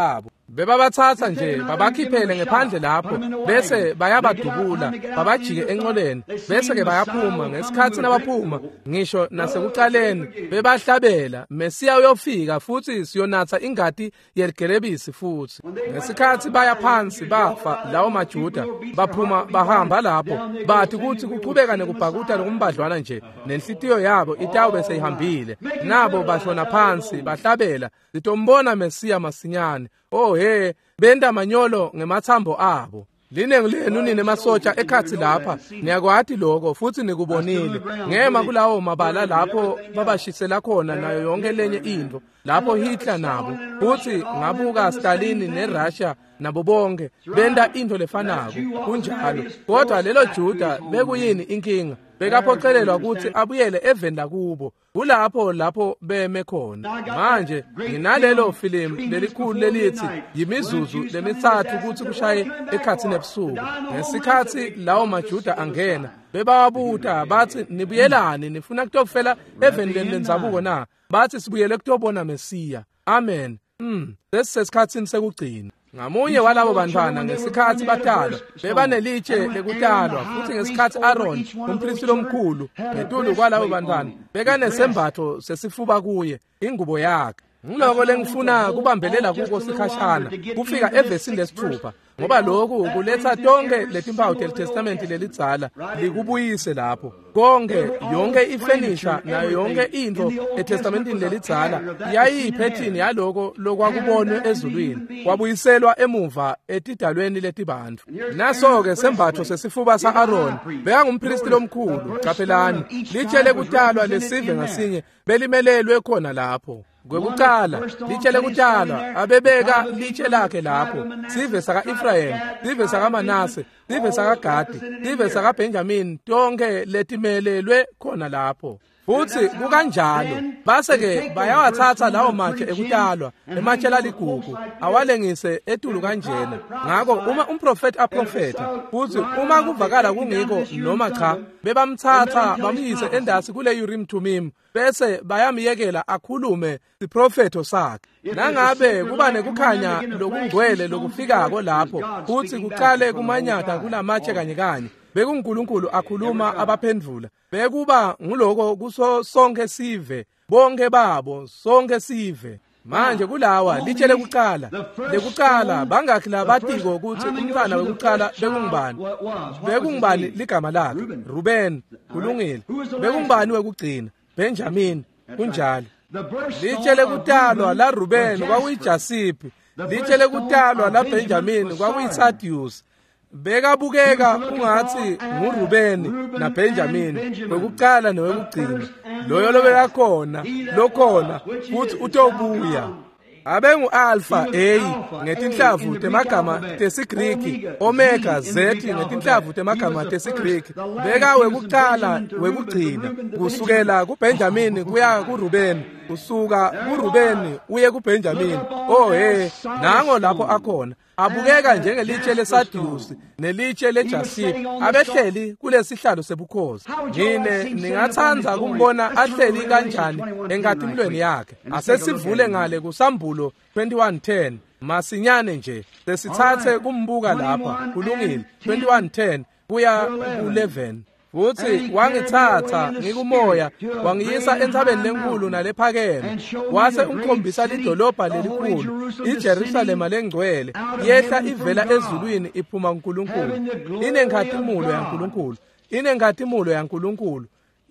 bebabathatha nje babakhiphele ngephandle lapho bese bayabadubula babajike enqoleni bese ke bayaphuma ngesikhathi nabaphuma ngisho nasekuqaleni bebahlabela Mesiya uyofika futhi siyonatha ingadi yeligelebisi futhi ngesikhathi baya phansi bafa lawo maJuda baphuma bahamba lapho bathi ukuthi kuqhubeka nekubhakuta lokumbadlwana nje nenhlitiyo yabo itawube seyihambile nabo bashona phansi bahlabela litombona Mesiya masinyane oh he benda manyolo ngemathambo abo linengi lenu nine masotsha ekhathi lapha niyakwathi lokho futhi nikubonile ngema kulawo mabala lapho babashisela khona nayo yonke lenye into lapho Hitler nabo futhi ngabuka Stalin neRussia nabo bonke benda into lefanako kunjalo kodwa lelo Juda bekuyini inkinga bekaphocelelwa ukuthi abuyele evenda kubo kulapho lapho beme khona manje nginalelo film lelikhulu lelithi yimizuzu lemithathu ukuthi kushaye ekhathini ebusuku ngesikhathi lawo maJuda angena bebawabuta bathi nibuyelani nifuna kutofela evendeni lenzabuko na bathi sibuyele kutobona Mesiya amen mm sesisikhathini sekugcina ngamunye walabo bantwana ngesikhathi batalwa bebanelitshe lekutalwa futhi ngesikhathi Aaron umpristi lomkhulu ngetulu kwalabo bantwana bekanesembatho sesifuba kuye ingubo yakhe ngiloko lengifuna kubambelela kuko sikhashana kufika evesini lesithupha ngoba lokhu kuletha tonke letimpawu teLtestament lelidzala likubuyise lapho konke yonke ifurniture nayo yonke into eTestamentini lelidzala yayiyiphethini yaloko lokwakubonwe ezulwini kwabuyiselwa emuva etidalweni letibantu naso ke sembatho sesifuba saAaron bekangumpristi lomkhulu capelani litshele kutalwa lesive ngasinye belimelelwe khona lapho kwekuqala litshele kutalwa abebeka litshe lakhe lapho sive saka Ephraim sive saka Manase sive saka Gadi sive saka Benjamin tonke letimelelwe khona lapho futhi kukanjalo base ke bayawathatha lawo matshe ekutalwa ematshela ligugu awalengise etulu kanjena ngakho uma umprofeti aprofeta futhi uma kuvakala kungiko noma cha bebamthatha bamyise endasi kule Urim Thummim bese bayamiyekela akhulume iprofeto sakhe nangabe kuba nekukhanya lokungcwele lokufikako lapho futhi kuqale kumanyata kulamatshe kanye kanye bekuNkulunkulu akhuluma abaphendvula bekuba nguloko kuso sonke sive bonke babo sonke sive manje kulawa litshele kuqala lekuqala bangakhi labatiko ukuthi umntana wekuqala bekungubani bekungubani ligama lakhe Ruben kulungile bekungubani wekugcina Benjamin kunjalo litshele kutalwa la Ruben kwakuyijasiphi litshele kutalwa la Benjamin kwakuyithadius bekabukeka ungathi nguRubeni naBenjamin wekuqala nowekugcina loyo lobekakhona lokhona futhi utobuya abengu alpha A ngetinhlavu temagama tesiGreek omega Z ngetinhlavu temagama tesiGreek beka wekuqala wekugcina kusukela kuBenjamin kuya kuRuben usuka kuRuben uye kuBenjamin oh hey nango lapho akhona abukeka njengelitshe leSadius nelitshe leJasip abehleli kulesihlalo sebukhosi ngine ningathanza kumbona ahleli kanjani enkatimlweni yakhe asesivule ngale kuSambulo twenty-one ten masinyane nje sesithathe kumbuka lapha kulungile twenty-one ten kuya ku-eleven futhi wangithatha ngikumoya wangiyisa entsabeni lenkulu nalephakeme wase ungikhombisa lidolobha lelikhulu iJerusalema lengcwele yehla ivela ezulwini iphuma kuNkulunkulu inenkhatimulo yaNkulunkulu inenkhatimulo yaNkulunkulu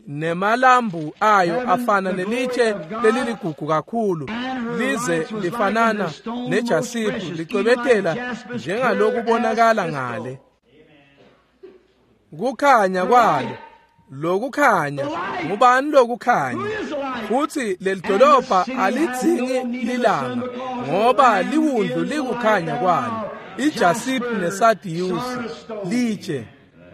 nemalambu ayo afana nelitshe leliligugu kakhulu lize lifanana nejasiphi licwebetela njengaloku bonakala ngale kukhanya kwalo lokukhanya ngubani lokukhanya futhi lelidolobha alidzingi lilanga ngoba liwundlu likukhanya kwalo iJasip neSadius litshe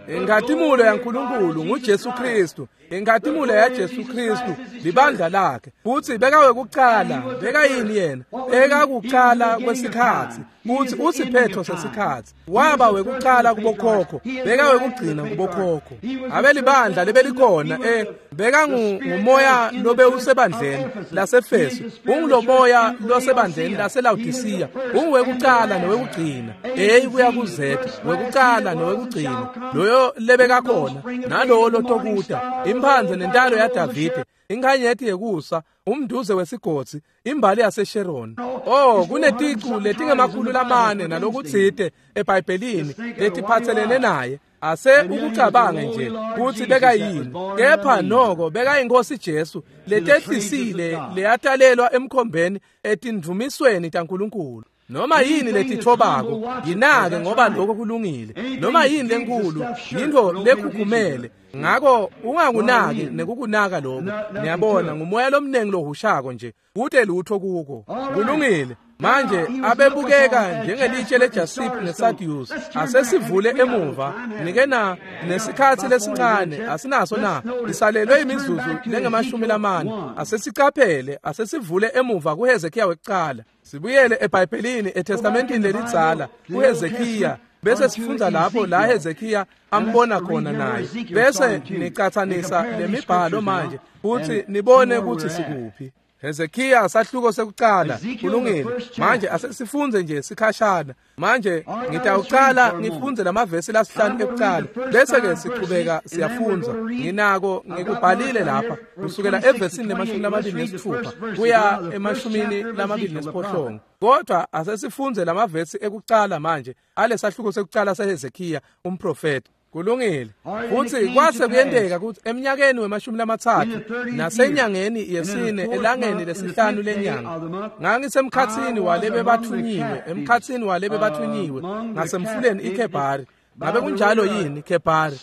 Inkhatimulo yaNkulunkulu nguJesu Kristu. Inkhatimulo yaJesu Kristu libandla lakhe. Futhi beka wekucala, beka yini yena? Beka kucala kwesikhathi. Futhi usiphetho sesikhathi. Waba wekucala kubokhokho, beka wekugcina kubokhokho. Abelibandla lebelikhona eh beka ngumoya lobe usebandleni laseFesu. Ungulomoya losebandleni laseLaodicea. Ungwekucala nowekugcina. Eh kuya kuzethe, wekucala nowekugcina. Loyo lebeka khona nalowo lotokuta. Imphanze nentalo yaDavide, inkhanyeti yekusa, umduze wesigodzi, imbali yaseSharon. Oh, kuneticu letingemakhulu lamane nalokutsite eBhayibhelini letiphatselene naye. Ase ukucabange nje kuthi beka yini, kepha noko beka inkosi Jesu letehlisile leyatalelwa emkhombeni etindumisweni taNkulunkulu. Noma yini letithobako yinake ngoba lokho kulungile. Noma yini lenkulu yinto lekhukhumele. Ngakho ungakunaki nekukunaka lokho. Niyabona ngumoya lomnengi lohushako nje kude lutho kuko. Kulungile. Manje abebukeka njengelitshe leJasip neSardius asesivule emuva nikena nesikhathi lesincane asinaso na isalelwe imizuzu lengemashumi lamane asesicaphele asesivule emuva kuHezekiya wekucala. Sibuyele eBhayibhelini eTestamentini lelidzala kuHezekiya bese sifunda lapho la Hezekiya ambona khona naye bese nicathanisa lemibhalo manje futhi nibone ukuthi sikuphi. Hezekiya sahluko sekucala kulungile. Manje asesifunze nje sikhashana. Manje ngitawucala ngifunze lamavesi lasihlanu ekucala bese ke siqhubeka siyafunza. Nginako ngikubhalile lapha kusukela evesini lemashumi lamabili nesithupha kuya emashumini lamabili nesiphohlongo. Kodwa asesifunze lamavesi ekucala manje alesahluko sekucala seHezekiya umprofeti. Kulungile. Futhi kwase kuyendeka ukuthi eminyakeni wemashumi lamathathu nasenyangeni yesine elangeni lesihlanu lenyanga ngangisemkhatsini walebe bathunyiwe emkhatsini walebe bathunyiwe ngasemfuleni iKhebari. Ngabe kunjalo yini Khebari?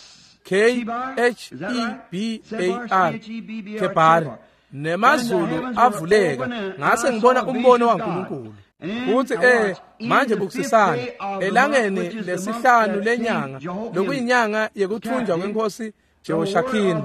K H E B A R Khebari. Nemazulu avuleka ngase ngibona umbono waNkulunkulu. Futhi eh manje bukusisana elangeni lesihlanu lenyanga lokuyinyanga yekuthunjwa kwenkosi Jehoshakini.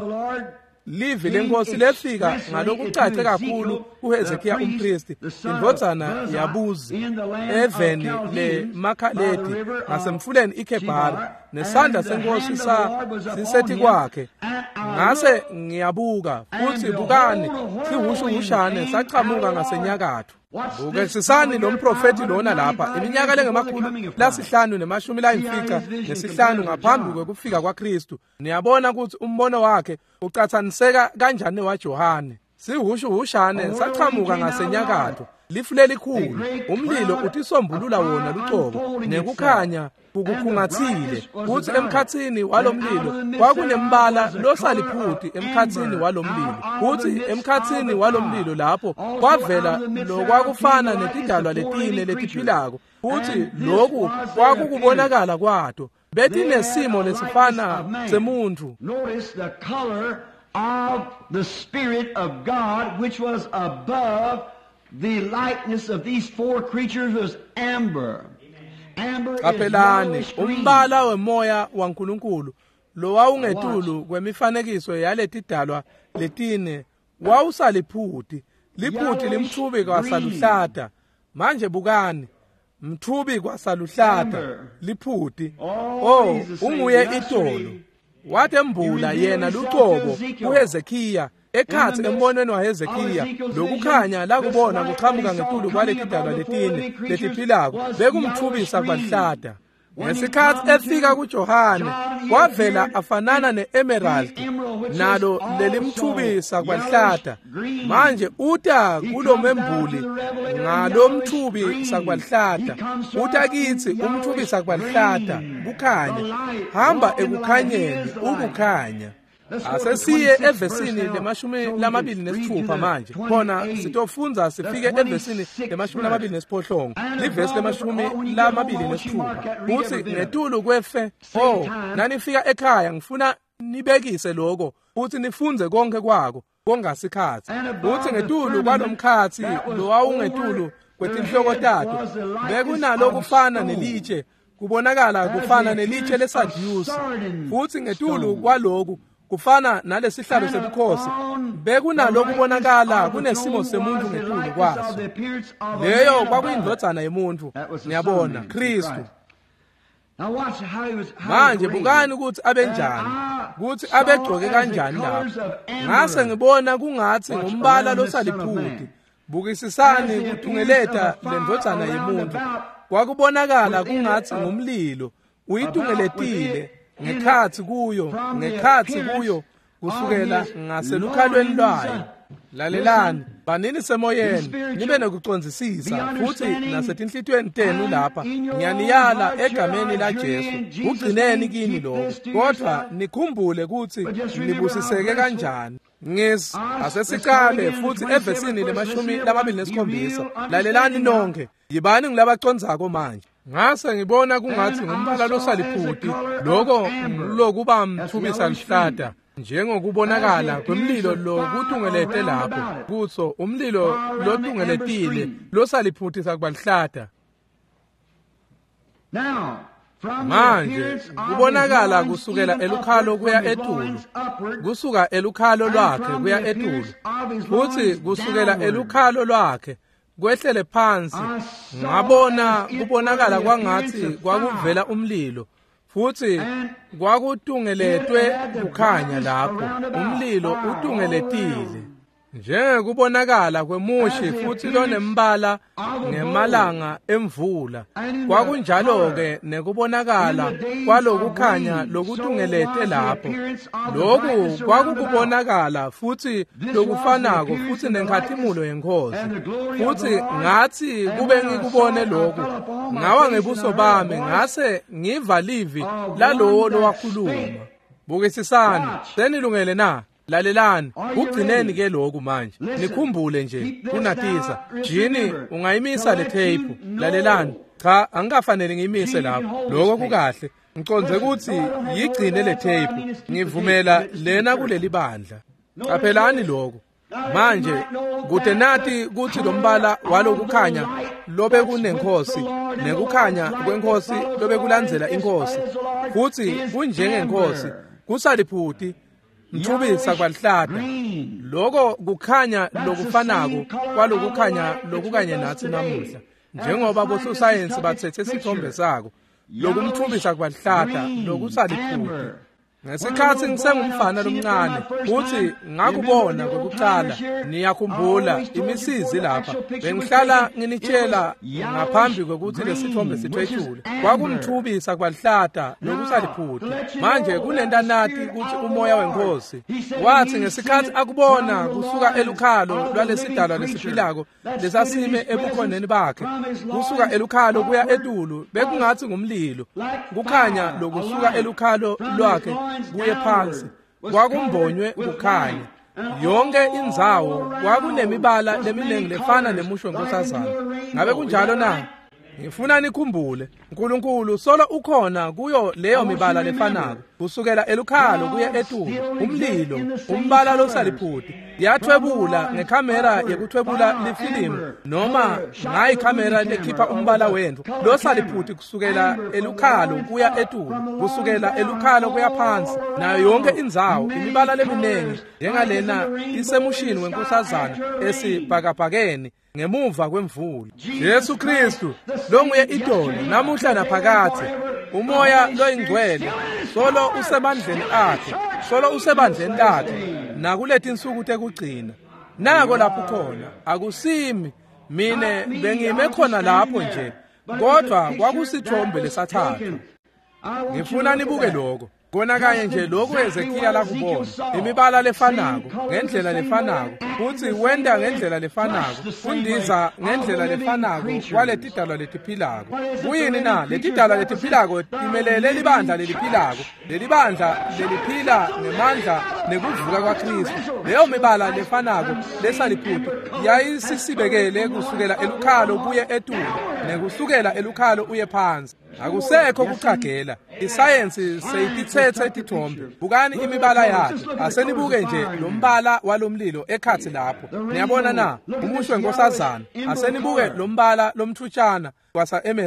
Livi lenkosi lefika ngalokucace kakhulu uHezekiya umpristi indodana yaBuzi eveni leMakhaledi ngasemfuleni iKhebari nesandla senkosi sa sisethi kwakhe. Ngase ngiyabuka futhi bukani sihushuhushane sachamuka ngasenyakatho. Buke sisani lo mprofeti lona lapha iminyaka lengemakhulu lasihlanu nemashumi layimfica nesihlanu ngaphambi kwekufika kwaKristu. Niyabona ukuthi umbono wakhe ucathaniseka kanjani waJohane. Sihushuhushane sachamuka ngasenyakatho. Lifule likhulu umlilo utisombulula wona lucobo nekukhanya kukukhungathile. Futhi emkhathini walomlilo kwakunembala losaliphuti emkhathini walomlilo. Futhi emkhathini walomlilo lapho kwavela lokwakufana netidalwa letine letiphilako. Futhi lokhu kwakukubonakala kwato bethi nesimo lesifana semuntu. Notice the color of the Spirit of God which was above the likeness of these four creatures was amber. Kapelani umbala wemoya waNkulunkulu lo wawungetulu kwemifanekiso yaletidalwa letine wawusaliphuti. Liphuti limthubi kwasaluhlata. Manje bukani mthubi kwasaluhlata liphuti. Oh unguye itolo watembula yena lucobo uHezekiya ekhathi embonweni waHezekiya lokukhanya la kubona kuqhamuka ngetulu kwaletidalwa letine letiphilako bekumthubisa kwahlata. Ngesikhathi efika kuJohane kwavela afanana neemerald nalo lelimthubisa kwahlata. Manje uta kulomembuli ngalomthubi sakwahlata uta kithi umthubisa kwahlata kukhanya hamba ekukhanyeni ukukhanya. Asesiye evesini lemashumi lamabili nesithupha manje khona sitofunza sifike evesini lemashumi lamabili nesiphohlongo livesi lemashumi lamabili nesithupha futhi ngetulu kwefe. Oh nanifika ekhaya ngifuna nibekise lokho futhi nifunze konke kwako kongasikhathi. Futhi ngetulu kwalomkhathi lo wawungetulu kwetinhloko tato bekunalo kufana nelitshe kubonakala kufana nelitshe lesadyusi futhi ngetulu kwaloku kufana nalesihlalo sebukhosi bekunalokhu kubonakala kunesimo semuntu ngetulu kwaso. Leyo kwakuyindlodzana yemuntu, ngiyabona Kristu. Manje bukani ukuthi abenjani, ukuthi abegcoke kanjani lapho. Ngase ngibona kungathi ngumbala losaliphuti. Bukisisani kutungeleta lendlodzana yemuntu. Kwakubonakala kungathi ngumlilo uyitungeletile ngekhathi kuyo, ngekhathi kuyo kusukela ngaselukhalweni lwayo. Lalelani, banini semoyeni, nibe nokucondzisisa futhi nasetinhlitweni tenu lapha. Ngiyaniyala egameni la Jesu, ugcineni kini lokho. Kodwa nikhumbule ukuthi nibusiseke kanjani. Ngis asesiqale futhi evesini lemashumi lamabili nesikhombisa. Lalelani nonke, yibani ngilabacondzako manje. Ngase ngibona kungathi ngumbala losaliphuti, lokho lokuba mthubisa lihlada. Njengokubonakala kwemlilo lo kutungelete lapho kutso umlilo lotungeletile losaliphuti sakubalihlada. Manje kubonakala kusukela elukhalo kuya etulu, kusuka elukhalo lwakhe kuya etulu, futhi kusukela elukhalo lwakhe kwehlele phansi. Ngabona kubonakala kwangathi kwakuvela umlilo, futhi kwakutungeletwe kukhanya lapho, umlilo utungeletile. Njengokubonakala kwemushi futhi lonembala ngemalanga emvula, kwakunjalo-ke nekubonakala kwalokukhanya lokutungelete lapho. Lokhu kwakukubonakala futhi lokufanako futhi nenkhathimulo yenkosi. Futhi ngathi kube ngikubone lokhu, ngawa ngebuso bami ngase ngiva livi lalowo lowakhuluma. Bukisisani, senilungele na? Lalelani, ugcineni ke lokhu manje. Nikhumbule nje, kunatisa. Jini, ungayimisa le tape. Lalelani, cha, angikafanele ngiyimise lapho. Lokho kukahle. Ngiconze ukuthi yigcine le tape. Ngivumela lena kuleli bandla. Qaphelani lokho. Manje kude nathi kuthi lombala walokukhanya lobe kunenkosi, nekukhanya kwenkosi lobe kulandzela inkosi. Futhi kunjengenkosi, kusaliphuti mthubisa kwalihlada. Lokho kukhanya lokufanako kwalokukhanya lokukanye nathi namuhla. Njengoba bososayensi bathethe isithombe sako, lokumthubisa kwalihlada lokusaliphuti. Ngesikhathi ngisengumfana lomncane futhi ngakubona kokuqala, niyakhumbula imisizi lapha. Bengihlala nginitshela ngaphambi kokuthi lesithombe sithwethule. Kwakumthubisa kwalihlada lokusaliphuti. Manje kunentanati ukuthi umoya wenkosi wathi ngesikhathi akubona kusuka elukhalo lwalesidalwa lesiphilako lesasime ebukhoneni bakhe, kusuka elukhalo kuya etulu, bekungathi ngumlilo. Kukhanya lokusuka elukhalo lwakhe kuye phansi, kwakumbonywe ukukhanya. Yonke indzawo kwakunemibala leminengi lefana nemusho nkosazana. Ngabe kunjalo na? Ngifuna nikhumbule, uNkulunkulu solo ukhona kuyo leyo mibala lefanako. Kusukela elukhalo kuya etulu, umlilo, umbala losaliphuti. Yathwebula ngekhamera yekuthwebula lifilimu noma ngayi kamera lekhipha umbala wendlu. Losaliphuti kusukela elukhalo kuya etulu, kusukela elukhalo kuya phansi. Nayo yonke indzawo imibala leminengi njengalena isemushini wenkosazana esibhakabhakeni ngemuva kwemvula. Yesu Kristu lo nguye idolo namuhla naphakade. Umoya loyingcwele solo usebandleni akhe, solo usebandleni lakhe nakulethi insuku tekugcina. Nako lapho khona akusimi mine bengime khona lapho nje, kodwa kwakusithombe lesathathu. Ngifuna nibuke lokho. Kona kanye nje lokho Ezekiya lakubona, imibala lefanako ngendlela lefanako, futhi wenda ngendlela lefanako, undiza ngendlela lefanako kwaletidalwa letiphilako. Kuyini na letidalwa letiphilako imelele libandla leliphilako, lelibandla leliphila ngemandla nekuvuka kwaKristu. Leyo mibala lefanako lesaliphuti yayisisibekele kusukela elukhalo kuye etulu, nekusukela elukhalo uye phansi. Akusekho kuchagela. Isayensi seyitithethe itithombe. Bukani imibala yakhe. Asenibuke nje lombala walomlilo ekhathi lapho. Niyabona na? Umushwe nkosazana. Asenibuke lombala lomthutshana kwasa emerald.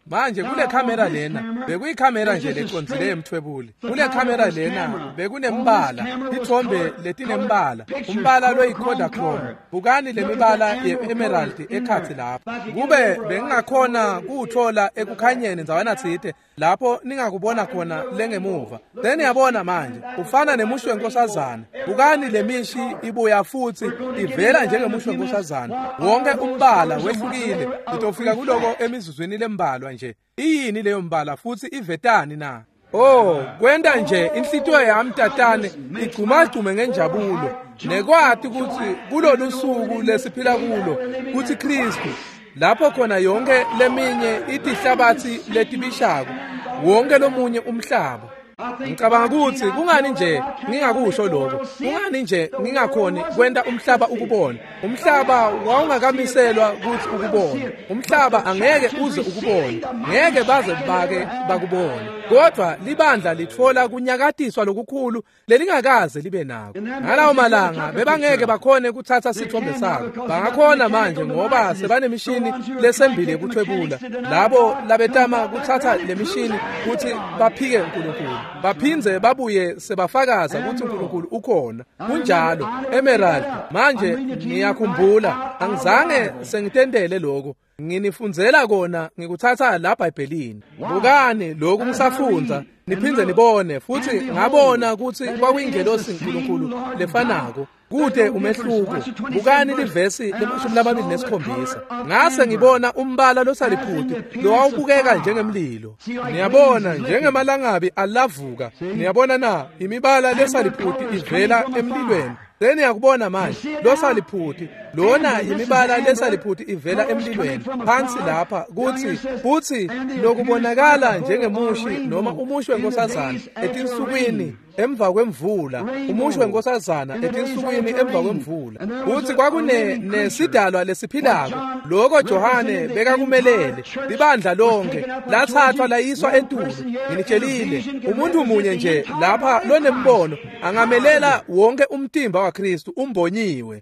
manje kule camera lena bekuyicamera nje leconzile emthwebuli kule camera lena bekunembala ithombe letinembala umbala lo iCodachrome bukani lemibala ye-emerald ekhathi lapha kube bengingakhona kuthola ekukhanyeni nzawana tsite lapho ningakubona khona lengemuva then yabona manje ufana nemusho wenkosazana bukani lemishi ibuya futhi ivela njengemusho wenkosazana wonke umbala wehlukile utofika kuloko emizuzweni lembalwa nje iyini leyo mbala futhi ivetani na oh kwenda nje inhlitiyo yami tatane igcumagume ngenjabulo nekwathi ukuthi kulolu suku lesiphila kulo kuthi Kristu lapho khona yonke leminye itihlabathi letibishako wonke lomunye umhlaba ngicabanga ukuthi kungani nje ngingakusho lokho kungani nje ngingakhoni kwenda umhlaba ukubona umhlaba wawungakamiselwa ukuthi ukubona umhlaba angeke uze ukubona ngeke baze bake bakubona kodwa libandla lithola kunyakatiswa lokukhulu lelingakaze libe nako ngalawo malanga bebangeke bakhone kuthatha sithombe sabo bangakhona manje ngoba sebanemishini lesembile kuthwebula labo labetama kuthatha lemishini ukuthi baphike uNkulunkulu baphinze babuye sebafakaza ukuthi uNkulunkulu ukhona kunjalo emerald manje ngiyakhumbula angizange sengitendele lokho nginifundzela kona ngikuthatha la eBhayibhelini bukani lokhu ngisafundza niphinze nibone futhi ngabona ukuthi kwakuyingelosi uNkulunkulu lefanako kude umehluko bukani livesi lemashumi lamabili nesikhombisa ngase ngibona umbala losaliphuti lowawubukeka njengemlilo niyabona njengemalangabi alavuka niyabona na imibala lesaliphuti ivela emlilweni then yakubona manje losaliphuti lona imibala lesaliphuti ivela emlilweni phansi lapha kuthi futhi lokubonakala njengemushi noma umushi wenkosazana etinsukwini emva kwemvula umushi wenkosazana etinsukwini emva kwemvula kuthi kwakune nesidalwa lesiphilako lokho Johane bekakumelele libandla lonke lathathwa layiswa entulu nginitshelile umuntu munye nje lapha lonembono angamelela wonke umtimba waKristu umbonyiwe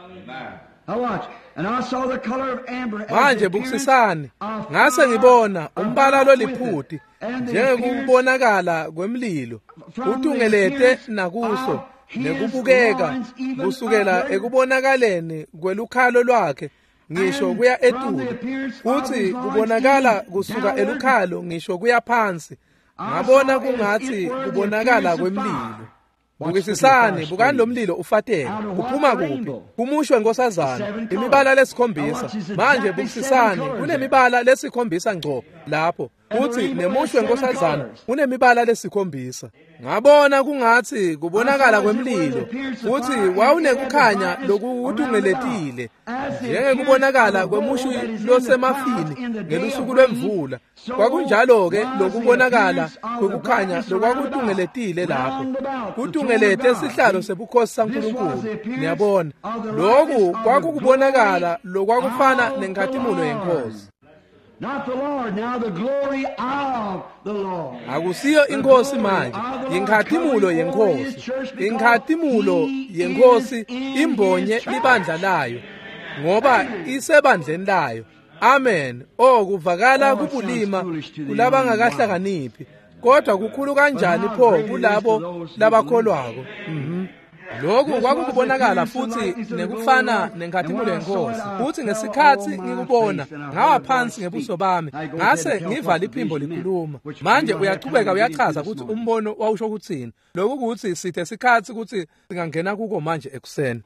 manje bukusisani ngase ngibona umbala loliphuti njengekubonakala kwemlilo utungelete nakuso nekubukeka kusukela ekubonakaleni kwelukhalo lwakhe ngisho kuya etulu futhi kubonakala kusuka elukhalo ngisho kuya phansi ngabona kungathi kubonakala kwemlilo bukisisani bukani lomlilo ufatela uphuma kuphi kumushwe wenkosazana imibala lesikhombisa manje bukisisani kunemibala lesikhombisa ngco lapho futhi nemushwe wenkosazana kunemibala lesikhombisa ngabona kungathi kubonakala kwemlilo futhi wawunekukhanya lokutungeletile njengekubonakala kwemushu losemafini ngelusuku lwemvula kwakunjalo-ke lokubonakala kwekukhanya lokwakutungeletile lapho kutungelete isihlalo sebukhosi saNkulunkulu niyabona lokhu kwakukubonakala lokwakufana nenkathimulo yenkosi Not the Lord, now the glory of the Lord. Akusiyo inkosi manje, inkathimulo yenkosi. Inkathimulo yenkosi imbonye libandla layo ngoba isebandleni layo. Amen. Oh kuvakala kubulima kulaba ngakahlakaniphi. Kodwa kukhulu kanjani pho kulabo labakholwako. Mhm. Lokhu kwakubonakala futhi nekufana nenkathimulo yenkosi futhi ngesikhathi ngikubona ngawa phansi ngebuso bami ngase ngivala iphimbo likhuluma manje uyachubeka uyachaza ukuthi umbono wawusho ukuthini lokhu ukuthi sithe sikhathi ukuthi singangena kuko manje ekuseni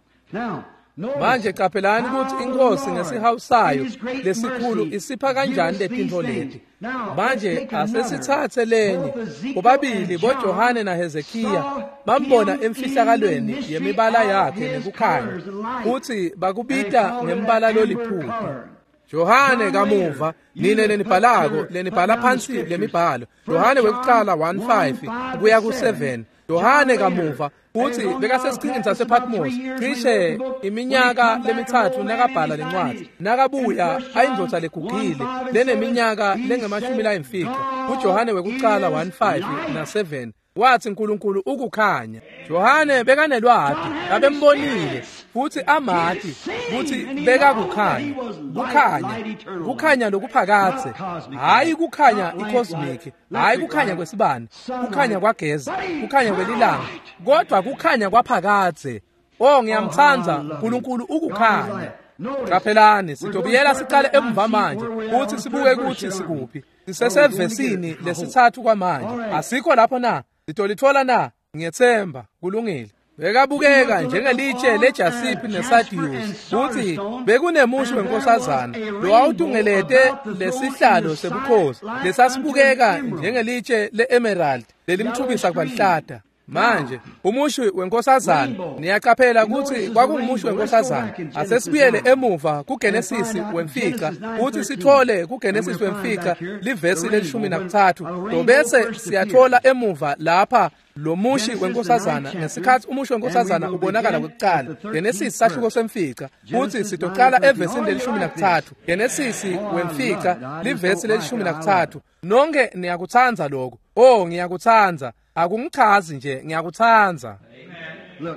manje capelani ukuthi inkosi ngesihawusayo lesikhulu isipha kanjani lethinto leti manje asesithathe lenye bobabili boJohane na Hezekiya bambona emfihlakalweni yemibala yakhe nekukhanya futhi bakubita ngembala loliphuti Johane kamuva nine lenibhalako lenibhala phansi lemibhalo Johane wekuqala one five kuya ku seven Johane kamuva futhi bekasesiqhingini sasePatmos cishe iminyaka lemithathu nakabhala lencwadi nakabuya ayindloza legugile leneminyaka lengemashumi layimfica uJohane wekuqala one five na seven wathi uNkulunkulu ukukhanya Johane bekanelwadi abembonile futhi amathi futhi beka kukhanya kukhanya kukhanya lokuphakathe hayi kukhanya icosmic hayi kukhanya kwesibani kukhanya kwagezi kukhanya kwelilanga kodwa kukhanya kwaphakathe oh ngiyamthanda uNkulunkulu ukukhanya Qaphelani sitobiyela siqale emva manje futhi sibuke ukuthi sikuphi sisesevesini lesithathu kwamanje asikho lapho na sitolithola na ngiyethemba kulungile bekabukeka njengelitshe lejasipi nesadius futhi bekunemusho wenkosazana lo awutungelete lesihlalo sebukhosi lesasibukeka njengelitshe leemerald lelimthubisa kwalihlata manje umushi wenkosazana niyaqaphela ukuthi kwakungumushi wenkosazana asesibuyele emuva kuGenesis wemfica uthi sithole kuGenesis wemfica livesi lelishumi nakuthathu to bese siyathola emuva lapha lo mushi wenkosazana ngesikhathi umushi wenkosazana ubonakala kokuqala Genesis sahluko semfica uthi sitoqala evesini lelishumi nakuthathu Genesis wemfica livesi lelishumi nakuthathu nonke niyakuthanda lokho oh ngiyakuthanda akungichazi nje ngiyakuthanza Look,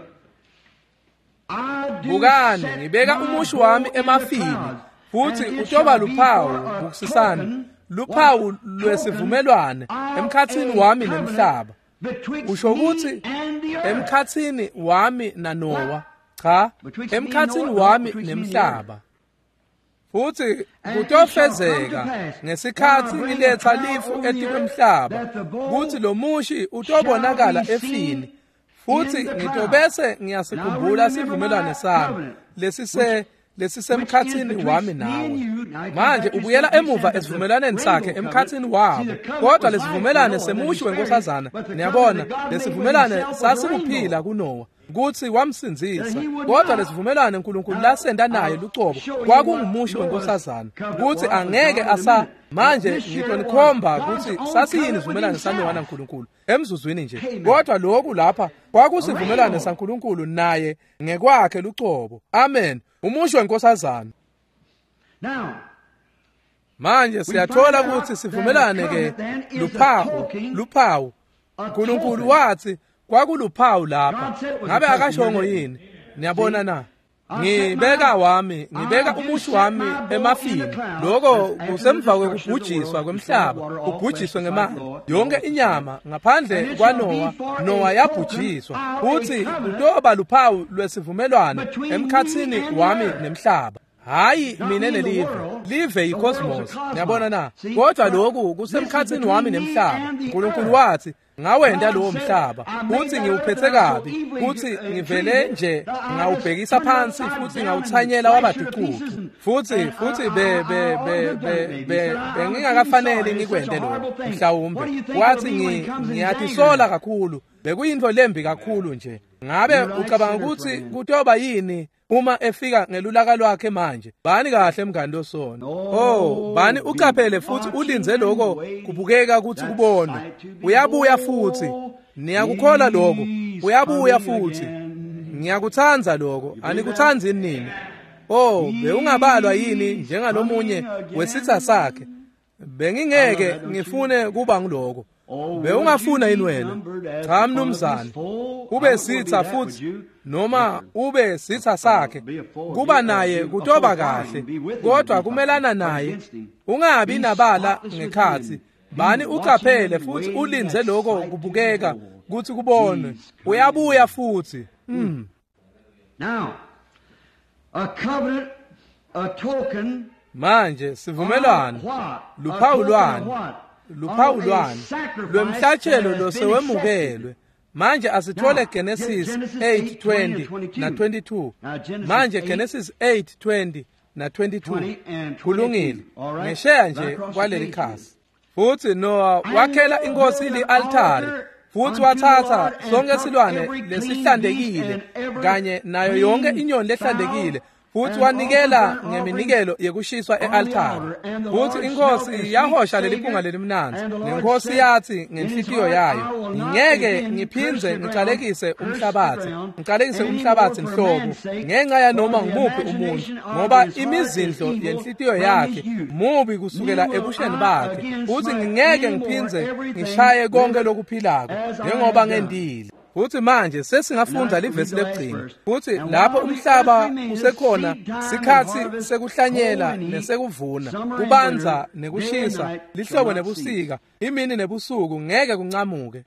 I do bukani set ngibeka my umushi wami goal in emafini the cloud, futhi and it utoba shall be luphawu for a bukusisana token, luphawu what lwesivumelwane token of emkhathini a wami covenant nemhlaba betwixt usho me ukuthi and the earth. emkhathini wami nanowa cha Betwixt me and emkhathini Noah, wami betwixt me and the nemhlaba futhi And it shall come kutofezeka to pass, ngesikhathi when I bring ngiletha the cloud lifu over the etikwemhlaba earth, that the bowl kuthi lo mushi utobonakala shall be seen efini futhi in the cloud. ngitobese ngiyasikhumbula Now remember sivumelwano my sami covenant, lesise lesisemkhathini which is wami betwixt me nawe and you. Now, it manje comes back ubuyela to emuva something esivumelwaneni that sakhe the emkhathini rainbow wabo covenant. See, the kodwa covenant was lesivumelane like Noah, semushi that he wenkosazana spared, but the niyabona covenant that God made with lesivumelane himself was a sasibuphila rainbow. kuNoah kuthi wamsinzisa That he would kodwa not. lesivumelane uNkulunkulu Now, lasenda naye I'll lucobo show you kwakungumushi what Noah's wenkosazana covenant kuthi was angeke with God in a asa minute. manje But this year ngitonikhomba it was ukuthi God's own sasiyini covenant isivumelane with saNoah himself. naNkulunkulu emzuzwini nje Amen. kodwa lokhu lapha kwakusivumelane rainbow. saNkulunkulu naye ngekwakhe lucobo amen umushi wenkosazana Now, manje siyathola ukuthi sivumelane ke luphawu luphawu uNkulunkulu wathi kwakuluphawu lapha ngabe akashongo yini niyabona na ngibeka wami ngibeka umushi wami emafini lokho kusemva kwekubhujiswa kwemhlaba ubhujiswe ngemali yonke inyama ngaphandle kwaNoah Noah yabhujiswa futhi utoba luphawu lwesivumelwano emkhathini wami nemhlaba hayi mina nelive live yicosmos niyabona na kodwa lokhu kusemkhathini wami nemhlaba uNkulunkulu wathi ngawenda lowo mhlaba futhi ngiwuphethe kabi futhi ngivele nje ngawubhekisa phansi futhi ngawuthanyela wabaducucu futhi futhi be be be be be bengingakafanele ngikwende lokho mhlawumbe wathi ngiyatisola kakhulu bekuyinto lembi kakhulu nje ngabe ucabanga ukuthi kutoba yini uma efika ngelulaka lwakhe manje bani kahle mngani osona oh bani ucaphele futhi ulinze lokho kubukeka ukuthi kubonwe uyabuya futhi niyakukhola lokho uyabuya futhi ngiyakuthanza lokho anikuthanzini nini oh beungabalwa yini njengalomunye wesitha sakhe bengingeke ngifune kuba ngiloko beungafuna yini wena cha mnumzane ube sitha futhi noma ube sitha sakhe kuba naye kutoba kahle kodwa kumelana naye ungabi nabala ngekhathi bani ucaphele futhi ulinze lokho kubukeka ukuthi kubonwe uyabuya futhi mm. Now, a covenant, a token, manje sivumelwano luphawu lwani luphawu lwani lwemhlatshelo losewemukelwe manje asithole Genesis eight twenty na twenty-two manje Genesis eight twenty na twenty-two kulungile ngesheya nje kwaleli khasi futhi Noah wakhela inkosi li-altari futhi wathatha sonke silwane lesihlandekile kanye nayo yonke inyoni lehlandekile futhi wanikela ngeminikelo yekushiswa e-altari futhi inkosi yahosha leli phunga lelimnanzi nenkosi yathi ngenhliziyo yayo ngeke ngiphindze ngicalekise umhlabathi ngicalekise umhlabathi nhlobo ngenxa ya noma ngumuphi umuntu ngoba imizindlo yenhliziyo yakhe mubi kusukela ebusheni bakhe futhi ngeke ngiphindze ngishaye konke lokuphilako njengoba ngendile futhi manje sesingafunda livesi lekugcina futhi lapho umhlaba usekhona sikhathi sekuhlanyela nesekuvuna kubanza nekushisa lihlobo nebusika imini nebusuku ngeke kuncamuke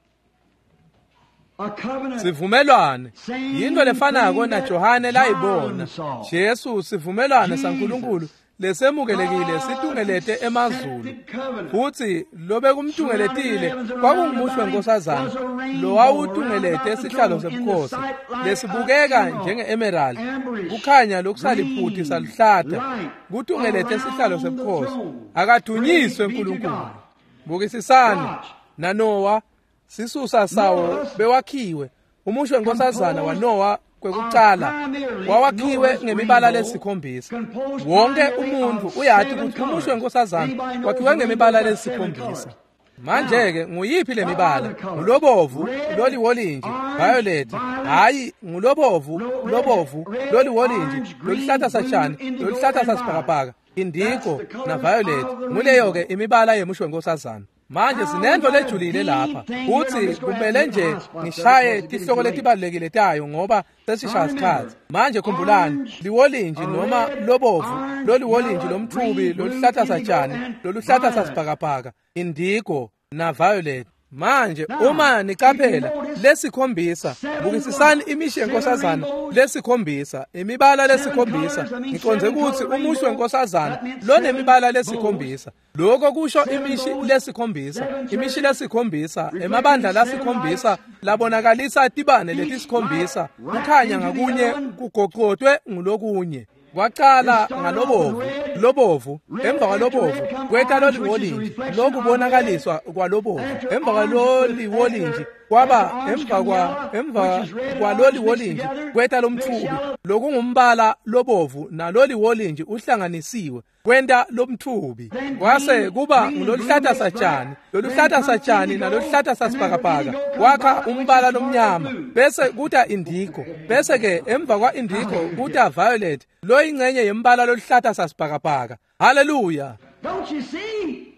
sivumelwane yinto lefanako na Johane layibona Jesu sivumelwane saNkulunkulu lesemukelekile situngelete emazulu futhi lobe kumtungeletile kwakungumushwe nkosazana lo wawutungelete esihlalo sobukhosi lesibukeka njenge-emerald kukhanya lokusaliphuthi saluhlata kutungelete esihlalo sobukhosi akadunyiswe uNkulunkulu bukisisani naNowa sisusa sawo bewakhiwe umushwe nkosazana waNowa kwekucala wawakhiwe ngemibala lesikhombisa wonke umuntu uyathi ukuthi umushwe nkosazana wakhiwe ngemibala lesikhombisa manje ke nguyiphi le mibala ngulobovu loliwolinji violet hayi ngulobovu lobovu loliwolinji loluhlatha satshani loluhlatha sasibhakabhaka indiko na violet nguleyo ke imibala yemushwe nkosazana manje sinento lejulile lapha uthi kumele nje ngishaye tihloko letibalekile tayo ngoba sesishaya isikhathi manje khumbulani liwolinji noma lobovu loliwolinji lomthubi loluhlatha satshani loluhlatha sasibhakabhaka indiko na violet manje uma nicaphela lesikhombisa bukisisani imisho yenkosazana lesikhombisa imibala lesikhombisa ngiconze ukuthi umushwe wenkosazana lonemibala lesikhombisa lokho kusho imishi lesikhombisa imishi lesikhombisa emabandla lasikhombisa labonakalisa tibane letisikhombisa kukhanya ngakunye kugoqotwe ngulokunye kwaqala ngalobovu lobovu emva kwalobovu kweta loliwolinji lokubonakaliswa kwalobovu emva kwaloliwolinji kwaba emva kwa emva kwaloliwolinji kweta lomthubi lokungumbala lobovu naloliwolinji uhlanganisiwe kwenta lomthubi kwase kuba ngololuhlatha satshani loluhlatha satshani naloluhlatha sasibhakabhaka wakha umbala lomnyama bese kuta indiko bese ke emva kwa indiko kuta violet lo ingcenye yembala loluhlatha sasibhakabhaka haleluya Don't you see?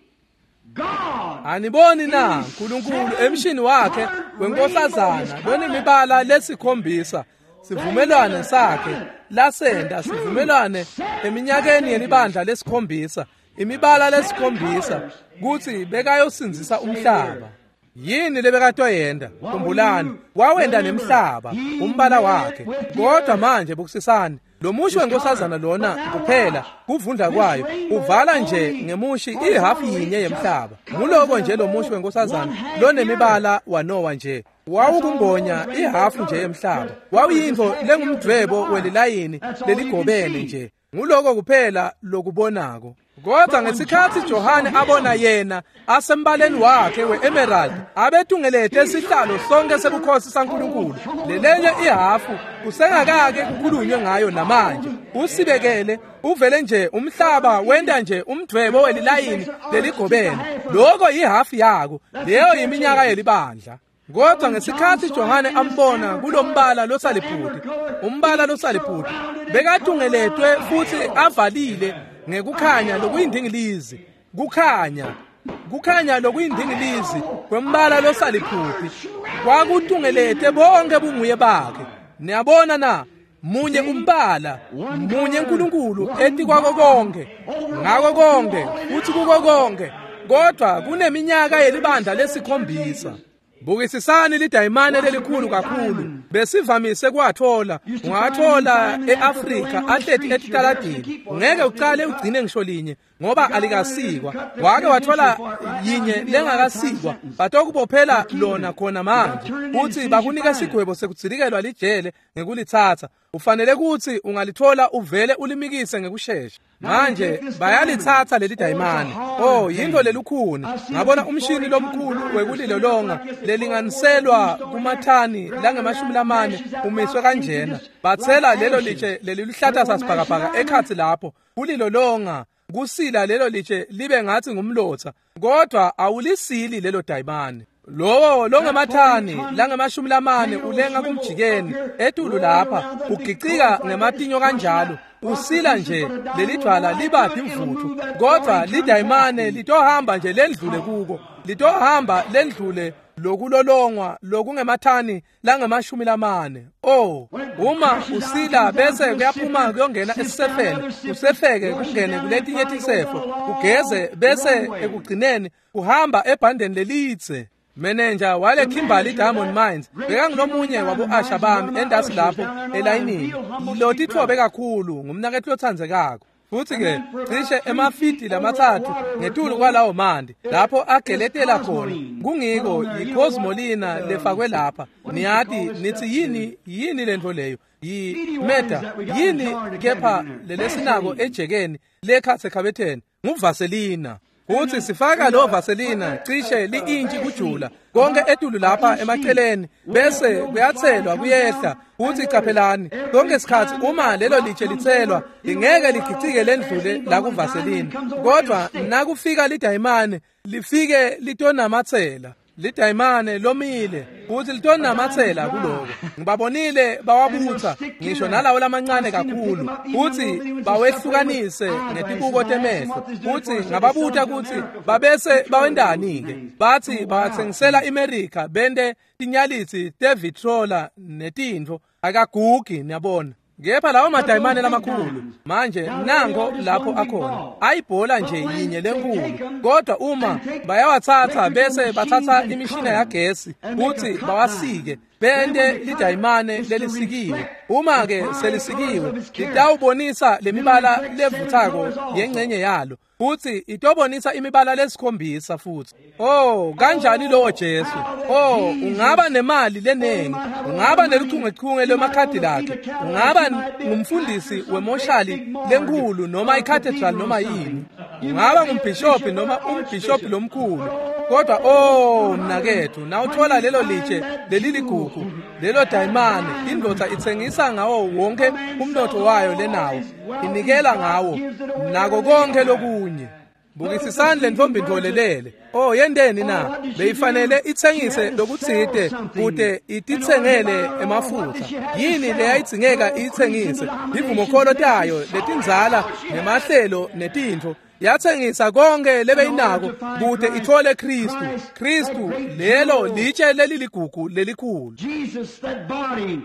God aniboni na uNkulunkulu emshini wakhe wenkosazana lonemibala lesikhombisa sivumelwane sakhe lasenda sivumelwane eminyakeni yelibandla lesikhombisa imibala lesikhombisa kuthi bekayosinzisa umhlaba yini lebekatoyenda khumbulani wawenda nemhlaba umbala wakhe kodwa manje bukusisani lo mushi wenkosazana lona kuphela kuvundla kwayo uvala nje ngemushi ihafu yinye yemhlaba nguloko nje lo mushi wenkosazana lonemibala waNowa nje wawukumbonya ihafu nje yemhlaba wawuyinto lengumdwebo welilayini leligobene nje nguloko kuphela lokubonako kodwa ngesikhathi Johane abona yena asembaleni wakhe we-emerald abetungelete isihlalo sonke sebukhosi saNkulunkulu lelenye ihafu kusengakake kukhulunywe ngayo namanje usibekele uvele nje umhlaba wenda nje umdwebo welilayini leligobene lokho ihafu yako leyo yiminyaka yelibandla kodwa ngesikhathi Johane ambona kulombala losaliphuti umbala losaliphuti bekatungeletwe futhi avalile ngekukhanya lokuyindingilizi kukhanya kukhanya lokuyindingilizi kwembala losaliphuti kwakutungelete bonke bunguye bakhe niyabona na munye umbala munye uNkulunkulu ethi kwako konke ngako konke futhi kuko konke kodwa kuneminyaka yelibandla lesikhombisa bukisisani lidayimane lelikhulu kakhulu besivamise kwathola ungathola eAfrika ahleti etitaladini ngeke uqale ugcine ngisho linye ngoba alikasikwa wake wathola yinye lengakasikwa batokubophela lona khona manje uthi bakunika isigwebo sekutsilikelwa lijele ngekulithatha ufanele ukuthi ungalithola uvele ulimikise ngekusheshsha manje bayalithatha leli dayimane oh yinto lelukhuni ngabona umshini lomkhulu wekulilolonga lelinganiselwa kumathani langemashumi lamane umiswe kanjena bathela lelo litshe leliluhlatha sasibhakabhaka ekhathi lapho kulilolonga kusila lelo litshe libe ngathi ngumlotha kodwa awulisili lelo dayimane lowo longemathani langemashumi lamane ulenga kumjikeni etulu lapha ugicika ngematinyo kanjalo usila nje leli dwala libaphi mvuthu kodwa lidayimane litohamba nje lendlule kuko litohamba lendlule lokulolongwa lokungemathani langemashumi lamane. Oh, uma usila bese kuyaphuma kuyongena esisefeni usefeke kungene kuletinye tisefo ugeze bese ekugcineni uhamba ebhandeni lelitse. Manager wale Kimberley Diamond Mines bekangilomunye wabo Asha bami endasi lapho elayinini lo tithobe kakhulu ngumnaketho othandzekako futhi ke cishe emafiti lamathathu ngetulu kwalawo mandi lapho ageletela khona kungiko iCosmolina lefakwe lapha niyathi nithi yini yini lento leyo yi meta yini kepha lelesinako ejekeni lekhathe khabetheni nguvaselina uthi sifaka lo vaselina cishe liintshi kujula konke etulu lapha emaceleni bese kuyathelwa kuyehla uthi caphelani konke isikhathi uma lelo litshe lithelwa ingeke ligicike lendlule la kuvaselina kodwa nakufika lidayimane lifike litonamathela lidayimane lomile uthi litonamathela kuloko ngibabonile bawabutha ngisho nalawo lamancane kakhulu uthi bawehlukanise ngetibuko temehlo uthi ngababuta ukuthi babese bawendani ke bathi bathengisela iAmerica bende tinyalithi tevitrola netindvo akagugi niyabona kepha lawo madayimane lamakhulu manje nango lapho akhona ayibhola nje yinye lenkulu kodwa uma bayawathatha bese bathatha imishina yagesi uthi bawasike bende lidayimane lelisikiwe uma ke selisikiwe litawubonisa lemibala levuthako yengcenye yalo uthi itobonisa imibala lesikhombisa futhi. Oh, kanjani lo Jesu? Oh, ungaba nemali lenengi, ungaba nelichungechunge lemakhadi lakhe, ungaba ngumfundisi wemoshali lenkulu noma icathedral noma yini, ungaba ngumbhishophi noma umbhishophi lomkhulu. Kodwa oh mnakethu nawuthola lelo litshe leli ligugu lelo dayimane indoda ithengisa ngawo wonke umnotho wayo lenawo inikela ngawo nako konke lokunye bukisisandle ntombi ntolelele. Oh yendeni na beyifanele ithengise lokuthide kude itithengele emafutha yini leyayidingeka ithengise ivumokholo tayo letinzala nemahlelo netintho yathengisa konke lebeyinako kude ithole Kristu Kristu lelo litshe leli ligugu lelikhulu Jesus that body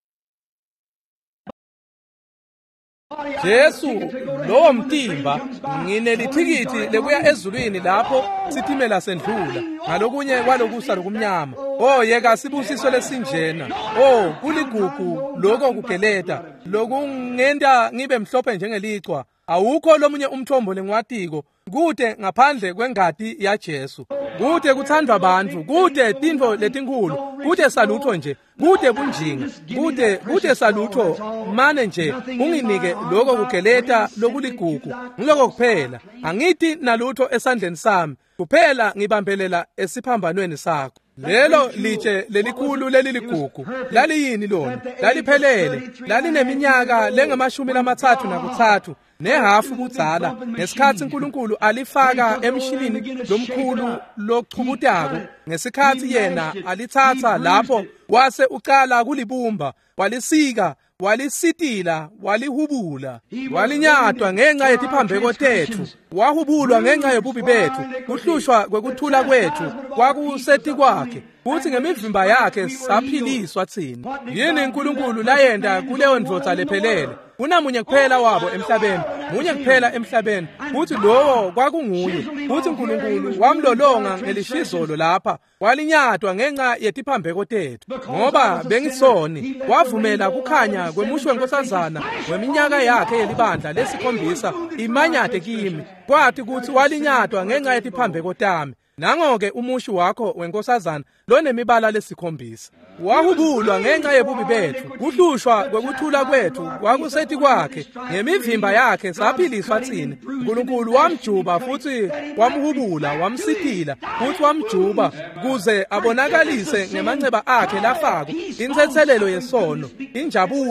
Jesu lo mtimba nginelithikithi lekuya ezulwini lapho sitimela sendlula ngalokunye kwalokusa lokumnyama. Oh yeka sibusiswe lesinjena. Oh kuligugu lokho kugeleta lokungenda ngibe mhlophe njengelichwa awukho lomunye umthombo lengwatiko kude ngaphandle kwengadi yaJesu kude kuthandwa abantu kude tintfo letinkulu kude salutho nje kude bunjinga kude kude salutho mane nje unginike lokho kugeleta lokuligugu ngiloko kuphela angithi nalutho esandleni sami kuphela ngibambelela esiphambanweni sakho. Lelo litshe lelikhulu leli ligugu laliyini lona laliphelele lalineminyaka lengemashumi lamathathu nakuthathu nehafu kudzala ngesikhathi uNkulunkulu alifaka emshinini lomkhulu lochubutako ngesikhathi yena alithatha lapho wase uqala kulibumba walisika walisitila walihubula walinyatwa ngenxa yetiphambeko tethu wahubulwa ngenxa yobubi bethu kuhlushwa kwekuthula kwethu kwakuseti kwakhe uthi ngemivimba yakhe saphiliswa thina. Yini uNkulunkulu layenda kuleyo ndvodza lephelele unamunye kuphela wabo emhlabeni munye kuphela emhlabeni uthi lowo kwakunguye uthi uNkulunkulu wamlolonga ngelishizolo lapha walinyatwa ngenxa yetiphambeko tethu ngoba bengisoni wavumela kukhanya kwemusho wenkosazana weminyaka yakhe yelibandla lesikhombisa imanyate kimi kwathi kuthi walinyatwa ngenxa yetiphambeko tami nangoke umushu wakho wenkosazana lonemibala lesikhombisa wahubulwa ngenxa yebubi bethu kuhlushwa kwekuthula kwethu kwakuseti kwakhe ngemivimba yakhe saphiliswa thina. uNkulunkulu wamjuba futhi wamhubula wamsitila futhi wamjuba kuze abonakalise ngemanceba akhe lafako insethelelo yesono injabulo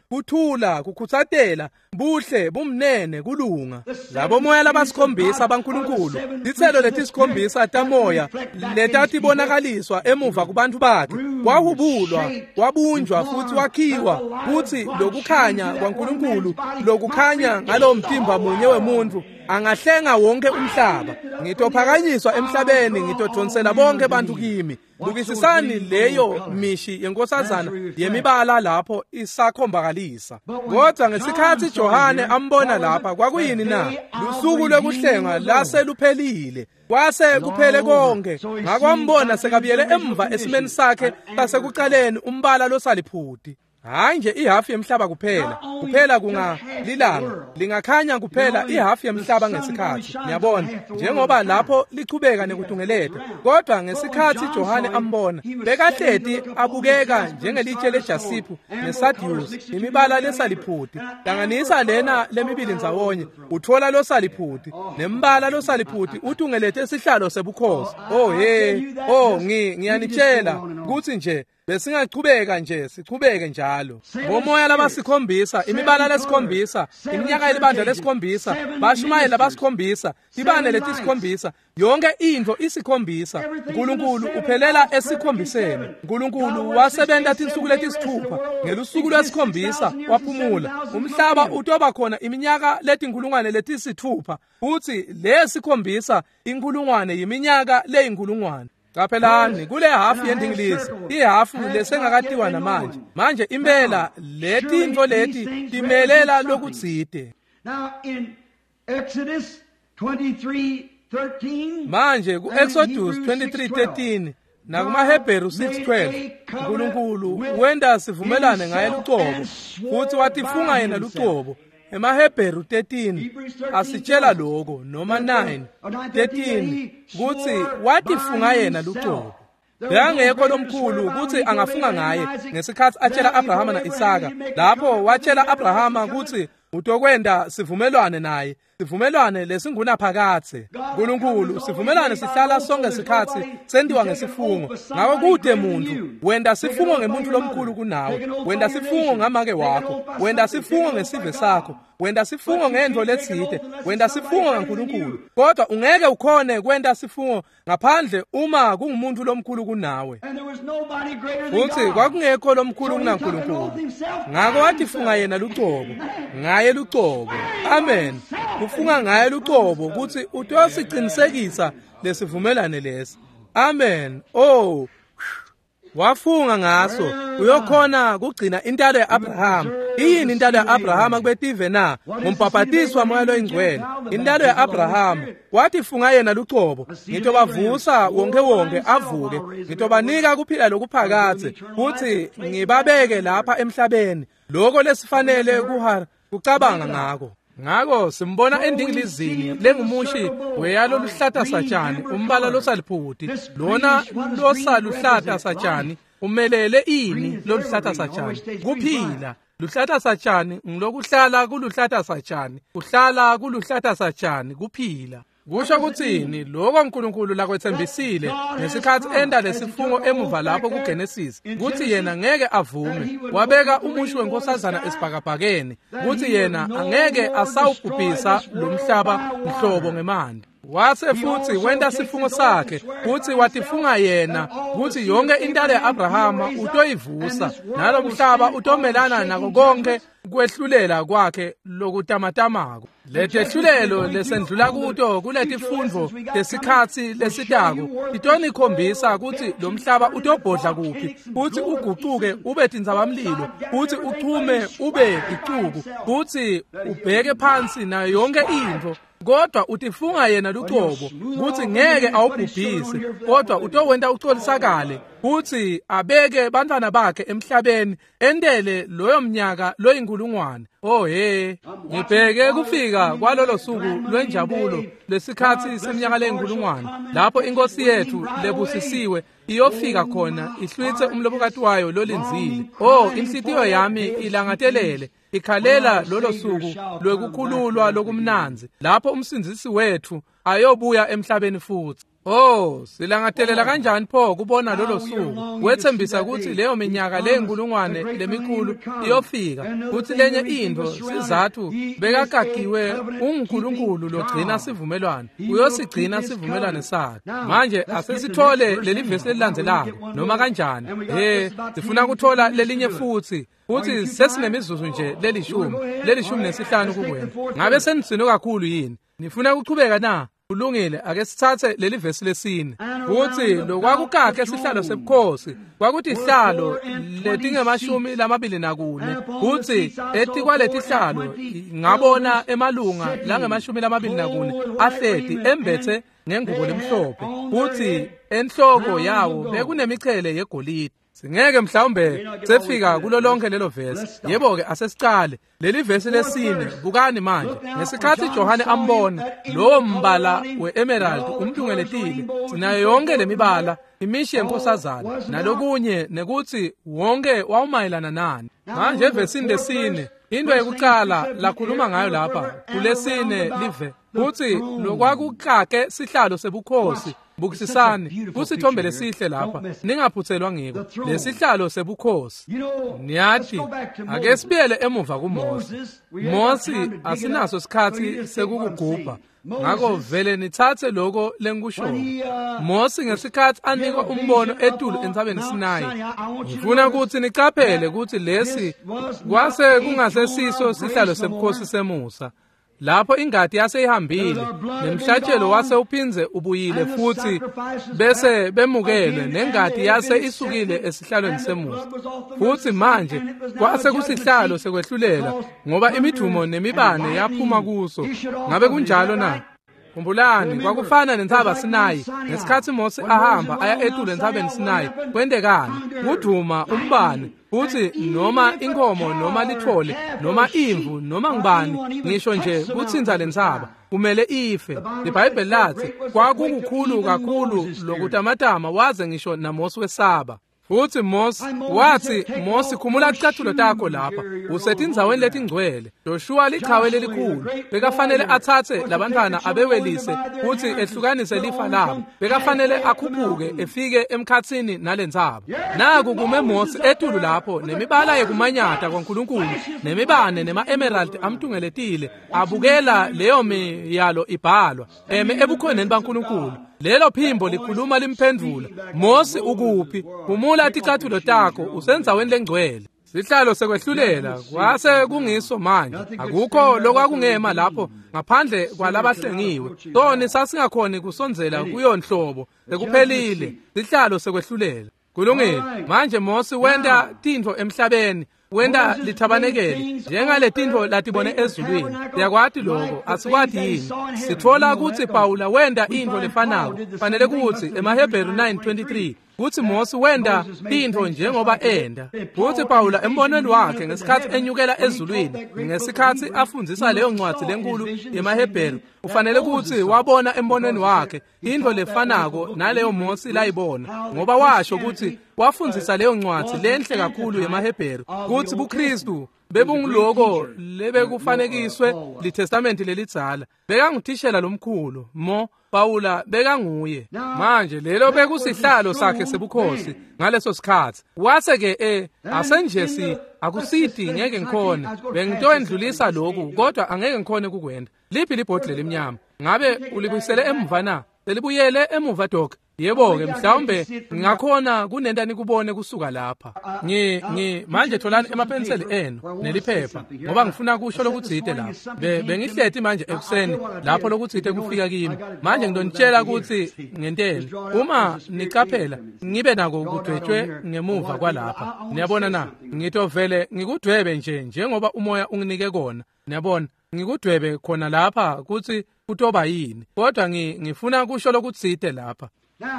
kuthula, kukhuthatela, buhle, bumnene, kulunga. Labo moya labasikhombisa abankulunkulu, dithelo leti sikhombisa tamoya, letathi bonakaliswa emuva kubantu bakhe, kwahubulwa, kwabunjwa futhi wakhiwa, futhi lokukhanya kwaNkulunkulu, lokukhanya ngalo mtimba munye wemuntu, angahlenga wonke umhlaba. Ngitophakanyiswa emhlabeni, ngitodonsela bonke bantu kimi. Lukisisani leyo mishi yenkosazana yemibala lapho isakhombakalisa. Kodwa ngesikhathi Johane ambona lapha, kwakuyini na? Lusuku lwekuhlenga lase luphelile. Kwase kuphele konke. Ngakwambona sekabiyele emva esimeni sakhe sasekuqaleni, umbala losaliphuti. Hayi nje ihafu yemhlaba kuphela, kuphela kungalilanga, lingakhanya kuphela ihafu yemhlaba ngesikhathi. Niyabona, njengoba lapho lichubeka nekutungeleta. Kodwa ngesikhathi Johane ambona, bekahleti abukeka njengelitshe lejasiphu nesadius, imibala lesaliphuti. Hlanganisa lena lemibili ndzawonye, uthola losaliphuti, nembala losaliphuti utungelete isihlalo sebukhosi. Oh hey, oh ngi ngiyanitshela ukuthi nje besingachubeka nje, sichubeke njalo. Ngomoya labasikhombisa, imibala lesikhombisa, iminyaka elibandla lesikhombisa, bashumayeli labasikhombisa, ibane letisikhombisa, yonke into isikhombisa. uNkulunkulu uphelela esikhombiseni. uNkulunkulu wasebenta tinsuku letisithupha, ngelusuku lwesikhombisa waphumula. Umhlaba utoba khona iminyaka letinkulungwane letisithupha, futhi lesikhombisa inkulungwane yiminyaka leyinkulungwane. Kaphelani kule hafu yendingilizi, ihafu lesengakatiwa namanje. Manje impela letintfo leti timelela lokutsite. Now in Exodus twenty-three thirteen, manje ku Exodus twenty-three thirteen na kuma Hebrew six twelve, uNkulunkulu wenda sivumelane ngaye lucobo, futhi watifunga yena lucobo. EmaHebheru thirteen asitshela lokho, noma nine thirteen kuthi watifunga yena lucobo. Bengekho lomkhulu ukuthi angafunga ngaye ngesikhathi atshela Abrahama na Isaka. Lapho watshela Abrahama ukuthi utokwenda sivumelwane naye, sivumelwane lesingunaphakathe. uNkulunkulu sivumelwane sihlala sonke isikhathi sendiwa ngesifungo. Ngakho kude muntu wenda sifungo ngemuntu lomkhulu kunawe, wenda sifungo ngamake wakho, wenda sifungo ngesive sakho, wenda sifungo ngento letsite, wenda sifungo ngaNkulunkulu. Kodwa ungeke ukhone kwenda sifungo ngaphandle uma kungumuntu lomkhulu kunawe. Futhi kwakungekho lomkhulu kunaNkulunkulu. Ngakho watifunga yena lucobo, ngaye lucobo. Amen. Ufunga ngaye lucobo ukuthi utosiqinisekisa lesivumelane lesi. Amen. Oh, wafunga ngaso uyokhona kugcina intalo yaAbraham. Yini intalo yaAbraham kubetive na? Ngombhabhatiswa moya loyingcwele. Intalo yaAbraham watifunga yena lucobo. Ngitobavusa wonke wonke avuke. Ngitobanika kuphila lokuphakathe, futhi ngibabeke lapha emhlabeni lokho lesifanele kuhara kucabanga ngako. Ngako simbona endingilizini lengumushi weyalo luhlata satshani, umbala losaliphuti. Lona losaluhlata satshani umelele ini loluhlata satshani? Kuphila. Luhlata satshani ngilokuhlala kuluhlata satshani, uhlala kuluhlata satshani kuphila. Kusho kuthini? Lokho uNkulunkulu lakwethembisile ngesikhathi enda lesifungo emuva lapho kuGenesis, kuthi yena ngeke avume. Wabeka umushi wenkosazana esibhakabhakeni, kuthi yena angeke asawubhubhisa lomhlaba mhlobo ngemandi. Wase futhi wenda sifungo sakhe, kuthi watifunga yena, kuthi yonke intalo yaAbrahama utoyivusa, nalo mhlaba utomelana nako konke kwehlulela kwakhe lokutamatamako. Letehlulelo lesendlula kuto kuletifundo lesikhathi lesitako itoni khombisa ukuthi lo mhlaba utobhodla kuphi, futhi uguquke ube tindzabamlilo, futhi uchume ube icuku, futhi ubheke phansi nayo yonke into. Kodwa utifunga yena lucobo ukuthi ngeke awubhubhise, kodwa utowenda ucolisakale, futhi abeke bantwana bakhe emhlabeni endele loyo mnyaka loyinkulungwane. Oh hey, ngibheke kufika kwalolo suku lwenjabulo lesikhathi seminyaka leyinkulungwane, lapho inkosi yethu lebusisiwe iyofika khona ihlwithe umlobokati wayo lolinzile. Oh, inhlitiyo yami ilangatelele ikhalela lolo suku lwekukhululwa lokumnanzi, lapho umsindisi wethu ayobuya emhlabeni futhi. Oh, silangathelela kanjani pho kubona lolo suku wethembisa ukuthi leyo minyaka lenkulungwane lemikhulu iyofika ukuthi lenye into sizathu bekagagiwe uNkulunkulu logcina sivumelwano uyosigcina sivumelwano sakhe manje asesithole leli vesi elilandzelako noma kanjani eh sifuna ukuthola lelinye futhi uthi sesinemizuzu nje lelishumi lelishumi nesihlanu kukwena ngabe senitsino kakhulu yini nifuna ukuchubeka na kulungile ake sithathe leli vesi lesine uthi lokwakukakhe isihlalo sebukhosi kwakuthi ihlalo letingemashumi lamabili nakune uthi ethi kwaleti hlalo ngabona emalunga langemashumi lamabili nakune ahleti embethe ngengubo lemhlophe uthi enhloko yawo bekunemichele yegolide singeke mhlawumbe sefika kulo lonke lelo vesi yebo ke asesicale leli vesi lesine bukani manje ngesikhathi Johane ambona lo mbala weemerald umthungeletile sinayo yonke lemibala imishi yenkosazana nalokunye nekuthi wonke wawumayelana nani manje evesini lesine into yokuqala lakhuluma ngayo lapha kulesine live uthi lokwakukake sihlalo sebukhosi bukisisani kusithombe lesihle lapha ningaphuthelwa ngiko lesihlalo sebukhosi niyathi ake sibiyele emuva kuMose Mose asinaso isikhathi sekukugubha ngakho vele nithathe lokho lenkusho Mose ngesikhathi anikwa umbono etulu entsabeni Sinayi ngifuna ukuthi nicaphele ukuthi lesi kwase kungasesiso sihlalo sebukhosi seMusa lapho ingadi yase ihambile nemhlatshelo wase uphinze ubuyile futhi bese bemukele nengadi yase isukile esihlalweni seMusa futhi manje kwase kusihlalo sekwehlulela ngoba imidumo nemibane yaphuma kuso ngabe kunjalo na kumbulani kwakufana nenthaba Sinayi ngesikhathi Mose ahamba aya etule entsabeni Sinayi kwendekani uduma umbane uthi noma inkomo noma lithole noma imvu noma ngibani ngisho nje kuthinta lenthaba kumele ife iBhayibheli lathi kwakukukhulu kakhulu lokutamatama waze ngisho naMose wesaba futhi Mose wathi Mose khumula icathulo takho lapha usethi indzaweni letingcwele Joshua lichawe lelikhulu bekafanele athathe labantwana abewelise futhi ehlukanise lifa labo bekafanele akhuphuke efike emkhathini nalentsaba naku kume Mose etulu lapho nemibala yekumanyata kwaNkulunkulu nemibane nema-emerald amthungeletile abukela leyo miyalo ibhalwa eme ebukhoneni baNkulunkulu lelo phimbo likhuluma limphendula Mose ukuphi humula ticathulo takho usenzaweni lengcwele sihlalo sekwehlulela kwase kungiso manje akukho lokwakungema lapho ngaphandle kwalabahlengiwe sona sasingakhoni kusonzela kuyonhlobo sekuphelile sihlalo sekwehlulela kulungile manje Mose wenda tintfo emhlabeni wenda lithabanekele njengale tintfo latibone ezulwini yakwathi lokho asikwadi yini sithola ukuthi Pawula wenda into lefanako fanele kuthi emaHebheru nine twenty-three kuthi Mose wenda into njengoba enda kuthi Pawula embonweni wakhe ngesikhathi enyukela ezulwini ngesikhathi afundzisa leyo ncwadi lenkulu emaHebheru ufanele kuthi wabona embonweni wakhe into lefanako naleyo Mose layibona ngoba washo ukuthi wafundzisa leyo ncwadi lenhle kakhulu emaHebheru kuthi buKristu bebunguloko lebekufanekiswe liTestament lelidzala bekangutishela lomkhulu mo Pawula bekanguye manje lelo bekusihlalo sakhe sebukhosi ngaleso sikhathi wase ke eh asenje si akusidi ngeke ngikhona bengitowendlulisa lokhu kodwa angeke ngikhone kukwenda liphi libhodle lemnyama ngabe ulibuyisele emva na selibuyele emuva dok yebo ke mhlawumbe ngakhona kunentani kubone kusuka lapha ngi ngi manje tholani emapenseli enu neliphepha ngoba ngifuna kusho lokutsite lapha bengihlethi manje ekuseni lapho lokutsite kufika kimi manje ngidonitshela ukuthi ngenteni uma nicaphela ngibe nako ukudwetshwe ngemuva kwalapha niyabona na ngitovele ngikudwebe nje njengoba umoya unginike kona niyabona ngikudwebe khona lapha kuthi kutoba yini kodwa ngifuna kusho lokutsite lapha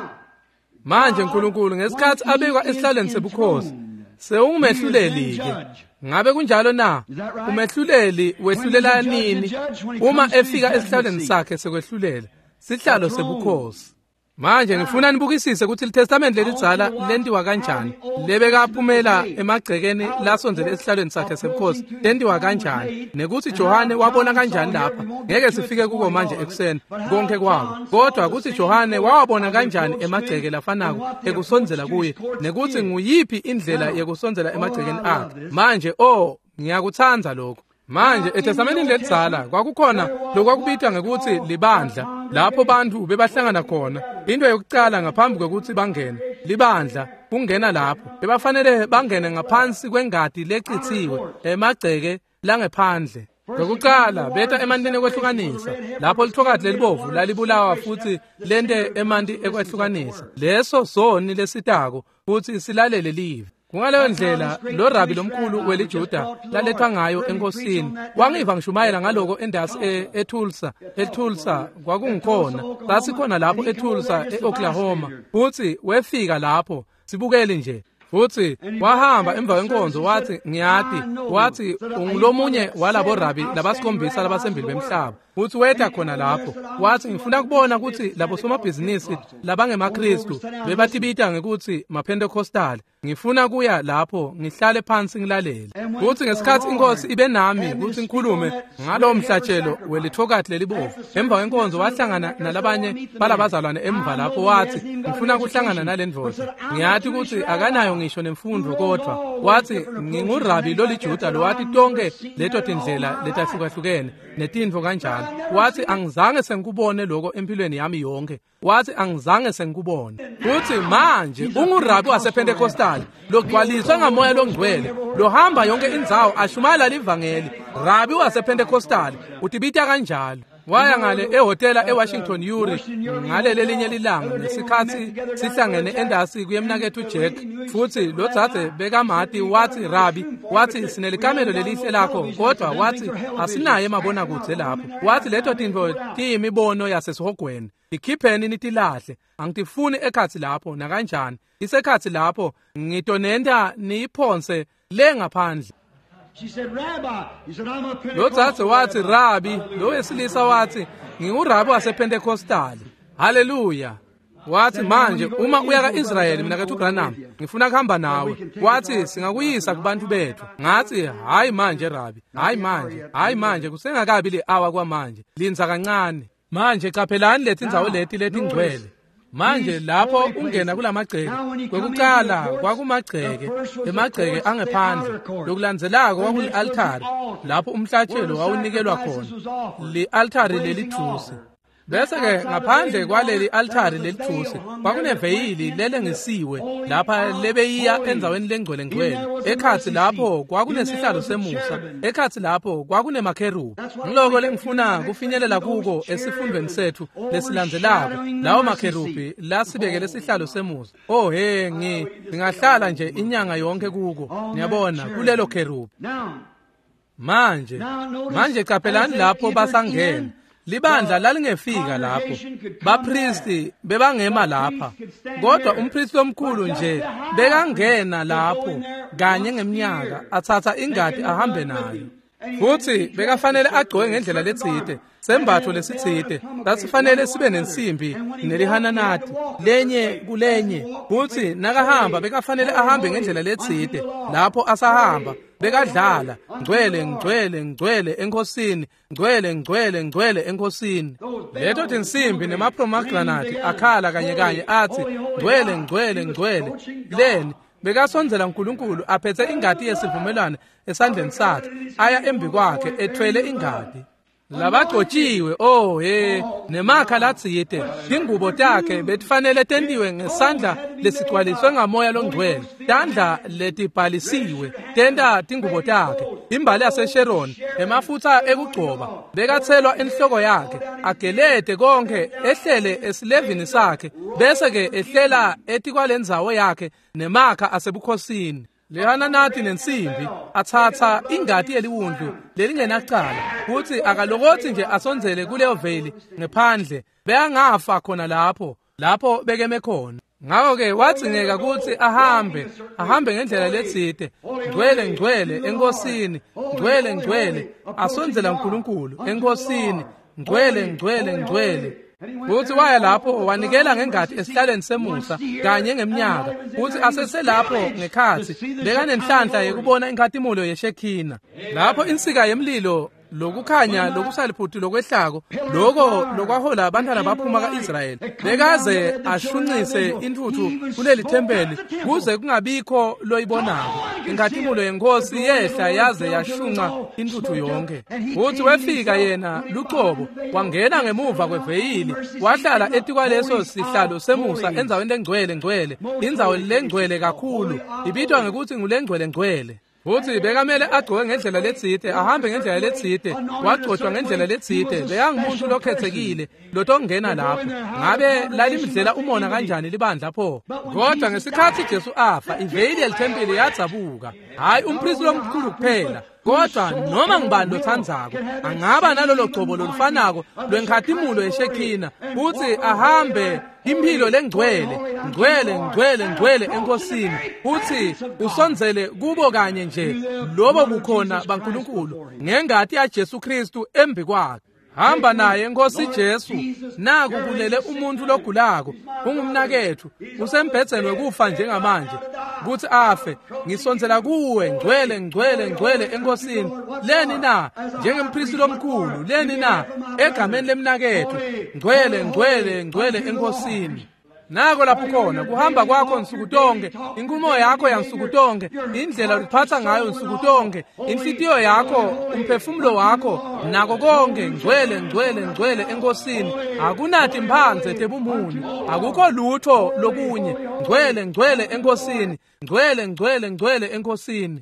manje uNkulunkulu ngesikhathi abekwa esihlalweni sebukhosi sewungumehluleli ke ngabe kunjalo na umehluleli wehlulela nini uma efika esihlalweni sakhe sekwehlulela sihlalo sebukhosi Manje ngifuna nibukisise ukuthi iTestament lelidzala lentiwa kanjani. Lebekaphumela emagcekeni lasonzele esihlalweni sakhe sebukhosi lentiwa kanjani. Nekuthi Johane wabona kanjani lapha. Ngeke sifike kuko manje ekuseni konke kwabo. Kodwa ukuthi Johane wawabona kanjani emagceke lafanako ekusonzela kuye. Nekuthi nguyiphi indlela yekusonzela emagcekeni akhe. Manje oh ngiyakuthanda lokho. Manje eTestamentini lelidzala kwakukhona lokwakubitwa ngekuthi libandla lapho bantu bebahlangana khona. Into yokucala ngaphambi kwekuthi bangene libandla kungena lapho bebafanele bangene ngaphansi kwengadi lecithiwe emagceke langephandle. Ngokucala beta emantini ekwehlukanisa lapho lithokathi lelibovu lalibulawa futhi lente emanti ekwehlukanisa. Leso zoni lesitako futhi silalele live. Kungaleyo ndlela lo rabi lomkhulu weliJuda lalethwa ngayo enkosini. Wangiva ngishumayela ngaloko endasi eTulsa. eTulsa kwakungikhona. Sasikhona lapho eTulsa eOklahoma. Futhi wefika lapho sibukele nje. Futhi wahamba emva kwenkonzo wathi ngiyati wathi ungilomunye walabo rabi labasikhombisa labasembili bemhlaba. Futhi weta khona lapho wathi ngifuna kubona ukuthi labo somabhizinisi labangemaKristu bebathibita ngekuthi maPentecostal. Ngifuna kuya lapho ngihlale phansi ngilalele. Futhi ngesikhathi inkosi ibe nami ukuthi ngikhulume ngalo mhlatshelo welithokathi lelibovu. Emva kwenkonzo wahlangana nalabanye balabazalwane emva lapho wathi ngifuna kuhlangana nalendvoza. Ngiyathi ukuthi akanayo ngisho nemfundo kodwa wathi ngingurabi loliJuda lo wathi tonke leto tindlela letahlukahlukene netindvo kanjalo. Wathi angizange sengikubone lokho empilweni yami yonke. Wathi angizange sengikubone. Futhi manje ungurabi wasePentecostal lokugcwaliswa ngamoya longcwele lohamba yonke indzawo ashumayela livangeli. Rabi wasePentecostal utibita kanjalo. Waya ngale ehotela eWashington Yuri ngale lelinye lilanga ngesikhathi sihlangene endasi kuyemnakethu Jack. Futhi lo dzadze bekamati wathi rabi wathi sinelikamelo lelihle lakho kodwa wathi asinaye emabona kudze lapho. Wathi leto tintfo tiyimibono yasesihogweni. Ikhipheni nitilahle angitifuni ekhatsi lapho nakanjani. Isekhatsi lapho ngitonenda niyiphonse le ngaphandle. She said, Rabbi, he said, I'm a Pentecostal. Lo dzadze wathi rabi lo wesilisa wathi ngingurabi wasePentecostal. Haleluya. Wathi manje uma uya kaIsrael mina kethu Branham ngifuna kuhamba nawe. Wathi singakuyisa kubantu bethu. Ngathi hayi manje rabi. Hayi manje. Hayi manje kusengakabi le hour kwamanje. Linza kancane. Manje caphelani lethi indzawo leti letingcwele. Manje lapho ungena kulamagceke kwekuqala kwakumagceke emagceke angephandle lokulandzelako kwakuli-altari lapho umhlatshelo wawunikelwa khona li-altari lelithusi. Bese ke ngaphandle kwaleli altari lelithusi kwakuneveyili lelengisiwe lapha lebeyiya endzaweni lengcwele ngcwele. Ekhathi lapho kwakunesihlalo semusa. Ekhathi lapho kwakunemakherubi. Ngiloko lengifuna kufinyelela kuko esifundweni sethu lesilandzelako. Lawo makherubi lasibekele isihlalo semusa. Oh he ngi ngingahlala nje inyanga yonke kuko. Niyabona kulelo kherubi. Manje manje caphelani lapho basangena. Libandla lalingefika lapho. Bapristi bebangema lapha. Kodwa umpristi omkhulu nje bekangena lapho kanye ngeminyaka athatha ingadi ahambe nayo. Futhi bekafanele agcoke ngendlela letsite. Sembatho lesitsite lasifanele sibe nensimbi nelihananati lenye kulenye. Futhi nakahamba bekafanele ahambe ngendlela letsite. Lapho asahamba bekadlala ngcwele ngcwele ngcwele enkosini ngcwele ngcwele ngcwele enkosini. Leto tinsimbi nemapomegranate akhala kanye kanye athi ngcwele ngcwele ngcwele. Leni bekasonzela uNkulunkulu aphethe ingadi yesivumelwano esandleni sakhe aya embi kwakhe ethwele ingadi. Labagcotshiwe oh he nemakha latsite ingubo takhe betifanele tendiwe ngesandla lesigcwaliswe ngamoya longcwele. Tandla letibhalisiwe tenda tingubo takhe. Imbali yaseSharon emafutha ekugcoba bekathelwa enhloko yakhe agelete konke ehlele esilevini sakhe bese ke ehlela etikwalenzawo yakhe nemakha asebukhosini. Lehananathi nensimbi athatha ingadi yeliwundlu lelingenacala futhi akalokothi nje asonzele kuleyo veli ngephandle beyangafa khona lapho lapho bekeme khona. Ngakho ke wadzingeka ukuthi ahambe ahambe ngendlela letsite ngcwele ngcwele enkosini ngcwele ngcwele asonzela uNkulunkulu enkosini ngcwele ngcwele ngcwele futhi waya lapho wanikela ngengadi esihlalweni semusa kanye ngeminyaka futhi aseselapho ngekhathi bekanenhlanhla yekubona inkhatimulo yeShekhina. Lapho insika yemlilo lokukhanya lokusaliphuthu lokwehlako lokho lokwahola abantwana baphuma kaIsrayeli bekaze ashunqise intuthu kuleli thempeli kuze kungabikho loyibonako. Inkhatimulo yenkosi yehla yaze yashunqa intuthu yonke. Uthi wefika yena luqobo wangena ngemuva kweveyili wahlala etikwaleso sihlalo semusa enzaweni lengcwele ngcwele, indzawo lengcwele kakhulu ibitwa ngekuthi ngulengcwele ngcwele. Futhi bekamele agcoke ngendlela letsite, ahambe ngendlela letsite, wagcotshwa ngendlela letsite, beyangumuntu lokhethekile lotongena lapho. Ngabe lalimdlela umona kanjani libandla pho? Kodwa ngesikhathi Jesu afa, iveyili yelithempeli yadzabuka. Hayi umpristi lomkhulu kuphela, kodwa noma ngubani lothandzako angaba nalolo gcobo lolufanako lwenkhatimulo yeShekhina, futhi ahambe impilo lengcwele, ngcwele ngcwele ngcwele enkosini, futhi usonzele kubo kanye nje lobo bukhona baNkulunkulu ngengadi yaJesu Kristu embi kwakhe. Hamba naye Nkosi Jesu, naku kulele umuntu logulako, ungumnakethu, usembhedzeni wekufa njengamanje, kuthi afe, ngisonzela kuwe ngcwele ngcwele ngcwele enkosini, leni na, njengempristi lomkhulu, leni na, egameni lemnakethu, ngcwele ngcwele ngcwele enkosini. Nako lapho khona kuhamba kwakho nsukutonke, inkumo yakho yansukutonke, indlela uliphatha ngayo nsukutonke, inhlitiyo yakho, umphefumulo wakho, nako konke ngcwele ngcwele ngcwele enkosini. Akunathi mphanze tebumuni, akukho lutho lokunye, ngcwele ngcwele enkosini, ngcwele ngcwele ngcwele enkosini.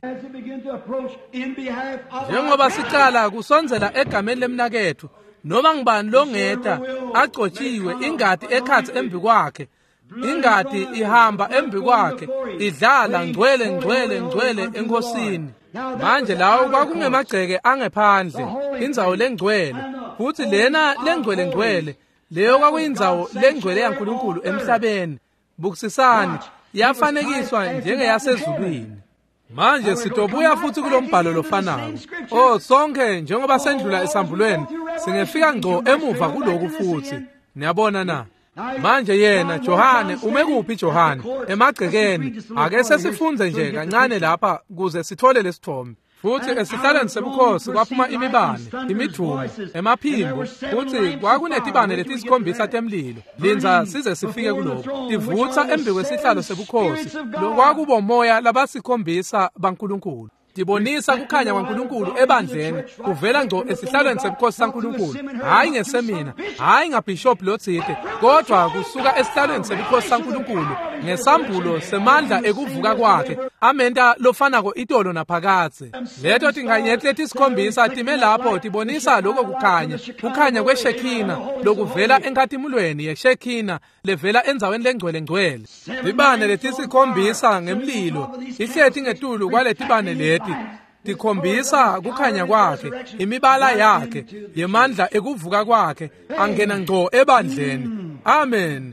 Njengoba siqala kusonzela egameni lemnakethu, noma ngibani longeda agcotshiwe ingadi ekhathi embi kwakhe, ingadi ihamba embi kwakhe idlala ngcwele ngcwele ngcwele enkosini. Manje lawo kwakungemagceke angephandle, indzawo lengcwele, futhi lena lengcwele ngcwele leyo kwakuyindzawo lengcwele yaNkulunkulu emhlabeni. Bukisisani, yafanekiswa njengeyasezulwini. Manje sitobuya futhi kulombhalo lofanayo. Oh sonke njengoba sendlula esambulweni singefika ngco emuva kuloku futhi. Niyabona na? Manje yena Johane ume kuphi Johane? Emagcekeni. Ake sesifunze nje kancane lapha kuze sithole lesithombe. Futhi esihlalweni sebukhosi kwaphuma imibane, imidumo, emaphimbo, futhi kwakunetibane letisikhombisa temlilo. Linza size sifike kulokho. Tivutha embi kwesihlalo sebukhosi, lokwakubo moya labasikhombisa baNkulunkulu. Tibonisa kukhanya kwaNkulunkulu ebandleni kuvela ngco esihlalweni sebukhosi saNkulunkulu, hayi ngesemina, hayi ngabishop lotsite, kodwa kusuka esihlalweni sebukhosi saNkulunkulu ngesambulo semandla ekuvuka kwakhe amenta lofanako itolo naphakathe. Leto tinganyeti letisikhombisa time lapho tibonisa lokho kukhanya, kukhanya kweShekhina lokuvela enkatimulweni yeShekhina levela endzaweni lengcwele ngcwele. Libane letisikhombisa ngemlilo ihlethi ngetulu kwaletibane leti tikhombisa kukhanya kwakhe, imibala yakhe yemandla ekuvuka kwakhe angena ngco ebandleni. Amen.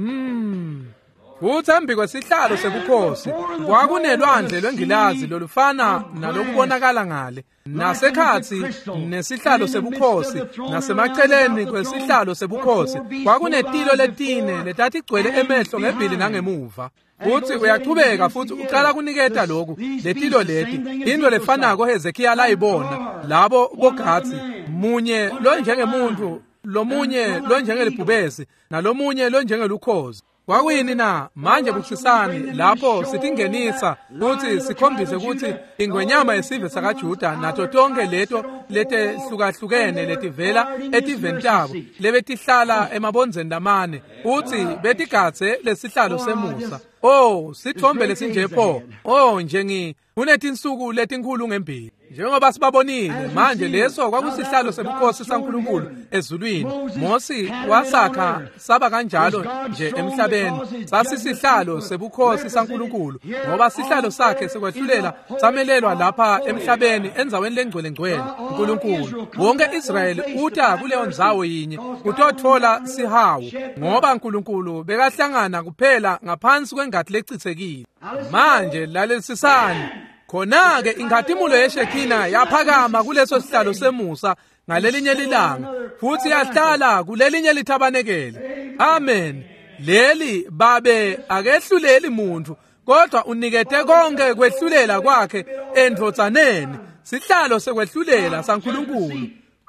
Hmm. Futhi embi kwesihlalo sebukhosi kwakunelwandle lwengilazi lolufana nalokubonakala ngale, nasekhathi nesihlalo sebukhosi nasemaceleni kwesihlalo sebukhosi kwakunetilo letine letatigcwele emehlo ngebhili nangemuva. Futhi uyachubeka futhi uqala kuniketa lokhu letilo leti into lefanako Hezekiya layibona labo boGathi, munye lo njengemuntu, lomunye lo njengelibhubesi, nalomunye lo njengelukhozi. Kwakuyini na? Manje bukisisani lapho sitingenisa futhi sikhombise ukuthi ingwenyama yesive sakaJuda nato tonke leto lete hlukahlukene letivela etiveni tabo lebetihlala emabonzeni lamane futhi betigadze lesihlalo semusa. Oh, sithombe lesinjepho. Oh, njengi kunetinsuku letinkulu ngembili. Njengoba sibabonile manje leso kwakusihlalo sebukhosi saNkulunkulu ezulwini. Mose wasakha saba kanjalo nje emhlabeni. Sasisihlalo sebukhosi saNkulunkulu ngoba sihlalo sakhe sekwehlulela samelelwa lapha emhlabeni enzaweni lengcwele ngcwele uNkulunkulu. Wonke Israyeli uta kuleyo ndzawo yinye utothola sihawu ngoba uNkulunkulu bekahlangana kuphela ngaphansi kwengadi lechithekile. Manje lalesisani khona-ke inkhatimulo yeShekhina yaphakama kuleso sihlalo semusa ngalelinye lilanga futhi yahlala kulelinye lithabanekele. Amen. Leli babe akehluleli muntu kodwa unikete konke kwehlulela kwakhe endlotsaneni, sihlalo sekwehlulela saNkulunkulu.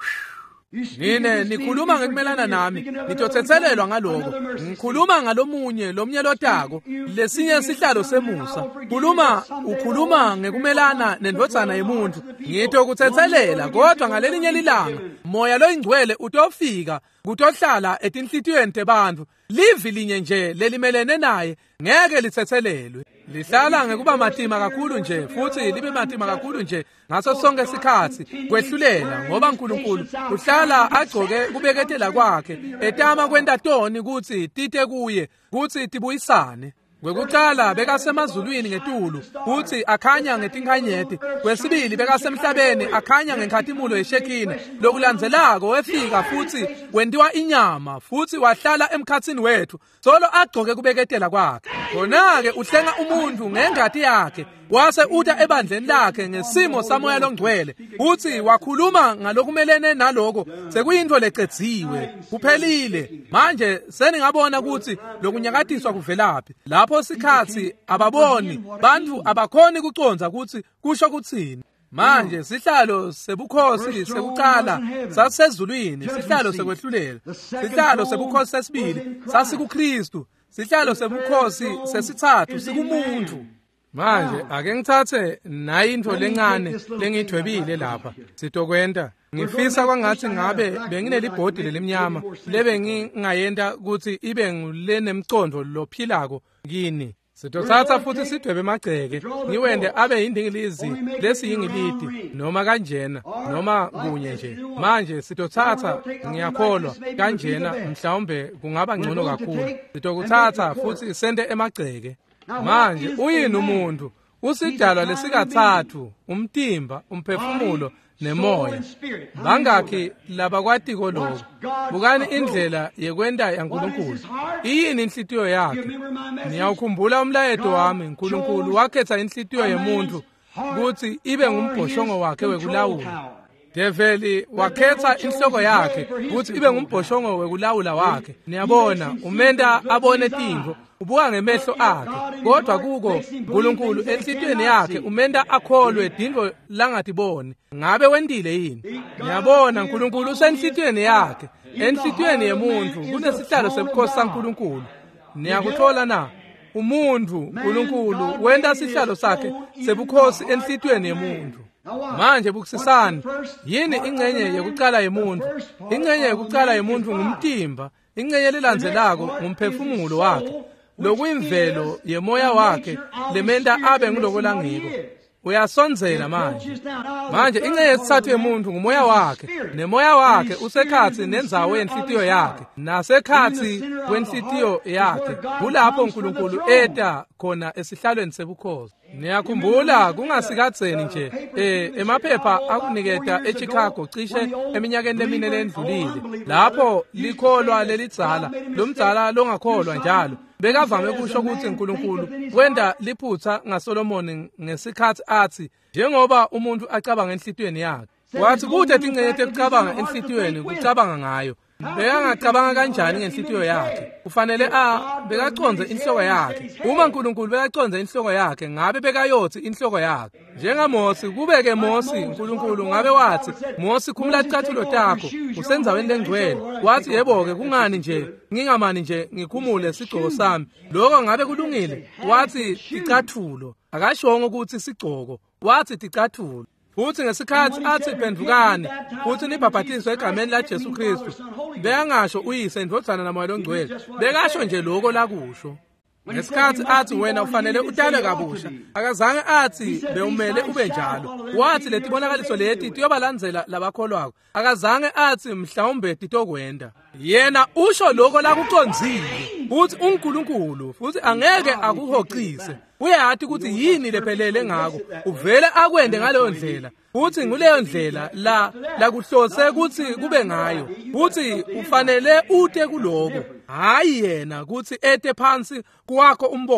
Nine nikhuluma ngekumelana nami, nitothethelelwa ngaloko. Ngikhuluma ngalomunye lomunye lotako, lesinye sihlalo semusa. Khuluma ukhuluma ngekumelana nendodzana yemuntu. Ngito kuthethelela kodwa ngalelinye lilanga moya loyingcwele utofika kutohlala etinhlitiyweni tebantu. Livi linye nje lelimelene naye ngeke lithethelelwe. Lihlala ngekuba matima kakhulu nje futhi libe matima kakhulu nje ngaso sonke isikhathi kwehlulela ngoba uNkulunkulu uhlala agcoke kubeketela kwakhe etama kwenta toni ukuthi tite kuye kuthi tibuyisane. Kwekuqala bekasemazulwini ngetulu futhi akhanya ngetinkhanyeti. Kwesibili bekasemhlabeni akhanya ngenkhathimulo yeshekina. Lokulandzelako wefika futhi wendiwa inyama futhi wahlala emkhatsini wethu solo agcoke kubeketela kwakhe. Khona-ke uhlenga umuntu ngengathi yakhe wase uta ebandleni lakhe ngesimo samoya longcwele uthi wakhuluma ngalokumelene naloko sekuyinto leqedziwe kuphelile. Manje seningabona ukuthi lokunyakatiswa kuvelaphi. Lapho sikhathi ababoni bantu abakhoni kuconza ukuthi kusho kuthini. Manje sihlalo sebukhosi sekuqala sasezulwini, sihlalo sekwehlulela. Sihlalo sebukhosi sesibili sasikuKristu, sihlalo sebukhosi sesithathu sikumuntu. Manje ake ngithathe nayi into lencane lengidwebile lapha sitokwenda. Ngifisa kwangathi ngabe benginelibhodi lelimnyama lebe ngingayenda ukuthi ibe ngulenemcondo lophilako kini. Sitothatha futhi sidwebe emagceke ngiwende abe yindingilizi lesiyingilidi noma kanjena noma kunye nje. Manje sitothatha ngiyakholwa kanjena mhlawumbe kungaba ngcono kakhulu. Sitokuthatha futhi sende emagceke. Manje uyini umuntu? Usidalwa lesikathathu, umtimba, umphefumulo nemoya. Bangakhi labakwatiko lokho. Bukani indlela yekwenda yaNkulunkulu. Iyini inhlitiyo yakhe? Niyawukhumbula umlayeto wami, uNkulunkulu wakhetha inhlitiyo yemuntu ukuthi ibe ngumbhoshongo wakhe wekulawula. Develi wakhetha inhloko yakhe ukuthi ibe ngumbhoshongo wekulawula wakhe. Niyabona umenda abone tinto ubuka ngemehlo akhe kodwa kuko uNkulunkulu enhlitiyweni yakhe umenda akholwe dingo langatiboni. Ngabe wendile yini? Niyabona uNkulunkulu usenhlitiyweni yakhe. Enhlitiyweni yemuntu kunesihlalo sebukhosi saNkulunkulu. Niyakuthola na? Umuntu uNkulunkulu wenda sihlalo sakhe sebukhosi enhlitiyweni yemuntu. Manje bukusisana yini ingcenye yokuqala yemuntu? Ingcenye yokuqala yemuntu ngumtimba, ingcenye lelandzelako ngumphefumulo wakhe. Lokuyimvelo yemoya wakhe lemenda abe ngulokolangiko. Uyasonzela manje. Manje ingcenye yesithathu yemuntu ngumoya wakhe. Nemoya wakhe usekhathi nenzawo yenhlitiyo yakhe. Nasekhathi kwenhlitiyo yakhe kulapho uNkulunkulu eta khona esihlalweni sebukhosi. Niyakhumbula kungasikadzeni nje eh emaphepha akuniketa eChicago cishe eminyakeni lemine lendlulile lapho likholwa lelidzala lomdzala longakholwa njalo bekavame kusho ukuthi uNkulunkulu wenda liphutha ngaSolomoni ngesikhathi athi njengoba umuntu acabanga enhlitiyweni yakhe wathi kude tingceye tekucabanga enhlitiyweni kucabanga ngayo. Bekangacabanga kanjani ngenhlitiyo yakhe? Kufanele a bekaconze inhloko yakhe. Uma uNkulunkulu bekaconze inhloko yakhe ngabe bekayothi inhloko yakhe. NjengaMosi kubeke Mosi uNkulunkulu ngabe wathi Mosi khumula icathulo takho usenzaweni lengcwele. Wathi yebo-ke kungani nje ngingamani nje ngikhumule sigcoko sami. Lokho ngabe kulungile. Wathi icathulo. Akashongo ukuthi sigcoko. Wathi icathulo. Futhi ngesikhathi athi phendukani futhi nibhabhatizwe egameni laJesu Kristu beyangasho uyise indodana namoya longcwele bekasho nje lokho lakusho. Ngesikhathi athi wena ufanele udale kabusha akazange athi bewumele ube njalo. Wathi letibonakaliso leti tiyobalandzela labakholwako akazange athi mhlawumbe titokwenda. Yena usho lokho lakuconzile futhi uNkulunkulu futhi angeke akuhoqise. Uyathi ukuthi yini lephelele ngako uvele akwende ngaleyo ndlela futhi nguleyo ndlela la la kuhlose ukuthi kube ngayo futhi ufanele ute kuloko hayi yena ukuthi ete phansi kwakho umbono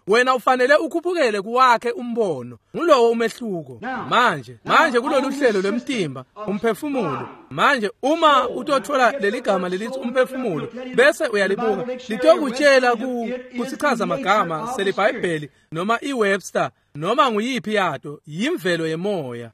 wena ufanele ukhuphukele kuwakhe umbono ngulowo umehluko manje manje kulolu hlelo lwemtimba umphefumulo manje uma utothola leli gama lelithi umphefumulo bese uyalibuka litokutshela ku kusichaza amagama selibhayibheli noma iWebster noma nguyiphi yato yimvelo yemoya.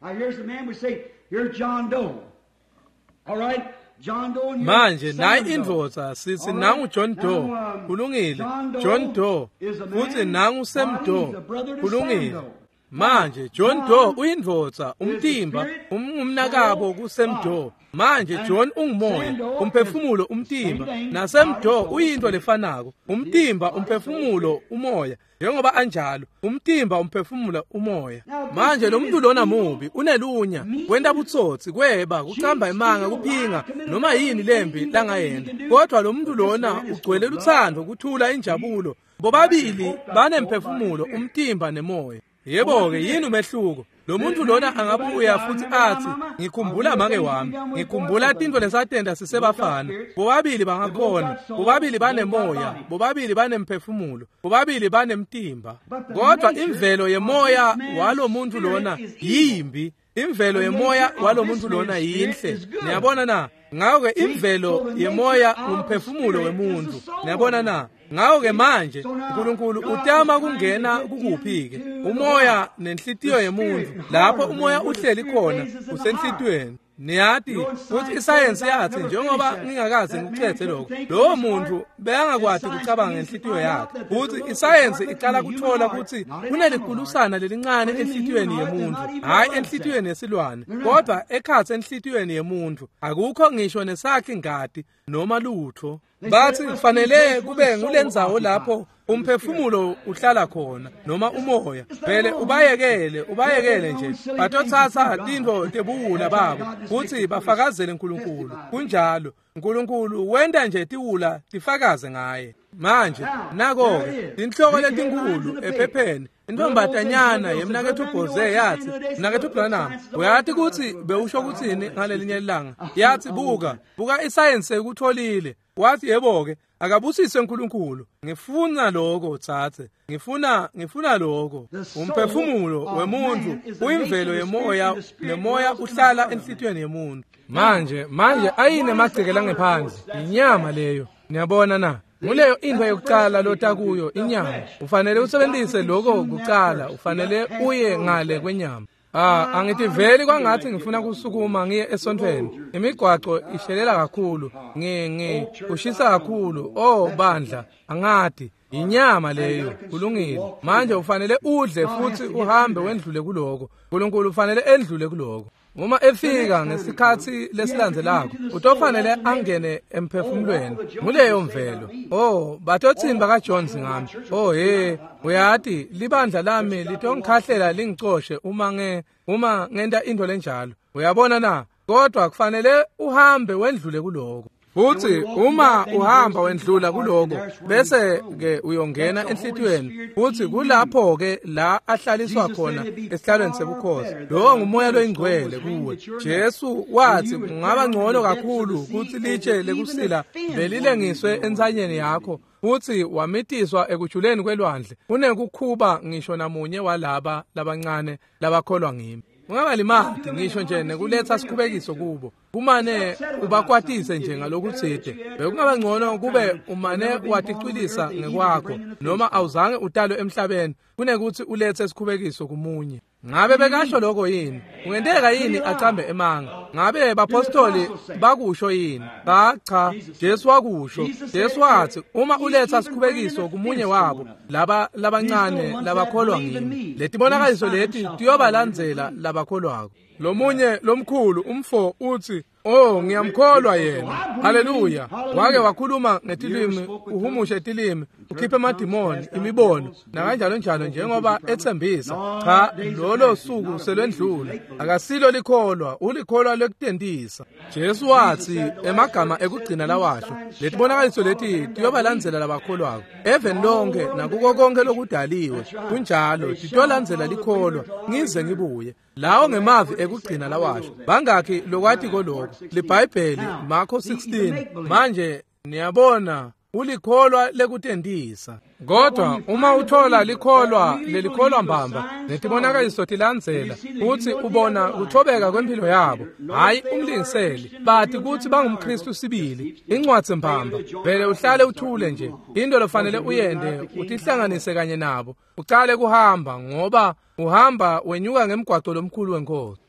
Manje nayi indvodza sithi nangu John Doe kulungile John Doe futhi nangu Sam Doe kulungile. Manje John Doe uyindvodza umtimba umnakabo ku Sam Doe. Manje John ungumoya umphefumulo umtimba na Sam Doe uyinto lefanako umtimba umphefumulo umoya njengoba anjalo umtimba umphefumulo umoya. Manje lo muntu lona mubi unelunya wenda butsotsi kweba kucamba imanga kuphinga noma yini lembi langayenda kodwa lo muntu lona ugcwele luthando kuthula injabulo bobabili banemphefumulo umtimba nemoya. Yebo ke yini umehluko lo muntu lona angabuya futhi athi ngikhumbula make wami ngikhumbula into lesatenda sisebafana bobabili bangakhona bobabili banemoya bobabili banemphefumulo bobabili banemtimba kodwa imvelo yemoya walo muntu lona yimbi imvelo yemoya walo muntu lona yinhle niyabona na ngawo ke imvelo yemoya umphefumulo wemuntu niyabona na ngawo ke manje uNkulunkulu utama kungena kukuphike umoya nenhlitiyo yemuntu lapho umoya uhleli khona usenhlitweni niyati ukuthi isayensi yathi njengoba ngingakaze ngicethe lokho lo muntu beyangakwadi kucabanga ngenhlitiyo yakhe ukuthi isayensi iqala kuthola ukuthi kunelikulusana lelincane enhlitiyweni yemuntu hayi enhlitiyweni yesilwane kodwa ekhathe enhlitiyweni yemuntu akukho ngisho nesakhe ingadi noma lutho bathi kufanele kube ngulendzawo lapho umphefumulo uhlala khona noma umoya vele ubayekele ubayekele nje batothatha into tebuwula babo ukuthi bafakazele uNkulunkulu kunjalo uNkulunkulu wenda nje tiwula tifakaze ngaye. Manje nako ke inhloko letinkulu ephepheni intombatanyana yemnakethu Boze yathi mnakethu Branham uyathi ukuthi bewusho ukuthini ngalelinye ilanga yathi buka buka isayensi ekutholile wathi yebo ke akabusise uNkulunkulu ngifuna lokho thathe ngifuna ngifuna lokho umphefumulo wemuntu uyimvelo yemoya nemoya uhlala enhlitiyweni yemuntu. Manje manje ayine magcekela ngephansi inyama leyo niyabona na muleyo into yokuqala lotakuyo inyama ufanele usebenzise lokho kuqala ufanele uye ngale kwenyama. Ah angithi vele kwangathi ngifuna kusukuma ngiye esontweni imigwaqo ishelela kakhulu ngi ushisa kakhulu oh bandla angadi inyama leyo kulungile manje ufanele udle futhi uhambe wendlule kuloko uNkulunkulu ufanele endlule kuloko uma efika ngesikhathi lesilandzelako utofanele angene emphefumulweni muleyo mvelo. Oh bathothini baka Jones ngami oh hey uyati libandla lami litongikhahlela lingicoshe uma nge uma ngenta into lenjalo uyabona na kodwa kufanele uhambe wendlule kuloko futhi uma uhamba wendlula kuloko bese ke uyongena enhlitiyweni futhi kulapho ke la ahlaliswa khona esihlalweni sebukhosi lo ngumoya loyingcwele kuwe. Jesu wathi kungaba ngcono kakhulu ukuthi litshe lekusila belilengiswe ensanyeni yakho futhi wamitiswa ekujuleni kwelwandle kunekukhuba ngisho namunye walaba labancane labakholwa ngimi. Ungaba limadi ngisho nje nekuletha sikhubekiso kubo kumane ubakwatise nje ngalokuthide bekungaba ngcono kube umane waticwilisa ngekwakho noma awuzange utalwe emhlabeni kunekuthi ulethe sikhubekiso kumunye. Ngabe bekasho lokho yini ungenteka yini acambe emanga ngabe bapostoli bakusho yini cha cha Jesu wakusho Jesu wathi uma uletha sikhubekiso kumunye wabo laba labancane labakholwa ngimi letibonakaliso leti tiyobalandzela labakholwako. Lo munye lomkhulu umfo uthi oh ngiyamkholwa yena haleluya wake wakhuluma ngetilimi uhumushe etilimi ukhiphe amadimoni imibono na kanjalo njalo njengoba ethembisa cha lolo suku selwendlula akasilo likholwa ulikholwa lekutendisa. Jesu wathi emagama ekugcina lawasho letibonakaliso leti tiyobalandzela labakholwako even lonke nakuko konke lokudaliwe kunjalo titolandzela likholwa ngize ngibuye lawo ngemavi ekugcina lawasho bangaki lokwathi koloko libhayibheli Marko sixteen. Manje niyabona ulikholwa lekutendisa. Kodwa uma uthola likholwa lelikholwa mbamba netibonakaliso tilandzela uthi ubona uthobeka kwempilo yabo, hayi umlingiseli bathi kuthi bangumKristu sibili, incwadzi mbamba, vele uhlale uthule nje. Into lofanele uyende utihlanganise kanye nabo, uqale kuhamba ngoba uhamba wenyuka ngemgwaqo lomkhulu wenkosi.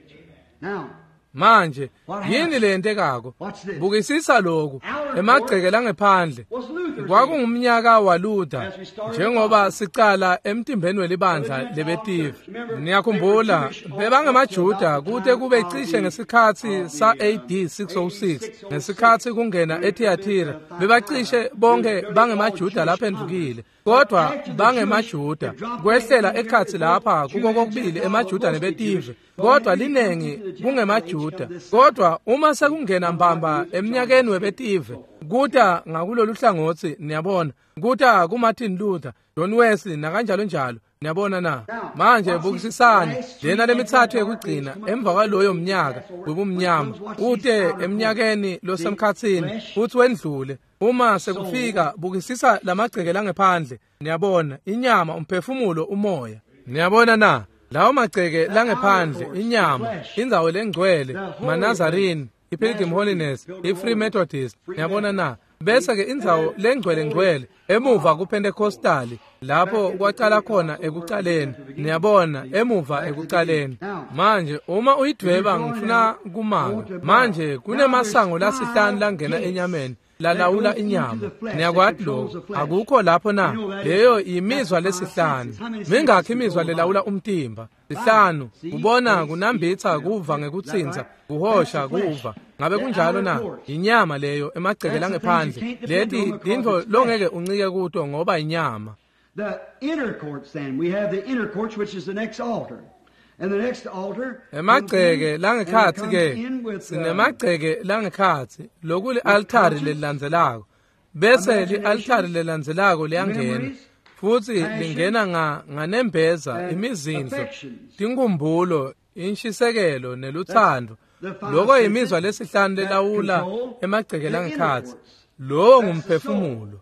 Now, Manje yini lentekako? Bukisisa lokhu emagceke langephandle. Kwakungumnyaka waLuther njengoba siqala emtimbeni welibandla lebetive. Niyakhumbula bebangamaJuda kude kube cishe ngesikhathi sa A D six oh six ngesikhathi kungena eThyatira bebacishe bonke bangemaJuda laphendukile. Kodwa bangemaJuda kwehlela ekhathi lapha kuko kokubili emaJuda nebetive, kodwa linengi kungemaJuda. Kodwa uma sekungena mbamba eminyakeni webetive kuta ngakulolu hlangothi, niyabona kuta kuMartin Luther, John Wesley nakanjalo njalo, niyabona na. Manje bukisisani lena lemithathu yekugcina emva kwaloyo mnyaka wobumnyama ute eminyakeni losemkhathini uthi wendlule. Uma sekufika bukisisa lamagceke langephandle, niyabona inyama, umphefumulo, umoya, niyabona na. Lawo magceke langephandle, inyama, indzawo lengcwele, maNazarini, iPilgrim Holiness, iFree Methodist, niyabona na. Bese ke indzawo lengcwele ngcwele emuva kuPentecostali, lapho kwaqala khona ekuqaleni, niyabona, emuva ekuqaleni. Manje uma uyidweba ngifuna kumanga, manje kunemasango lasihlanu langena enyameni lalawula inyama. Niyakwati lokho? Akukho lapho na. Leyo imizwa lesihlanu. Mingakho imizwa lelawula umtimba? Sihlanu. Ubona kunambitha, kuva ngekutsinza, kuhosha, kuva. Ngabe kunjalo na? Inyama leyo emagceke langephandle. Leti tintfo longeke uncike kuto ngoba inyama. The inner courts then, we have the inner courts which is the next altar. And the next altar, emagceke langekhatsi ke sinemagceke langekhatsi lokuli altari lelilandzelako, bese li altari lelilandzelako liyangena futhi lingena nga nganembeza, imizindlo, tinkumbulo, inshisekelo neluthando. Lokho imizwa lesihlanu lelawula emagceke langekhatsi. Lo ngumphefumulo.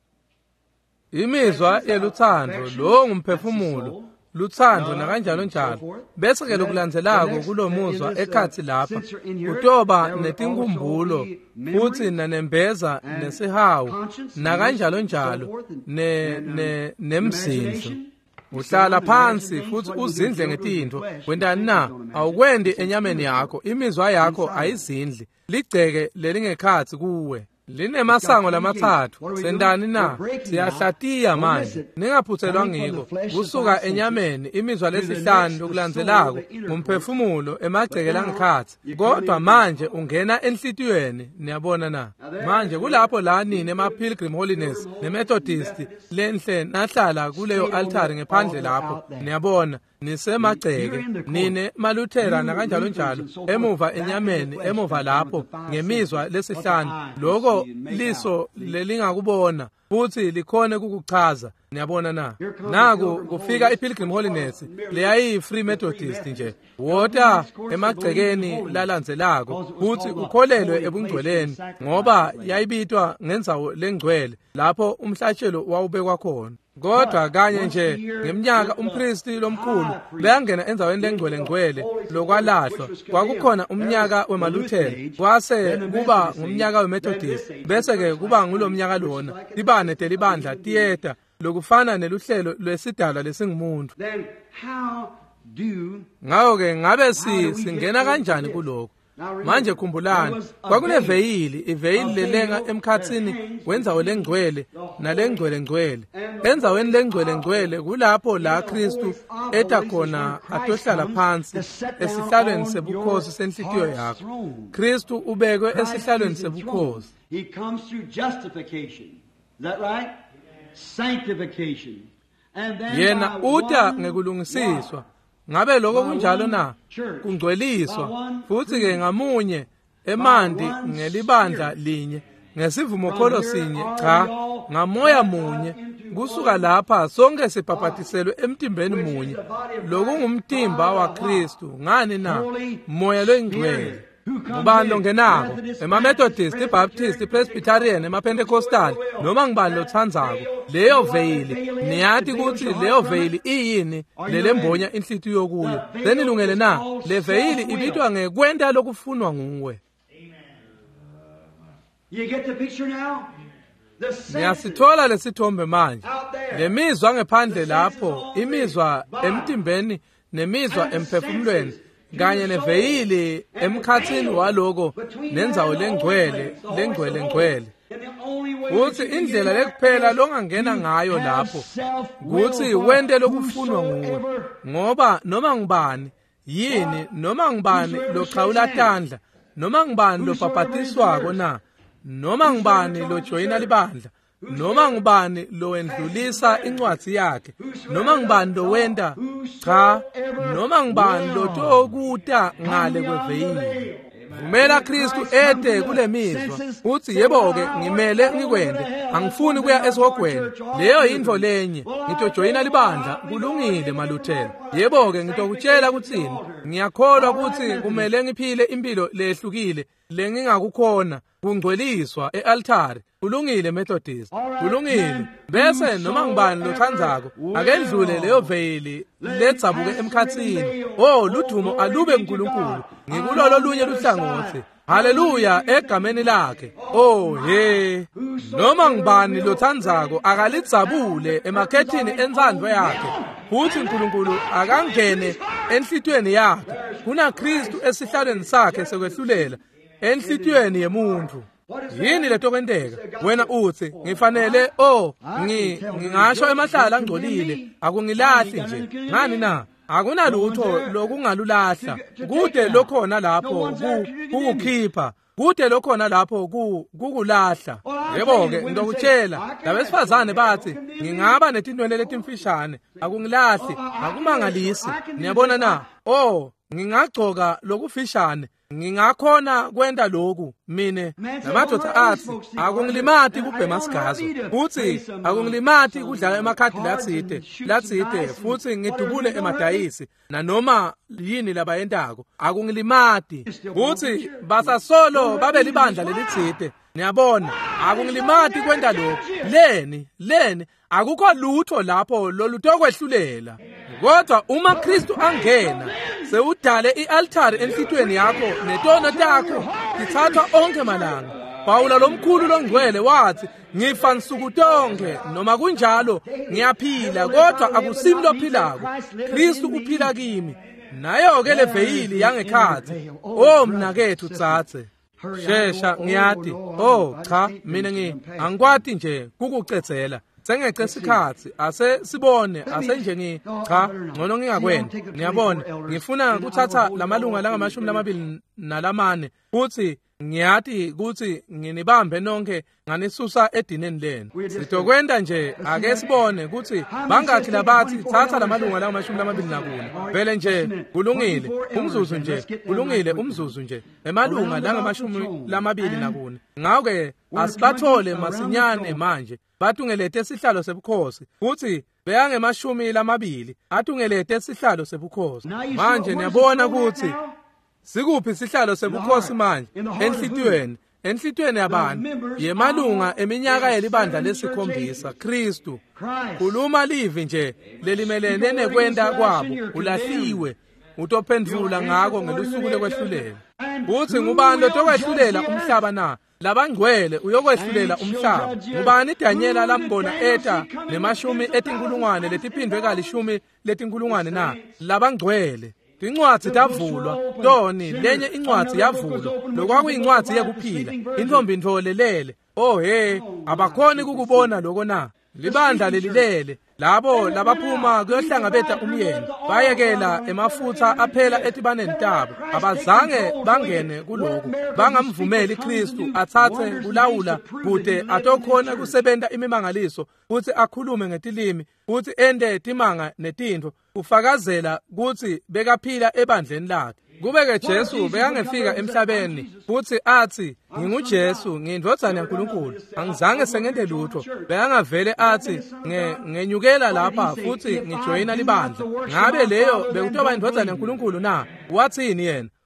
Imizwa yeluthando, lo ngumphefumulo, luthando nakanjalo njalo. Bese ke lokulandzelako kulomuzwa ekhathi lapha utoba netinkumbulo futhi nanembeza nesihawu nakanjalo njalo ne ne nemzindlo. Uhlala phansi futhi uzindle ngetintho. Wendani na? Awukwendi enyameni yakho, imizwa yakho ayizindli. Ligceke lelingekhathi kuwe. Linemasango lamathathu. Sendani na? Siyahlatiya manje. Ningaphuthelwa ngiko. Kusuka enyameni imizwa lesihlanu lokulandzelako ngumphefumulo emagceke langekhathi. Kodwa manje ungena enhlitiyweni, niyabona na. Manje kulapho la nini ema-Pilgrim Holiness ne-Methodist lenhle nahlala kuleyo altari ngephandle lapho, niyabona. Nisemagceke nine maluthera nakanjalo njalo emuva enyameni, emuva lapho ngemizwa lesihlanu. Lokho liso lelingakubona futhi likhone kukuchaza, niyabona na. Naku kufika iPilgrim Holiness leyayi Free Methodist nje. Wota emagcekeni lalandzelako futhi ukholelwe ebungcweleni ngoba yayibitwa ngendzawo lengcwele lapho umhlatshelo wawubekwa khona. Kodwa kanye nje ngeminyaka umpristi lomkhulu beyangena enzaweni lengcwele ngcwele lokwalahlwa. Kwakukhona umnyaka wemaLuther, kwase kuba ngumnyaka weMethodist, bese ke kuba ngulomnyaka lona libane delibandla tiyeta lokufana neluhlelo lwesidalwa lesingumuntu. then how do Ngawo ke ngabe si singena kanjani kuloko? Manje khumbulani, kwakuneveyili, iveyili lelenga emkhatsini wendzawo lengcwele nalengcwele ngcwele. Enzaweni lengcwele ngcwele kulapho la Kristu eta khona atohlala phansi esihlalweni sebukhosi senhlitiyo yakho. Kristu ubekwe esihlalweni sebukhosi. He comes through justification. Is that right? Sanctification. And then Yena by uta one ngekulungisiswa. Ngabe lokho kunjalo na? Kungcweliswa futhi ke ngamunye emandi ngelibandla linye ngesivumo kholo sinye, cha, ngamoya munye. Kusuka lapha sonke sibhabhatiselwe emtimbeni munye. Lokungumtimba waKristu. Ngani na? Moya lwengcwele. ngubani longenako ema-Methodist, i-Baptist, i-Presbyterian, ema-Pentecostal noma ngibani lothandzako leyo veyili niyathi ukuthi leyo veyili iyini lelembonya inhlitiyo kuyo senilungele na le veyili ibitwa ngekwenta lokufunwa nguwe. Ngiyasithola lesithombe manje lemizwa ngephandle lapho imizwa emtimbeni nemizwa emphefumulweni kanye neveyili emkhathini waloko nenzawo lengcwele lengcwele ngcwele uthi indlela lekuphela longangena ngayo lapho kuthi wente lokufunwa nguwe ngoba noma ngibani yini noma ngibani lochawula tandla noma ngibani lobhabhatiswako na noma ngibani lojoyina libandla noma ngibani lowendlulisa incwadi yakhe noma ngibani lowenda cha noma ngibani lotokuta ngale kweveyili vumela Kristu ede kule mizwa uthi yebo-ke ngimele ngikwende angifuni kuya esihogweni leyo yinto lenye ngitojoyina libandla kulungile maluthela yebo-ke ngitokutshela kuthini ngiyakholwa ukuthi kumele ngiphile impilo lehlukile lengingakukhona kungcweliswa e-altare kulungile Methodist kulungile bese noma ngibani lothandzako akendlule leyo veyili ledzabuke emkhatsini oh ludumo alube uNkulunkulu ngikulolo lunye luhlangothi haleluya egameni lakhe oh he noma ngibani lothandzako akalidzabule emakhethini entsandvo yakhe futhi uNkulunkulu akangene enhlitweni yakhe kuna Kristu esihlalweni sakhe sekwehlulela enhlitweni yemuntu yini leto kwenteka wena uthi ngifanele oh ngingasho emahlala angcolile akungilahli nje ngani na akunalutho lokungalulahla kude lokhona lapho kukukhipha kude lokhona lapho kukulahla yebo-ke ngizokutshela labesifazane bathi ngingaba netintwele letimfishane akungilahli akumangalisi niyabona na oh ngingagcoka lokufishane ngingakhona kwenda lokhu mine namadoda athi akungilimati kubhema sigazo futhi akungilimati kudlala emakhadi latsite latsite futhi ngidubule emadayisi nanoma yini labayentako akungilimati futhi basasolo babe libandla lelitsite niyabona akungilimati kwenda lokhu leni leni akukho lutho lapho lolutokwehlulela kodwa uma Kristu angena sewudale i-altare enhlitweni yakho netono takho ithathwa onke malanga Pawula lomkhulu longcwele wathi ngifa nsuku tonke noma kunjalo ngiyaphila kodwa akusimi lophilako Kristu uphila kimi nayo ke le veyili yangekhathi oh mnakethu tsatse shesha ngiyati oh cha mina ngi angikwati nje kukucedzela sengeqe isikhathi ase sibone ase nje ngi cha ngcono ngingakwenda ngiyabona ngifuna ukuthatha lamalunga langamashumi lamabili nalamane futhi ngiyathi ukuthi nginibambe nonke nganisusa edineni lenu sizokwenda nje ake sibone ukuthi bangathi labathi thatha lamalunga langamashumi lamabili nakune vele nje kulungile umzuzu nje kulungile umzuzu nje emalunga langamashumi lamabili nakune ngakho asibathole masinyane manje batungelete isihlalo sebukhosi futhi beyangemashumi lamabili atungelete isihlalo sebukhosi manje niyabona ukuthi sikuphi isihlalo sebukhosi manje enhlitweni enhlitweni yabantu yemalunga eminyaka yelibandla lesikhombisa Kristu khuluma livi nje lelimelene nekwenda kwabo ulahliwe utophendvula ngako ngelusuku lekwehlulela uthi ngubani lotokwehlulela umhlaba na labangcwele uyokwehlulela umhlaba ngubani Daniela lambona eta nemashumi etinkulungwane letiphindwe kalishumi letinkulungwane na labangcwele incwadi tavulwa toni lenye incwadi yavulwa lokwakuyincwadi yekuphila intombi ntfolelele oh he abakhoni kukubona lokho na libandla lelilele labo labaphuma kuyohlangabeta umyeni bayekela emafutha aphela etibaneni tabo abazange bangene kuloko bangamvumeli Kristu athathe kulawula kude atokhona kusebenta imimangaliso futhi akhulume ngetilimi futhi ende timanga netintho ufakazela ukuthi bekaphila ebandleni lakhe kubeke Jesu bekangefika emhlabeni futhi athi nginguJesu ngindvodzana yaNkulunkulu angizange sengente lutho bekangavele athi ngenyukela lapha futhi ngijoyina libandla ngabe leyo bekutoba indvodzana yaNkulunkulu na wathini yena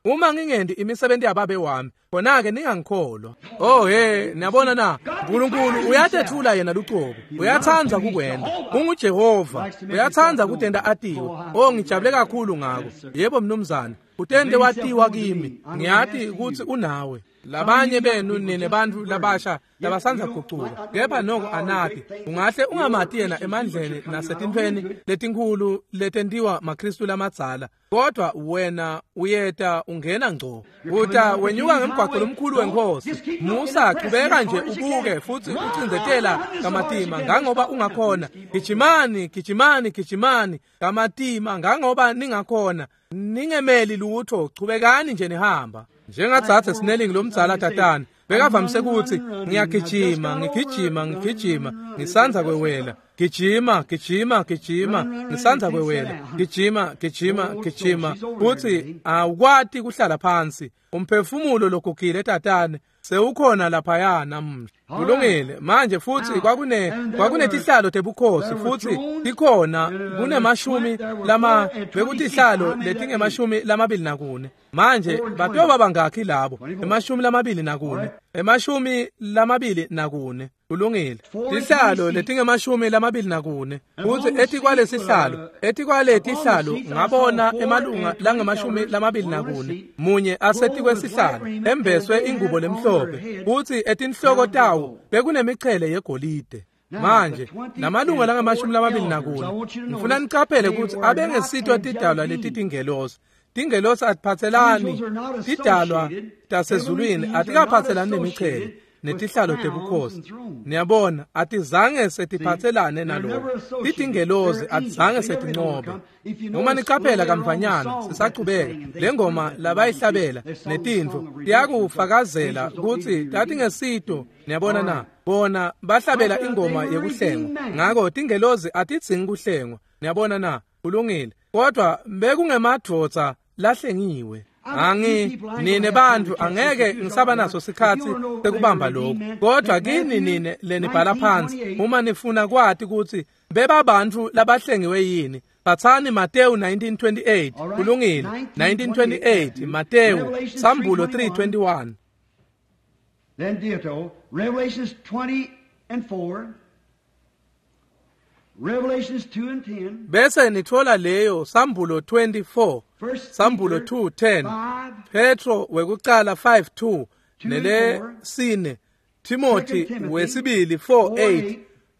uma ngingendi imisebenzi yababe wami khona ke ningangikholwa. Oh hey, niyabona na, uNkulunkulu uyatethula yena luqobo, uyathanda ukwenza. UnguJehova, uyathanda ukutenda atiwe. Oh ngijabule kakhulu ngako. Yebo mnumzane, utende watiwa kimi, ngiyathi ukuthi unawe. Labanye benu nene bantu labasha labasanza kuquka, kepha noko anathi ungahle ungamati yena emandleni nasetintweni letinkulu letendiwa maKristu lamadzala, kodwa wena uyeta ungena ngco. Uta wenyuka ngemgwaqo lomkhulu wenkosi, musa qhubeka nje ubuke futhi ucinzetela kamatima ngangoba ungakhona. Gijimani, gijimani, gijimani kamatima ngangoba ningakhona. Ningemeli lutho, qhubekani nje nihamba. Njengatsathe sinelingi lomdzala tatana, bekavamise ukuthi ngiyagijima, ngigijima, ngigijima, ngisanza kwewela. Gijima, gijima, gijima, ngisanza kwewela. Gijima, gijima, gijima, uthi awukwati kuhlala phansi. Umphefumulo lokugile tatane sewukhona laphaya namuhla. Kulungile manje futhi kwakune kwakunetihlalo tebukhosi futhi ikhona kunemashumi lama bekuthi ihlalo letingemashumi lamabili nakune. Manje batoba bangakhi labo emashumi lamabili nakune emashumi lamabili nakune. Kulungile ihlalo letingemashumi lamabili nakune futhi ethi kwalesihlalo ethi kwaleti ihlalo ngabona emalunga langemashumi lamabili nakune munye asethi kwesihlalo embeswe ingubo lemhlophe futhi etinhloko tawo bekunemiqhele yegolide. Manje lamalunga langemashumi lamabili nakune ngifuna niqaphele ukuthi abengesitho tidalwa letitingelosi. Tingelosi atiphathelani tidalwa tasezulwini atikaphathelani nemiqhele netihlalo tebukhosi. Niyabona atizange setiphathelane nalokho. Itingelosi atizange setinqobe. Uma niqaphela kamvanyana sisaqhubeka lengoma labayihlabela netindvo tiyakufakazela ukuthi tathi ngesito. Niyabona na, bona bahlabela ingoma yekuhlengwa. Ngako tingelosi atidzingi kuhlengwa. Niyabona na, kulungile. Kodwa bekungemadvodza lahlengiwe. Angi nine bantu angeke ngisaba naso sikhathi sekubamba lokho. Kodwa kini nine lenibhala phansi uma nifuna kwathi ukuthi beba bantu labahlengiwe yini. Phathani Mateyu nineteen twenty-eight. Kulungile nineteen twenty-eight Mateyu Sambulo three twenty-one. Then Dito, Revelations twenty and four. Revelations two and ten. Bese nithola leyo Sambulo twenty-four, Sambulo two ten, Petro wekuqala five two, nele sine, Timothy wesibili four eight.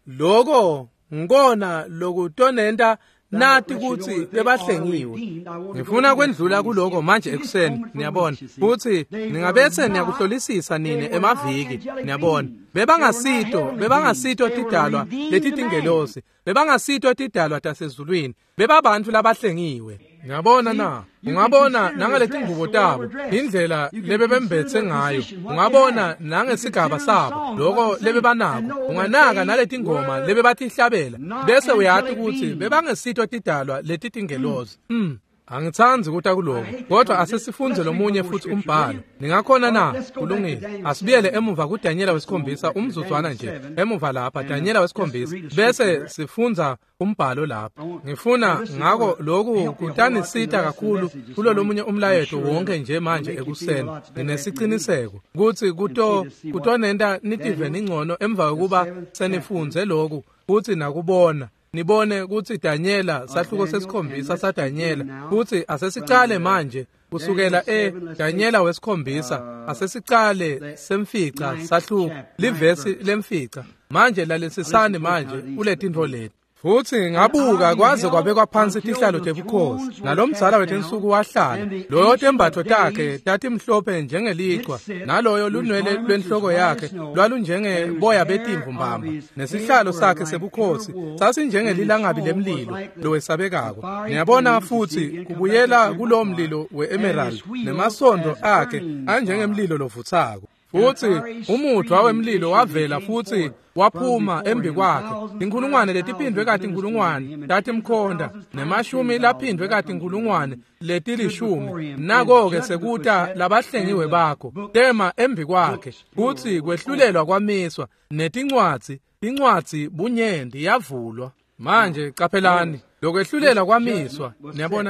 Loko ngikona lokutonenda nathi ukuthi bebahlengiwe. Ngifuna kwendlula kuloko manje ekuseni niyabona futhi ningabethe niyakuhlolisisa nini emaviki niyabona. Bebangasito bebangasito tidalwa letitingelosi, bebangasito tidalwa tasezulwini, bebabantu labahlengiwe. Ngiyabona na, ungabona nangaleti ngubo tabo indlela lebebembethe ngayo, ungabona nangesigaba sabo lokho lebebanako, unganaka naleti ngoma lebebathihlabela bese uyathi ukuthi bebangesito tidalwa letitingelosi. Mm. Angithanzi ukuthi akuloko kodwa asesifunze lomunye futhi umbhalo. Ningakhona na kulungile. Asibiyele emuva kuDaniela wesikhombisa umzuzwana nje emuva lapha Daniela wesikhombisa bese sifunza umbhalo lapha. Ngifuna ngako lokhu kutanisita kakhulu kulo lomunye umlayeto wonke nje manje ekuseni. Nginesiqiniseko ukuthi kuto kutonenda nitive ningcono emva kokuba senifunze lokhu futhi nakubona nibone ukuthi Daniela sahluko sesikhombisa sa Daniela futhi asesicale manje kusukela e Daniela wesikhombisa asesicale semfica sahluko livesi lemfica manje lalesisane manje uletintho leti futhi ngabuka kwaze kwabekwa phansi tihlalo tebukhosi nalomdzala wethu ensuku wahlala loyo tembatho takhe tathi mhlophe njengelichwa naloyo lunwele lwenhloko yakhe lwalunjenge boya betimvu mbamba nesihlalo sakhe sebukhosi sasinjengelilangabi lemlilo lowesabekako. Niyabona futhi kubuyela kulo mlilo we-emerald nemasondo akhe anjengemlilo lovuthako futhi umuthwa wemlilo wavela futhi waphuma embi kwakhe. Inkulungwane letiphindwe kati inkulungwane tathi mkhonda nemashumi laphindwe kati inkulungwane letilishumi nako-ke sekuta labahlengiwe bakho tema embi kwakhe kuthi kwehlulelwa kwamiswa netincwadzi incwadzi bunyendi yavulwa. Manje qaphelani lokwehlulela kwamiswa niyabona na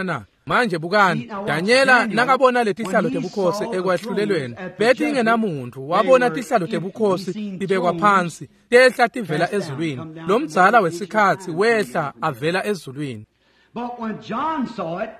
manje bukani Daniela nakabona letihlalo tebukhosi ekwahlulelweni bethi ingenamuntu wabona tihlalo tebukhosi ibekwa phansi tehla tivela ezulwini lo mdzala wesikhathi wehla avela ezulwini But when John saw it,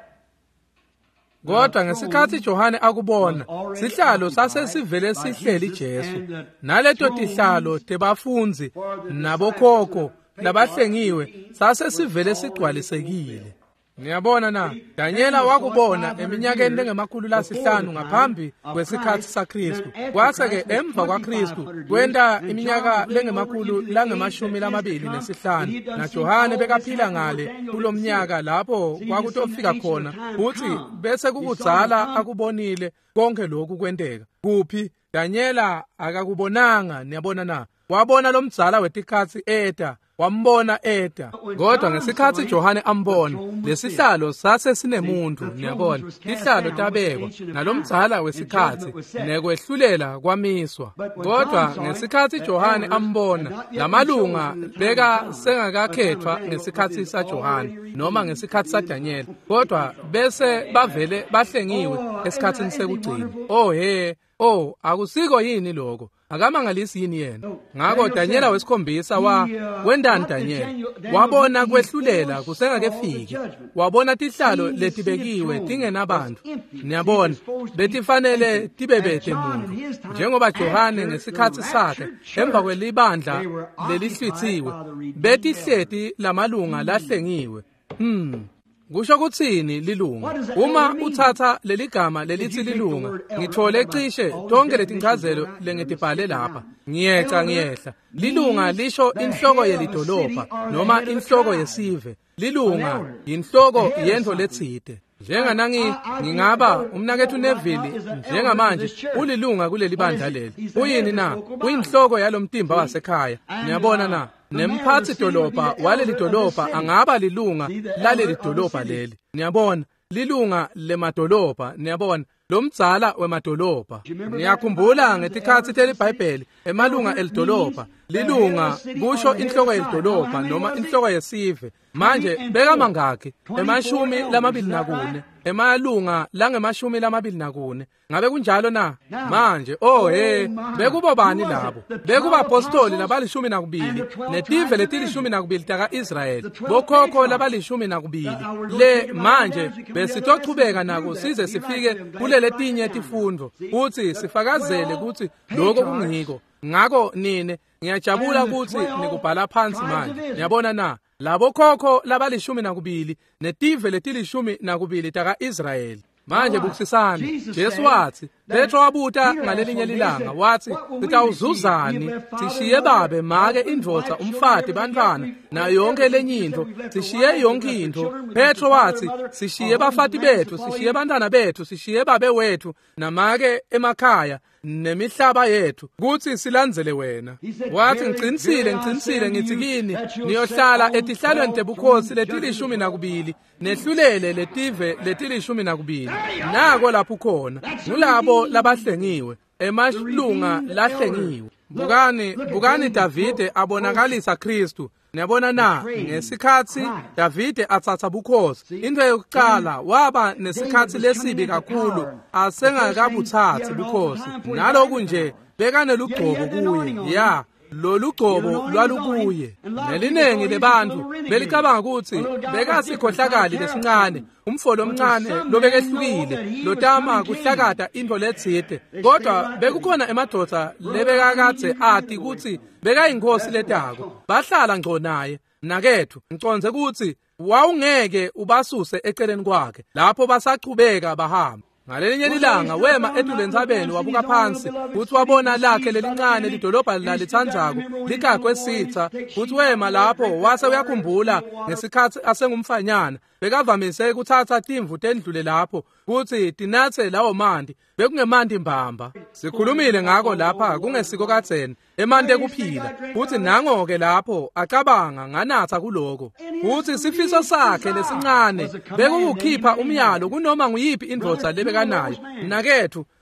kodwa ngesikhathi Johane akubona sihlalo sase sivele sihleli Jesu naleto tihlalo tebafunzi nabokhokho labahlengiwe sase sivele sigcwalisekile Ngiyabona na Daniela wakubona eminyakeni lengemakhulu lasihlanu ngaphambi kwesikhathi saKristu kwase ke emva kwaKristu kwenda iminyaka lengemakhulu langemashumi lamabili nesihlanu na Johane bekaphila ngale kulomnyaka lapho kwakutofika khona uthi bese kukudzala akubonile konke lokhu kwenteka kuphi Daniela akakubonanga niyabona na wabona lo mdzala wetikhathi eta wambona eta kodwa ngesikhathi Johane ambona lesihlalo sase sinemuntu niyabona ihlalo tabekwa nalomdzala wesikhathi nekwehlulela kwamiswa kodwa ngesikhathi Johane ambona lamalunga beka sengakakhethwa ngesikhathi saJohane noma ngesikhathi saDaniel kodwa bese bavele bahlengiwe esikhathini sekugcina oh he oh akusiko yini lokho akamangalisi yini yena ngakho Daniela wesikhombisa wa wendani Daniel wabona kwehlulela kusengakefiki wabona tihlalo letibekiwe tingenabantu niyabona betifanele tibebethe muntu njengoba Johane ngesikhathi sakhe emva kwelibandla lelihlwithiwe betihleti lamalunga lahlengiwe hmm kusho kuthini lilunga uma uthatha leligama lelithi lilunga ngithole cishe tonke letinchazelo lengitibhale lapha ngiyeca ngiyehla lilunga lisho inhloko yelidolobha noma inhloko yesive lilunga inhloko yendlo letsite njenganangi ngingaba umnakethu Neville njengamanje ulilunga kuleli bandla leli uyini na uyinhloko yalomtimba wasekhaya niyabona na nemphathi dolobha waleli dolobha angaba lilunga laleli dolobha leli niyabona lilunga lemadolobha niyabona lo mdzala wemadolobha niyakhumbula ngetikhathi telibhayibheli emalunga elidolobha lilunga kusho inhloko yelidolobha noma inhloko yesive manje beka mangaki emashumi lamabili nakune emalunga langemashumi lamabili nakune ngabe kunjalo na manje oh he bekubo bani labo bekuba apostoli labalishumi nakubili netive letilishumi nakubili taka Israel bokhokho labalishumi nakubili le manje besitochubeka nako size sifike kulele tinye tifundo uthi sifakazele ukuthi lokho kungiko ngako nini ngiyajabula ukuthi nikubhala phansi manje niyabona na labo khokho labalishumi nakubili netive letilishumi nakubili taka Israel manje bukusisana Jesu wathi Petro wabuta ngalelinye lilanga wathi sitawuzuzani sishiye babe make indvodza umfati bantwana na yonke lenyinto sishiye yonke into Petro wathi sishiye bafati bethu sishiye bantwana bethu sishiye babe wethu namake emakhaya nemihlaba yethu kuthi silandzele wena wathi ngicinisile ngicinisile ngithi kini niyohlala etihlalweni tebukhosi letilishumi nakubili nehlulele letive letilishumi nakubili nako lapho khona ngulabo labahlengiwe emalunga lahlengiwe bukani bukani Davide abonakalisa Kristu niyabona na ngesikhathi Davide athatha bukhosi into yokuqala waba nesikhathi lesibi kakhulu asengakabuthathi bukhosi naloku nje bekane lugcobo kuye ya lolu gcobo lwalukuye nelinengi lebantu belicabanga ukuthi bekasikhohlakali lesincane umfolo omncane lobekehlukile lotama kuhlakata into letsite kodwa bekukhona emadoda lebekakathe ati ukuthi bekayinkosi letako bahlala ngco naye nakethu ngiconze ukuthi wawungeke ubasuse eceleni kwakhe lapho basaqhubeka bahamba ngalelinye lilanga wema edulensabeni wabuka phansi uthi wabona lakhe lelincane lidolobha lalithandzako ligagwe sitha uthi wema lapho wase uyakhumbula ngesikhathi asengumfanyana bekavamise ukuthatha timvu tendlule lapho kuthi tinathe lawo mandi bekungemandi mbamba sikhulumile ngako lapha kungesiko katseni emandi ekuphila uthi nangoke lapho acabanga nganatha kuloko uthi sifiso sakhe lesincane bekukukhipha umyalo kunoma nguyiphi indvodza lebekanayo nakethu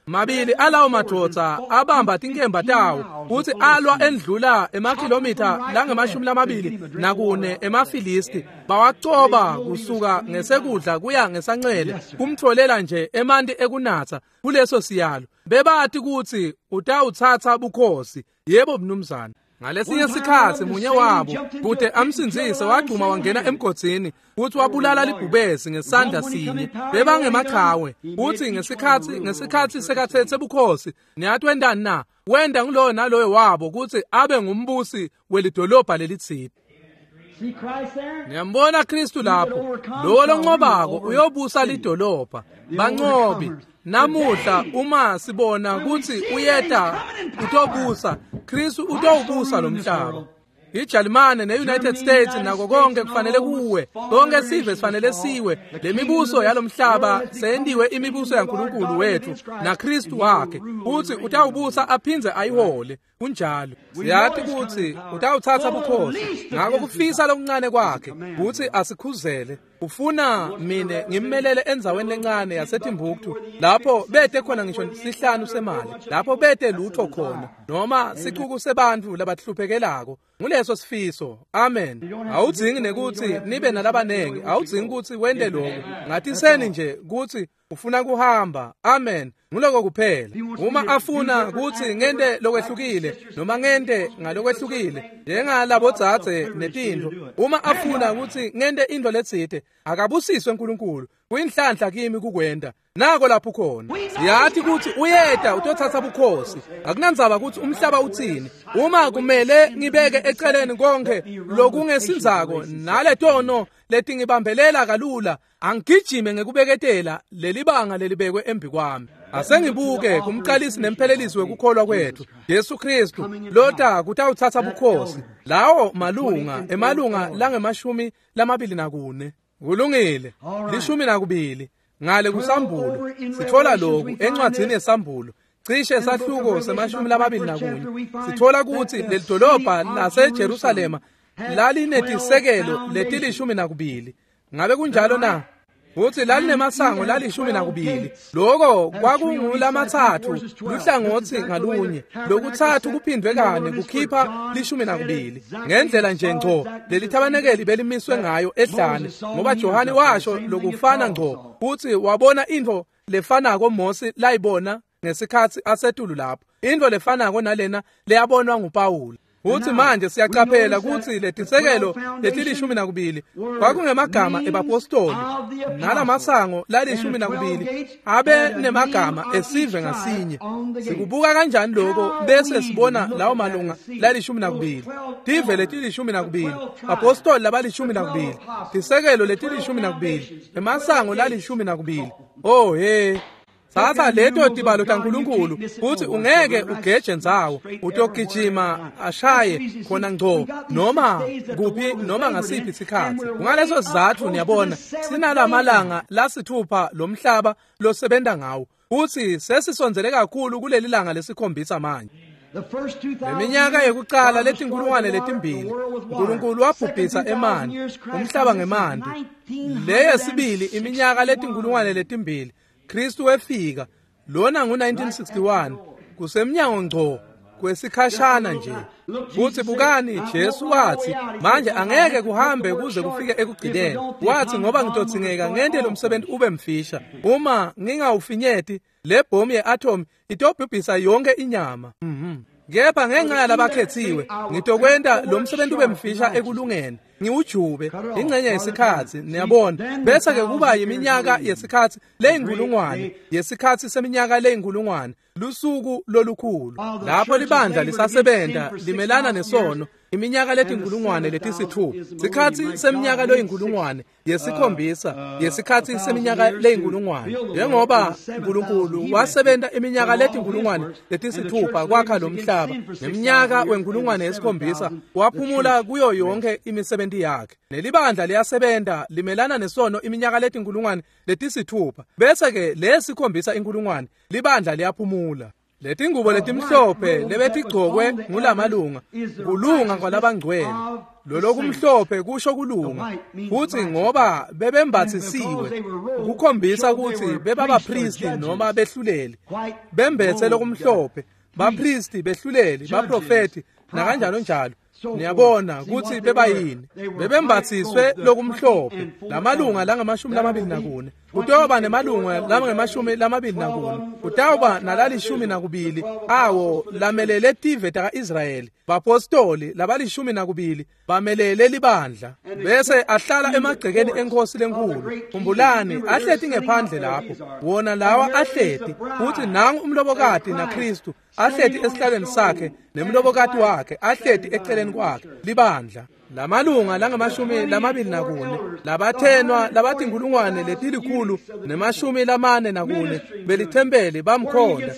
mabili alawo madoda abamba tinkemba tawo uthi alwa endlula emakhilomitha langemashumi lamabili nakune emafilisti bawacoba kusuka ngesekudla kuya ngesanxele kumtholela nje emanti ekunatha kuleso siyalo bebathi kuthi utawuthatha bukhosi yebo mnumzana ngalesinye isikhathi munye wabo kude amsinzise wagcuma wangena emgodini uthi wabulala libhubesi ngesandla sinye bebangemaqhawe uthi ngesikhathi ngesikhathi sekathethe bukhosi niyathi wendani na wenda nguloyo naloyo wabo kuthi abe ngumbusi welidolobha lelithiphi niyambona Kristu lapho lo lonqobako uyobusa lidolobha banqobi namuhla uma sibona ukuthi uyeda utobusa Kristu utowubusa lomhlaba iJalimane neUnited States nako konke kufanele kuwe konke sive sifanele siwe lemibuso yalomhlaba sendiwe imibuso yaNkulunkulu wethu na Kristu wakhe uthi utawubusa aphinze ayihole kunjalo siyathi ukuthi utawuthatha bukhosi ngako kufisa lokuncane kwakhe uthi asikhuzele ufuna mine ngimmelele enzaweni lencane yaseTimbuktu lapho bete khona ngisho sihlanu semali lapho bete lutho khona noma sichuku sebantu labahluphekelako nguleso sifiso amen awudzingi nekuthi nibe nalabanengi awudzingi ukuthi wende lokho ngathi seni nje ukuthi ufuna kuhamba amen nguloko kuphela uma afuna ukuthi ngende lokwehlukile noma ngende ngalokwehlukile njengalabo dzadze netinto uma afuna ukuthi ngende into letsite akabusiswe uNkulunkulu kuyinhlanhla kimi kukwenda nako lapho khona siyathi ukuthi uyeda utothatha bukhosi akunandzaba ukuthi umhlaba uthini uma kumele ngibeke eceleni konke lokungesinzako nale tono lethi ngibambelela kalula angigijime ngekubeketela lelibanga lelibekwe embi kwami asengibuke kumqalisi nemphelelisi wekukholwa kwethu Yesu Kristu lota kutawuthatha bukhosi lawo malunga emalunga langemashumi lamabili nakune kulungile lishumi nakubili ngale kusambulo sithola lokhu encwadzini yesambulo cishe esahluko semashumi lamabili nakunye sithola ukuthi lelidolobha laseJerusalema lalinetisekelo letilishumi nakubili ngabe kunjalo na uthi lalinemasango lalishumi nakubili lokho kwakungulamathathu luhlangothi ngalunye lokuthathu kuphindwe kane kukhipha lishumi nakubili ngendlela nje ngco lelithabanekeli belimiswe ngayo ehlane ngoba Johani washo lokufana ngco uthi wabona into lefanako Mose layibona ngesikhathi asetulu lapho into lefanako nalena leyabonwa nguPawulu uthi manje siyacaphela ukuthi letisekelo letilishumi nakubili kwakungemagama ebapostoli nalamasango lalishumi nakubili abe nemagama esive ngasinye sikubuka kanjani lokho bese sibona lawo malunga lalishumi nakubili tive letilishumi nakubili apostoli labalishumi nakubili tisekelo letilishumi nakubili emasango lalishumi nakubili oh hey Sasa leto tibalo taNkulunkulu uthi ungeke ugeje nzawo utogijima ashaye khona ngco noma kuphi noma ngasiphi isikhathi ngaleso sizathu niyabona sinala malanga lasithupha lomhlaba losebenta ngawo uthi sesisonzele kakhulu kuleli langa lesikhombisa manje Leminyaka yokuqala letinkulungwane letimbili uNkulunkulu wabhubhisa emani umhlaba ngemandi leyesibili iminyaka letinkulungwane letimbili Kristu wefika lona ngo nineteen sixty-one kusemnyango ngco kwesikhashana nje futhi bukani Jesu wathi manje angeke kuhambe kuze kufike ekugcineni wathi ngoba ngitothingeka ngende lo msebenzi ube mfisha uma ngingawufinyeti le bomb yeatom itobhubhisa yonke inyama mhm kepha ngenxa yalabakhethiwe ngitokwenda lo msebenzi ube mfisha ekulungeni ngiujube ingcenye yesikhathi niyabona bese ke kuba yiminyaka yesikhathi leyinkulungwane yesikhathi seminyaka leyinkulungwane lusuku lolukhulu lapho libandla lisasebenta limelana nesono iminyaka letinkulungwane letisithupha sikhathi seminyaka leyinkulungwane yesikhombisa yesikhathi seminyaka leyinkulungwane njengoba uNkulunkulu wasebenta iminyaka letinkulungwane letisithupha kwakha lo mhlaba neminyaka wenkulungwane yesikhombisa waphumula kuyo yonke imisebenzi yakhe nelibandla liyasebenta limelana nesono iminyaka letinkulungwane letisithupha bese ke lesikhombisa inkulungwane libandla liyaphumula leti ngubo letimhlophe lebetigcokwe ngulamalunga kulunga kwalabangcwele lolokumhlophe kusho kulunga futhi ngoba bebembathisiwe ukukhombisa ukuthi bebabapristi noma behluleli bembethe lokumhlophe bapristi behluleli baprofeti nakanjalo njalo niyabona ukuthi bebayini bebembathiswe lokumhlophe lamalunga langamashumi lamabili nakune kutoba nemalunga langamashumi lamabili nakune kutawuba nalalishumi nakubili awo lamelele tive taka-Israyeli bapostoli labalishumi nakubili bamelele libandla bese ahlala emagcekeni enkosi lenkulu kumbulani ahleti ngephandle lapho wona lawa ahleti futhi nangu umlobokati naKristu ahleti esihlalweni sakhe nemlobokati wakhe ahleti eceleni kwakhe libandla lamalunga langamashumi lamabili nakune labathenwa labathi inkulungwane letilikhulu nemashumi lamane nakune belithembele bamkhonda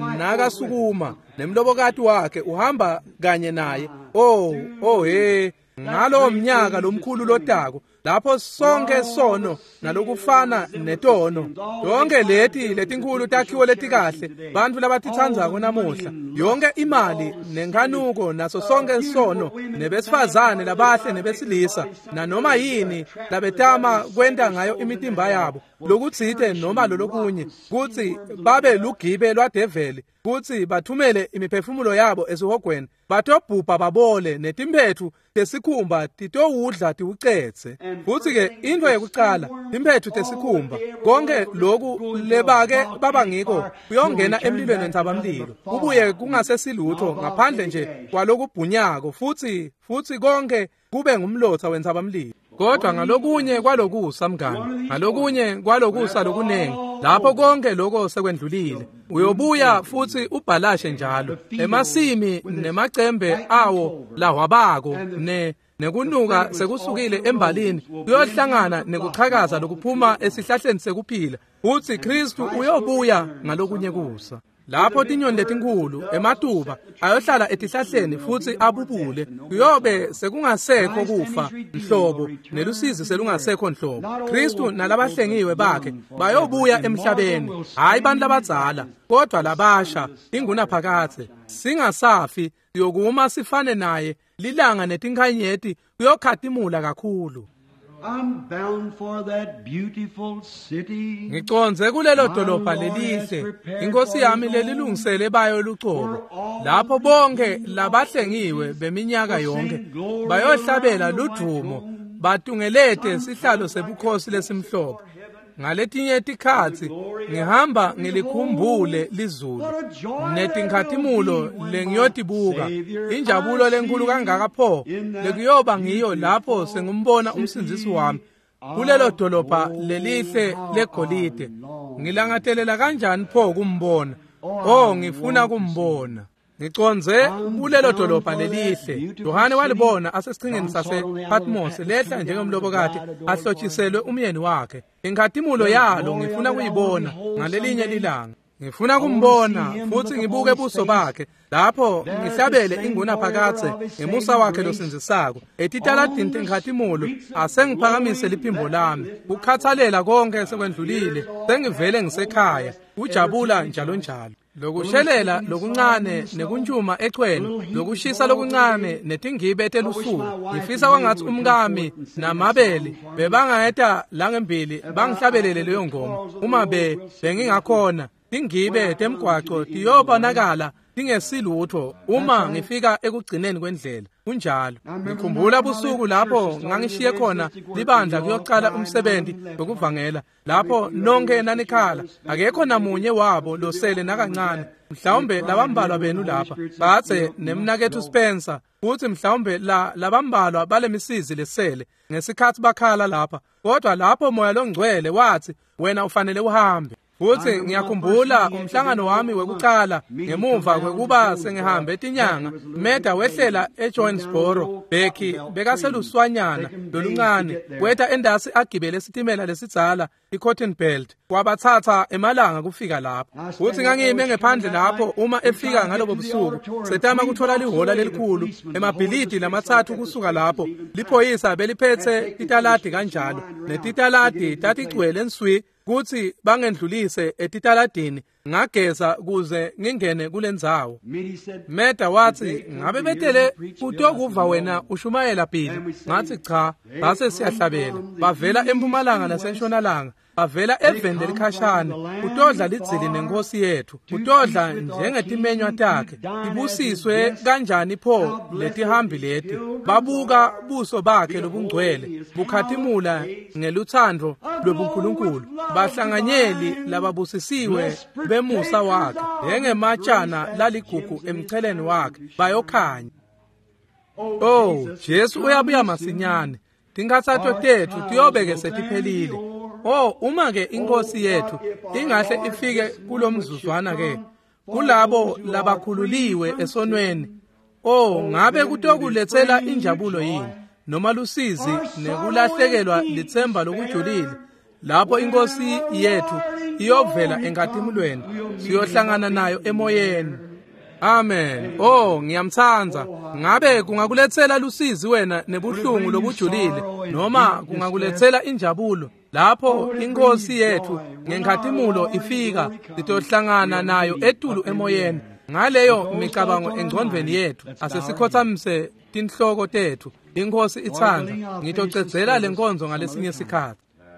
nakasukuma nemlobokati wakhe uhamba kanye naye oh oh he ngalo mnyaka lomkhulu lotako lapho sonke sono nalokufana netono yonke leti letinkulu takhiwo letikahle bantfu labatitsandzako namuhla yonke imali nenkanuko naso sonke sono nebesifazane labahle nebesilisa nanoma yini labetama kwenta ngayo imitimba yabo lokutsite noma lolokunye kutsi babe lugibe lwadeveli kutsi bathumele imiphefumulo yabo esihogweni batobhubha babole netimphethu tesikhumba titowudla tiwucetse futhi ke into yokucala imphethu tesikhumba konke lokhu lebake baba ngiko kuyongena emlilweni wentsabamlilo kubuye kungasesilutho ngaphandle nje kwalokubhunyako futhi futhi konke kube ngumlotha wentsabamlilo kodwa ngalokunye kwalokusa mngani ngalokunye kwalokusa lokunengi lapho konke lokho sekwendlulile uyobuya futhi ubhalashe njalo emasimi nemacembe awo lahwabako ne nekunuka sekusukile embalini kuyohlangana nekuchakaza lokuphuma esihlahleni sekuphila uthi Kristu uyobuya ngalokunye kusa lapho tinyoni letinkulu ematuba ayohlala etihlahleni futhi abubule kuyobe sekungasekho kufa nhlobo nelusizi selungasekho nhlobo Kristu nalabahlengiwe bakhe bayobuya emhlabeni hayi bantu labadzala kodwa labasha inguna phakathe singasafi yokuma sifane naye lilanga netinkhanyeti kuyokhatimula kakhulu I'm bound for that beautiful city. Ngiconze kulelo dolobha lelihle inkosi yami lelilungisele bayo lucobo lapho bonke labahlengiwe beminyaka yonke bayohlabela ludumo batungelete sihlalo sebukhosi lesimhlophe ngaletinye tikhatsi ngihamba ngilikhumbule lizulu netinkhathimulo lengiyotibuka injabulo lenkulu kangaka pho lekuyoba ngiyo lapho sengumbona umsindisi wami kulelo dolobha lelihle legolide ngilangathelela kanjani pho kumbona oh ngifuna kumbona ngiconze kulelo dolobha lelihle Yohane walibona asesichingeni sasePatmos lehla njengomlobokati ahlotshiselwe umyeni wakhe inkhathimulo yalo ngifuna kuyibona ngalelinye lilanga ngifuna kumbona futhi ngibuke ubuso bakhe lapho ngihlabele inguna phakathe ngemusa wakhe losinzisako etitaladini tenkhathimulo asengiphakamise liphimbo lami ukukhathalela konke sekwendlulile sengivele ngisekhaya ujabula njalo njalo lokushelela lokuncane nekuntshuma echweni lokushisa lokuncane netingibe telusuku ngifisa kwangathi umkami namabeli bebangayeta langembili bangihlabelele leyo ngoma uma be bengingakhona tingibe temgwaco tiyobonakala tingesilutho uma ngifika ekugcineni kwendlela kunjalo ngikhumbula busuku lapho ngangishiye khona libandla kuyocala umsebenzi wokuvangela lapho nonke nanikhala akekho namunye wabo losele nakancane mhlawumbe labambalwa benu lapha bathe nemnakethu Spencer futhi mhlawumbe la labambalwa balemisizi lesele ngesikhathi bakhala lapha kodwa lapho moya longcwele wathi wena ufanele uhambe futhi ngiyakhumbula umhlangano wami wekucala ngemuva kwekuba sengihambe etinyanga meda wehlela eJonesboro Becky bekaseluswanyana loluncane weta endasi agibele isitimela lesidzala iCotton Belt kwabathatha emalanga kufika lapho futhi ngangime ngephandle lapho uma efika ngalobo busuku setama kuthola lihola lelikhulu emabhilidi lamathathu kusuka lapho liphoyisa beliphethe titaladi kanjalo netitaladi tatigcwele enswi kuthi bangendlulise etitaladini ngageza kuze ngingene kulendzawo. Meta wathi ngabe betele utokuva wena ushumayela Bhili. Ngathi cha, base siyahlabela. Bavela eMpumalanga nasentshonalanga. Bavela evende likhashana. Utodla lidzili nenkosi yethu. Utodla njengetimenywa takhe. Ibusiswe kanjani pho letihambi leti. Babuka buso bakhe lobungcwele. Bukhatimula ngeluthando lwebunkulunkulu. Bahlanganyeli lababusisiwe bemusa wakhe. Njengematshana laligugu emcheleni wakhe. Bayokhanya. Oh, Jesu uyabuya masinyane. Tinkathatho tethu tiyobeke setiphelile. Oh, uma ke inkosi yethu ingahle ifike kulomzuzwana ke kulabo labakhululiwe esonweni. Oh, ngabe kutokulethela injabulo yini noma lusizi nekulahlekelwa lithemba lokujulile lapho inkosi yethu iyovela enkathimulweni siyohlangana nayo emoyeni. Amen. Oh, ngiyamthanza. Ngabe kungakulethela lusizi wena nebuhlungu lobujulile noma kungakulethela injabulo lapho inkosi yethu ngenkhathimulo ifika sitohlangana nayo etulu emoyeni. Ngaleyo micabango engcondweni yethu asesikhothamise tinhloko tethu. Inkosi ithanda ngitocedzela lenkonzo ngalesinye isikhathi.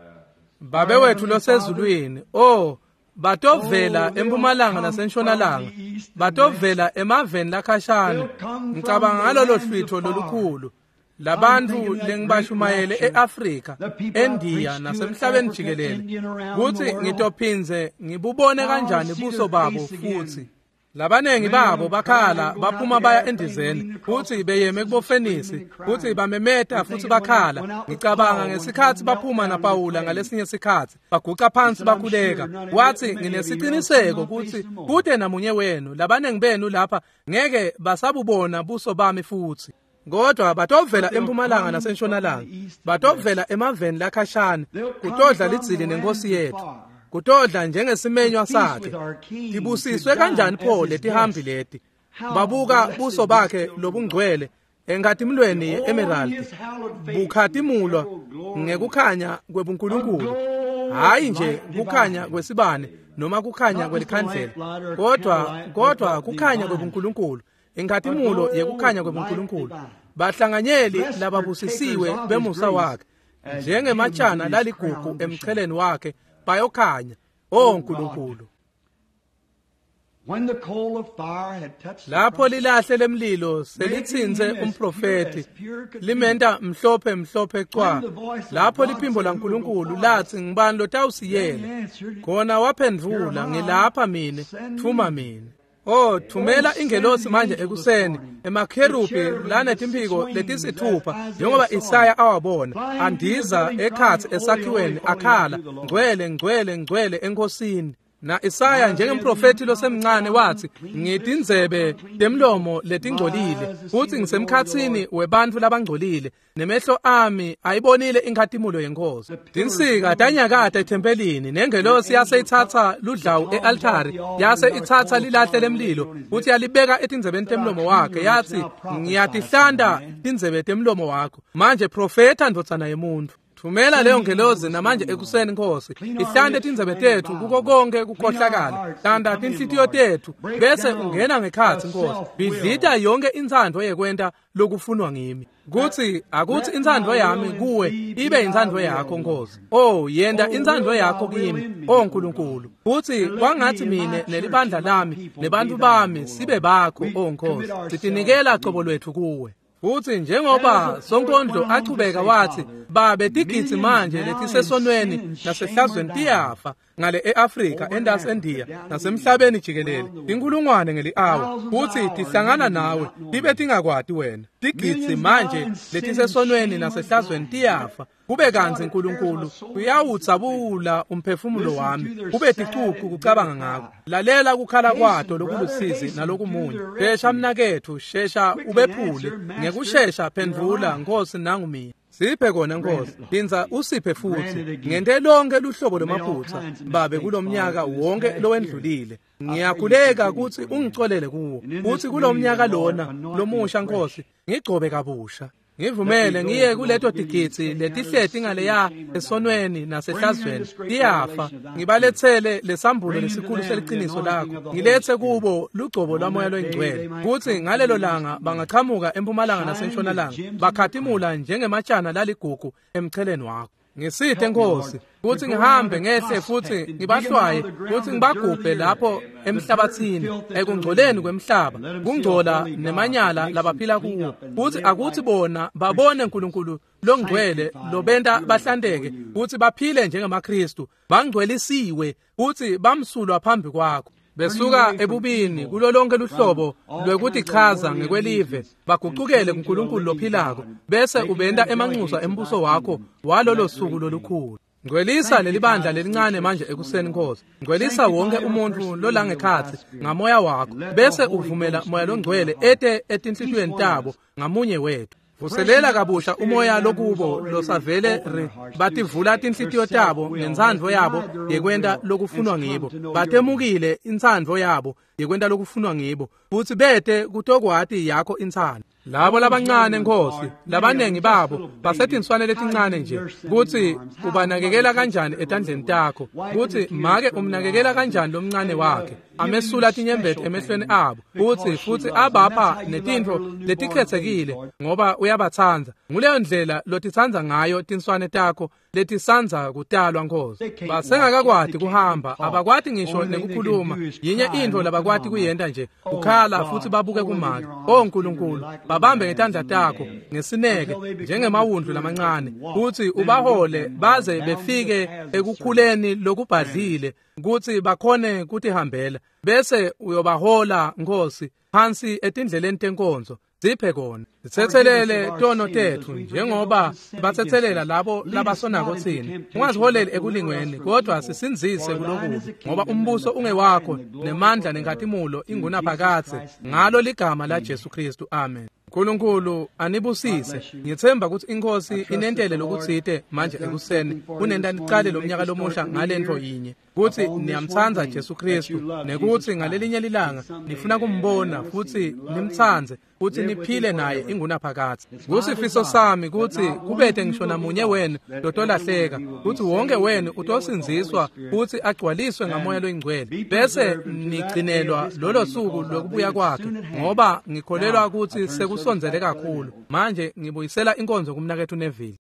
Babe wethu losezulwini, oh, batovela eMpumalanga nasentshonalanga, batovela emaveni lakhashana. Ngicabanga ngalo lohlwitho lolukhulu labantu lengibashumayele eAfrika, eNdiya nasemhlabeni jikelele, kuthi ngitophinze ngibubone kanjani buso babo futhi. Labanengi babo bakhala baphuma baya endizeni futhi beyeme kubofenisi futhi bamemeta futhi bakhala. Ngicabanga ngesikhathi baphuma naPawula ngalesinye isikhathi baguqa phansi bakhuleka. Wathi nginesiqiniseko ukuthi kude namunye wenu labanengi benu lapha ngeke basabubona buso bami futhi. Kodwa batovela eMpumalanga nasentshonalanga, batovela emaveni lakhashana kutodla lidzili nenkosi yethu. Kutodla njengesimenywa sakhe. Tibusiswe kanjani pho letihambi leti. Babuka buso bakhe lobungcwele enkathimulweni ye-emerald. Bukhatimulwa ngekukhanya kwebunkulunkulu. Hayi nje kukhanya kwesibane noma kukhanya kwelikhandlela. Kodwa kodwa kukhanya kwebunkulunkulu. Enkathimulo yekukhanya kwebunkulunkulu. Bahlanganyeli lababusisiwe bemusa wakhe. Njengematshana laligugu emcheleni wakhe. Bayokhanya. Oh nkulunkulu. Lapho lilahle lemlilo selithinze umprofeti limenta mhlophe mhlophe cwa. Lapho liphimbo laNkulunkulu lathi ngibani lotawusiyela. Khona waphendvula ngilapha mina, thuma mina. Oh, thumela ingelosi manje ekuseni emakherubi lanetimphiko letisithupha njengoba Isaya awabona. Andiza ekhathi esakhiweni akhala ngcwele ngcwele ngcwele enkosini. Na Isaya njengemprofeti losemncane wathi ngidindzebe temlomo letingcolile futhi ngisemkhatsini webantu labangcolile nemehlo ami ayibonile inkathimulo yenkosi. Tinsika tanyakata ethempelini nengelosi yase ithatha ludlawu ealtari yase ithatha lilahle lemlilo futhi yalibeka etindzebeni temlomo wakhe yathi ngiyatihlanda tindzebe temlomo wakho manje profeta ndotsana yemuntu. Thumela leyo ngelozi namanje ekuseni Nkosi ihlande tindzebe tethu kuko konke kukhohlakala hlanda tinhlitiyo tethu bese ungena ngekhathi Nkosi bidlita yonke intsandvo yekwenta lokufunwa ngimi kuthi akuthi intsandvo yami kuwe ibe intsandvo yakho Nkosi. Oh yenda intsandvo yakho kimi oh Nkulunkulu futhi kwangathi mine nelibandla lami nebantu bami sibe bakho oh Nkosi sitinikela cobo lwethu kuwe. Futhi njengoba Sonkondlo achubeka wathi babe tigitsi manje letisesonweni nasehlazweni tiyafa ngale eAfrika endasi eNdiya nasemhlabeni jikelele inkulungwane ngeli-hour futhi tihlangana nawe tibe tingakwati wena. Tigitsi manje letisesonweni nasehlazweni tiyafa kube kanzi Nkulunkulu uyawutsabula umphefumulo wami kube ticuku kucabanga ngakho. Lalela kukhala kwato lokulusizi nalokumunye. Shesha mnakethu shesha ubephule ngekushesha phendvula Nkosi nangumina. Siphe kona Nkosi linza usiphe futhi ngente lonke luhlobo lwamaphutsa babe kulomnyaka wonke lowendlulile. Ngiyakhuleka ukuthi ungicolele kuwo futhi kulomnyaka lona lomusha Nkosi ngigcobe kabusha. ngivumele ngiye kuleto tigitsi letihleti ngaleya esonweni nasehlazweni liyafa ngibalethele lesambulo lesikhulu seliqiniso lakho ngilethe kubo lugcobo lwamoya lwengcwele kuthi ngalelo langa bangaqhamuka empumalanga nasentshonalanga bakhathimula njengematshana laligugu emcheleni wakho ngisithe Nkosi kuthi ngihambe ngehle futhi ngibahlwaye kuthi ngibagubhe lapho emhlabathini ekungcoleni kwemhlaba kungcola nemanyala labaphila kuwo futhi akuthi bona babone uNkulunkulu longcwele lobenta bahlandeke futhi baphile njengamaKristu bangcwelisiwe futhi bamsulwa phambi kwakho besuka ebubini kulo lonke luhlobo lwekuthi chaza ngekwelive baguqukele kuNkulunkulu lophilako bese ubenda emanxusa embuso wakho walolo suku lolukhulu ngcwelisa leli bandla lelincane manje ekuseni Nkosi ngcwelisa wonke umuntu lolangekhathi ngamoya wakho bese uvumela moya longcwele ete etinhlitweni tabo ngamunye wethu vuselela kabusha umoya lokubo losavele bativula tinhlitiyo tabo ngensandvo yabo yekwenta lokufunwa ngibo batemukile insandvo yabo yekwenta lokufunwa ngibo futhi bete kutokwati yakho insandvo labo labancane Nkosi labanengi babo basetinswane letincane nje kuthi ubanakekela kanjani etandleni takho kuthi make umnakekela kanjani lomncane wakhe amesula tinyembethe emehlweni abo futhi futhi abapha netintfo letikhethekile ngoba uyabathanza nguleyo ndlela lotithanza ngayo tinswane takho letisanza kutalwa Nkosi basengakakwati kuhamba abakwati ngisho nekukhuluma yinye intfo labakwati kuyenta nje ukhala futhi babuke kumake o Nkulunkulu babambe ngetandla takho ngesineke njengemawundlu lamancane futhi ubahole baze befike ekukhuleni lokubhadlile ukuthi bakhone kutihambela bese uyobahola Nkosi phansi etindleleni tenkonzo ziphe kona sithethelele tono tethu njengoba bathethelela labo labasonako thina ungaziholeli ekulingweni kodwa sisinzise kulokubi ngoba umbuso ungewakho nemandla nenkazimulo ingunaphakade ngalo ligama la Jesu Kristu amen Nkulunkulu anibusise ngithemba ukuthi inkosi inentele lokuthite manje ekuseni kunenta niqale lomnyaka lomusha ngalento yinye kuthi niyamthanza Jesu Kristu nekuthi ngalelinye lilanga nifuna kumbona futhi nimthanze futhi niphile naye ingunaphakade kusifiso sami kuthi kubethe ngisho namunye wenu lotolahleka kuthi wonke wenu utosinziswa futhi agcwaliswe ngamoya lwengcwele bese nigcinelwa lolo suku lokubuya kwakhe ngoba ngikholelwa ukuthi sekusonzele kakhulu manje ngibuyisela inkonzo kumnakethu Neville